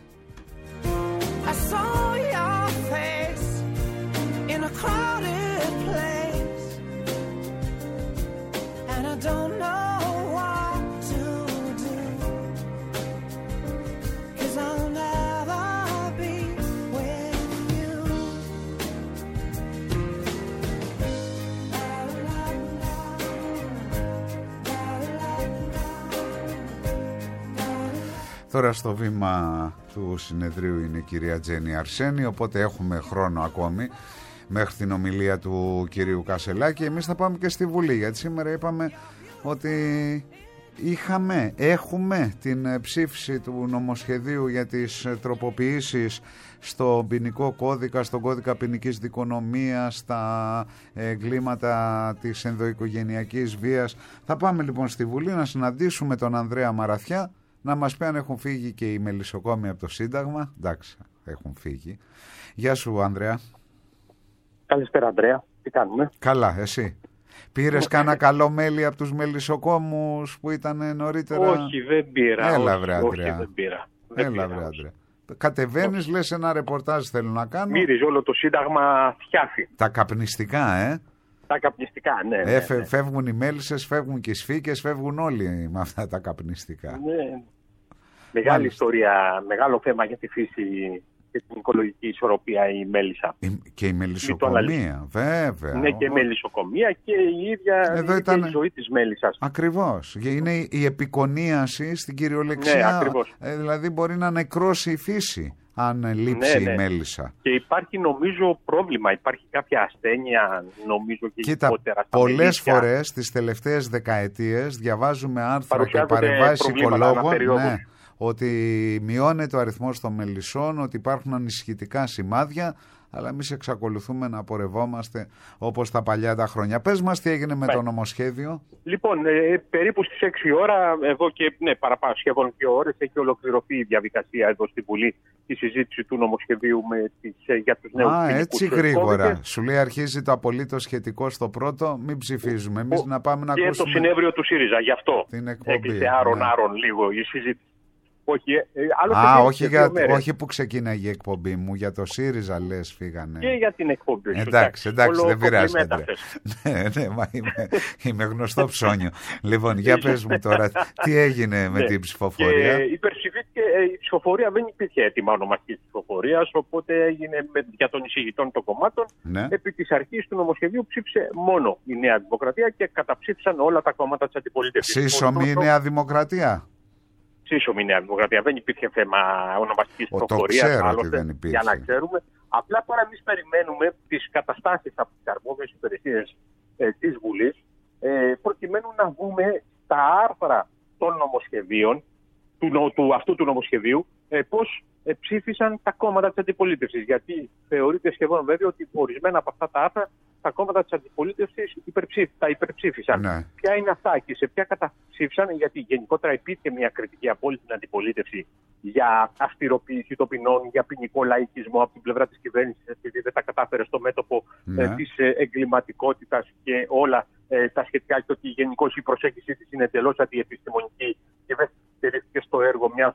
Speaker 2: Τώρα στο βήμα του συνεδρίου είναι η κυρία Τζέννη Αρσένη, οπότε έχουμε χρόνο ακόμη μέχρι την ομιλία του κυρίου Κασελάκη. Εμείς θα πάμε και στη Βουλή, γιατί σήμερα είπαμε ότι είχαμε, έχουμε την ψήφιση του νομοσχεδίου για τις τροποποιήσεις στο ποινικό κώδικα, στον κώδικα ποινικής δικονομίας, στα εγκλήματα της ενδοοικογενειακής βίας. Θα πάμε λοιπόν στη Βουλή να συναντήσουμε τον Ανδρέα Μαραθιά, να μας πει αν έχουν φύγει και οι μελισσοκόμοι από το Σύνταγμα. Εντάξει, έχουν φύγει. Γεια σου, Ανδρέα.
Speaker 12: Καλησπέρα, Ανδρέα. Τι κάνουμε?
Speaker 2: Καλά, εσύ? Πήρες κάνα καλό μέλι από τους μελισσοκόμους που ήταν νωρίτερα?
Speaker 12: Όχι, δεν πήρα.
Speaker 2: Έλα, βρε, Ανδρέα.
Speaker 12: Όχι, δεν πήρα. Δεν
Speaker 2: Έλα, βρε, Ανδρέα. Κατεβαίνεις, λες ένα ρεπορτάζ θέλω να κάνω.
Speaker 12: Μύριζε όλο το Σύνταγμα φτιάφι.
Speaker 2: Τα καπνιστικά, ε.
Speaker 12: Τα καπνιστικά, ναι. ναι,
Speaker 2: ε
Speaker 12: ναι.
Speaker 2: Φεύγουν οι μέλισσες, φεύγουν και οι σφίκες, φεύγουν όλοι με αυτά τα καπνιστικά.
Speaker 12: Ναι. Μεγάλη Μάλιστα. ιστορία, μεγάλο θέμα για τη φύση και την οικολογική ισορροπία η μέλισσα.
Speaker 2: Η, και η μελισσοκομεία, βέβαια.
Speaker 12: Ναι, και η μελισσοκομεία και η ίδια
Speaker 2: Εδώ ήταν...
Speaker 12: η ζωή της μέλισσας.
Speaker 2: Ακριβώς. Είναι η επικονίαση στην κυριολεξία.
Speaker 12: Ναι, ακριβώς.
Speaker 2: Ε, δηλαδή μπορεί να νεκρώσει η φύση αν λείψει ναι, ναι. η μέλισσα.
Speaker 12: Και υπάρχει νομίζω πρόβλημα, υπάρχει κάποια ασθένεια νομίζω και
Speaker 2: Κοίτα, πολλές φορές τις τελευταίες δεκαετίες διαβάζουμε άρθρα και παρεμβάσεις οικολόγων ναι, ότι μειώνεται ο αριθμός των μελισσών, ότι υπάρχουν ανησυχητικά σημάδια, αλλά εμείς εξακολουθούμε να πορευόμαστε όπως τα παλιά τα χρόνια. Πες μας τι έγινε με
Speaker 12: ναι.
Speaker 2: το νομοσχέδιο.
Speaker 12: Λοιπόν, ε, περίπου στις έξι ώρα, εδώ και ναι, παραπάνω σχεδόν δύο ώρες, έχει ολοκληρωθεί η διαδικασία εδώ στη Βουλή, η συζήτηση του νομοσχεδίου με τις, για τους νέους
Speaker 2: Α, έτσι γρήγορα.
Speaker 12: κώδικες.
Speaker 2: Σου λέει αρχίζει το απολύτως σχετικό στο πρώτο, μην ψηφίζουμε. Εμείς
Speaker 12: Ο,
Speaker 2: να πάμε να
Speaker 12: και
Speaker 2: ακούσουμε...
Speaker 12: το συνέδριο του ΣΥΡΙΖΑ, γι' αυτό
Speaker 2: την εκπομπή.
Speaker 12: Έκλεισε άρον-άρον ναι. λίγο η συζήτηση. Όχι, ε,
Speaker 2: Α, όχι, για, όχι που ξεκίναγε η εκπομπή μου, για το ΣΥΡΙΖΑ λες φύγανε.
Speaker 12: Και για την εκπομπή σου.
Speaker 2: Εντάξει, εντάξει, δεν πειράζει. ναι, ναι, μα είμαι, είμαι γνωστό ψώνιο. Λοιπόν, για πες μου τώρα, τι έγινε με
Speaker 12: ναι.
Speaker 2: την ψηφοφορία.
Speaker 12: Και υπερψηφίστηκε, η ψηφοφορία δεν υπήρχε έτοιμα ονομαστικής ψηφοφορίας, οπότε έγινε με, για των εισηγητών των κομμάτων.
Speaker 2: Ναι.
Speaker 12: Επί της αρχής του νομοσχεδίου ψήφισε μόνο η Νέα Δημοκρατία και καταψήφισαν όλα τα κόμματα της αντιπολίτευσης.
Speaker 2: Σύσσωμη η Νέα Δημοκρατία.
Speaker 12: Σύσσωμη η Νέα Δημοκρατία. Δεν υπήρχε θέμα ονομαστικής ψηφοφορίας. Για να ξέρουμε. Απλά τώρα εμείς περιμένουμε τις καταστάσεις από τις αρμόδιες υπηρεσίες ε, της Βουλής ε, προκειμένου να δούμε τα άρθρα των νομοσχεδίων, του, του, αυτού του νομοσχεδίου, ε, πώς ε, ψήφισαν τα κόμματα της αντιπολίτευσης. Γιατί θεωρείται σχεδόν βέβαιο ότι ορισμένα από αυτά τα άρθρα τα κόμματα της αντιπολίτευσης υπερψήφι, τα υπερψήφισαν.
Speaker 2: Ναι.
Speaker 12: Ποια είναι αυτά και σε ποια καταψήφισαν, γιατί γενικότερα υπήρχε μια κριτική από όλη την αντιπολίτευση για αυστηροποίηση των ποινών, για ποινικό λαϊκισμό από την πλευρά της κυβέρνησης, επειδή δεν τα κατάφερε στο μέτωπο ναι. ε, της ε, εγκληματικότητας και όλα ε, τα σχετικά, και ότι γενικώς η προσέγγιση της είναι εντελώς αντιεπιστημονική και δεν στηρίχθηκε στο έργο μιας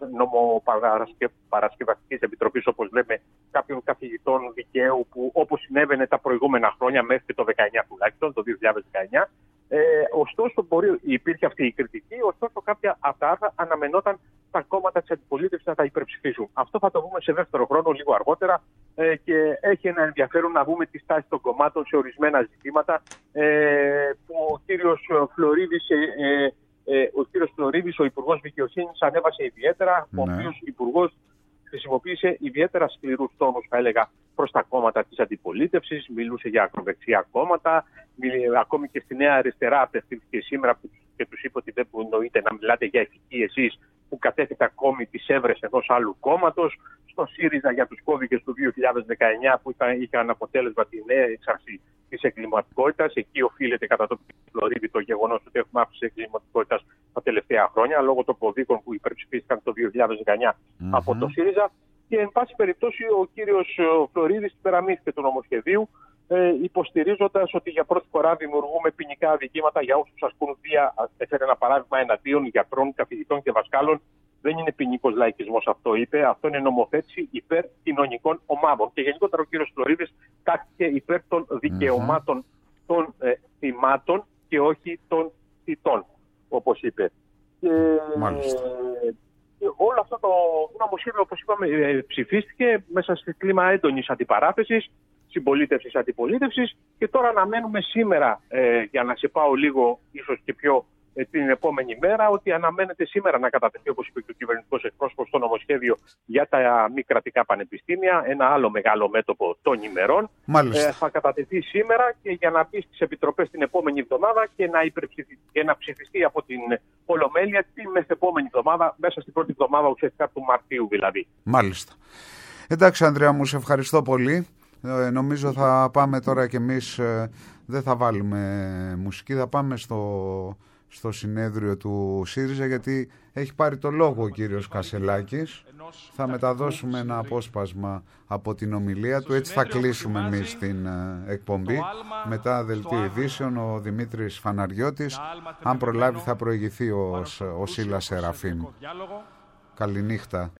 Speaker 12: νομοπαρασκευαστικής επιτροπής, όπως λέμε, κάποιων καθηγητών δικαίου, που όπως συνέβαινε τα προηγούμενα χρόνια, μέχρι και το δεκαεννιά τουλάχιστον, το δύο χιλιάδες δεκαεννιά. Ε, ωστόσο, μπορεί, υπήρχε αυτή η κριτική, ωστόσο κάποια από τα άρθρα αναμενόταν τα κόμματα της αντιπολίτευσης να τα υπερψηφίσουν. Αυτό θα το δούμε σε δεύτερο χρόνο, λίγο αργότερα, ε, και έχει ένα ενδιαφέρον να δούμε τη στάση των κομμάτων σε ορισμένα ζητήματα ε, που ο κύριος Φλωρίδης, ε, ε, ο κύριος Φλωρίδης, ο Υπουργός Δικαιοσύνης, ανέβασε ιδιαίτερα, ναι. ο οποίος Υπουργός χρησιμοποίησε ιδιαίτερα σκληρούς τόνους, θα έλεγα, προς τα κόμματα της αντιπολίτευσης, μιλούσε για ακροδεξιά κόμματα, μιλ, ακόμη και στη Νέα Αριστερά απευθύνθηκε σήμερα που, και τους είπε ότι δεν εννοείται να μιλάτε για ηθική εσείς, που κατέθετε ακόμη τις έβρες ενός άλλου κόμματος, στο ΣΥΡΙΖΑ για τους κώδικες του δύο χιλιάδες δεκαεννιά που ήταν, είχαν αποτέλεσμα την έξαρση της εγκληματικότητας. Εκεί οφείλεται κατά το Φλωρίδη το γεγονός ότι έχουμε αύξηση της εγκληματικότητας τα τελευταία χρόνια, λόγω των κωδίκων που υπερψηφίστηκαν το δύο χιλιάδες δεκαεννιά mm-hmm. από το ΣΥΡΙΖΑ. Και εν πάση περιπτώσει ο κύριος Φλωρίδης υπεραμείστηκε του νομοσχεδίου, ε, υποστηρίζοντας ότι για πρώτη φορά δημιουργούμε ποινικά αδικήματα για όσους ασκούν βία. Έφερε ένα παράδειγμα εναντίον γιατρών, καθηγητών και δασκάλων. Δεν είναι ποινικός λαϊκισμός αυτό, είπε. Αυτό είναι νομοθέτηση υπέρ κοινωνικών ομάδων. Και γενικότερα ο κύριος Φλωρίδης τάχθηκε υπέρ των δικαιωμάτων mm-hmm. των ε, θυμάτων και όχι των θητών, όπως είπε.
Speaker 2: Μάλιστα.
Speaker 12: Ε, όλο αυτό το νομοσχέδιο, όπως είπαμε, ψηφίστηκε μέσα σε κλίμα έντονης αντιπαράθεσης, συμπολίτευσης, αντιπολίτευσης, και τώρα αναμένουμε σήμερα, ε, για να σε πάω λίγο ίσως και πιο ε, την επόμενη μέρα, ότι αναμένεται σήμερα να κατατεθεί, όπως είπε και ο κυβερνητικός εκπρόσωπος, το νομοσχέδιο για τα μη κρατικά πανεπιστήμια, ένα άλλο μεγάλο μέτωπο των ημερών. Ε, θα κατατεθεί σήμερα και για να μπει στις επιτροπές την επόμενη εβδομάδα και να, και να ψηφιστεί από την Ολομέλεια την μεθεπόμενη εβδομάδα, μέσα στην πρώτη εβδομάδα ουσιαστικά του Μαρτίου δηλαδή.
Speaker 2: Μάλιστα. Εντάξει, Ανδρέα μου, σε ευχαριστώ πολύ. Ε, νομίζω θα πάμε τώρα κι εμείς, ε, δεν θα βάλουμε μουσική, θα πάμε στο, στο συνέδριο του ΣΥΡΙΖΑ, γιατί έχει πάρει το λόγο ο κύριος Κασελάκης. Θα μεταδώσουμε ένα απόσπασμα από την ομιλία του, έτσι θα κλείσουμε εμείς την ε, εκπομπή. Μετά δελτίο ειδήσεων, ο Δημήτρης Φαναριώτης, αν προλάβει θα προηγηθεί ο, ο Σίλας Σεραφείμ. Καληνύχτα.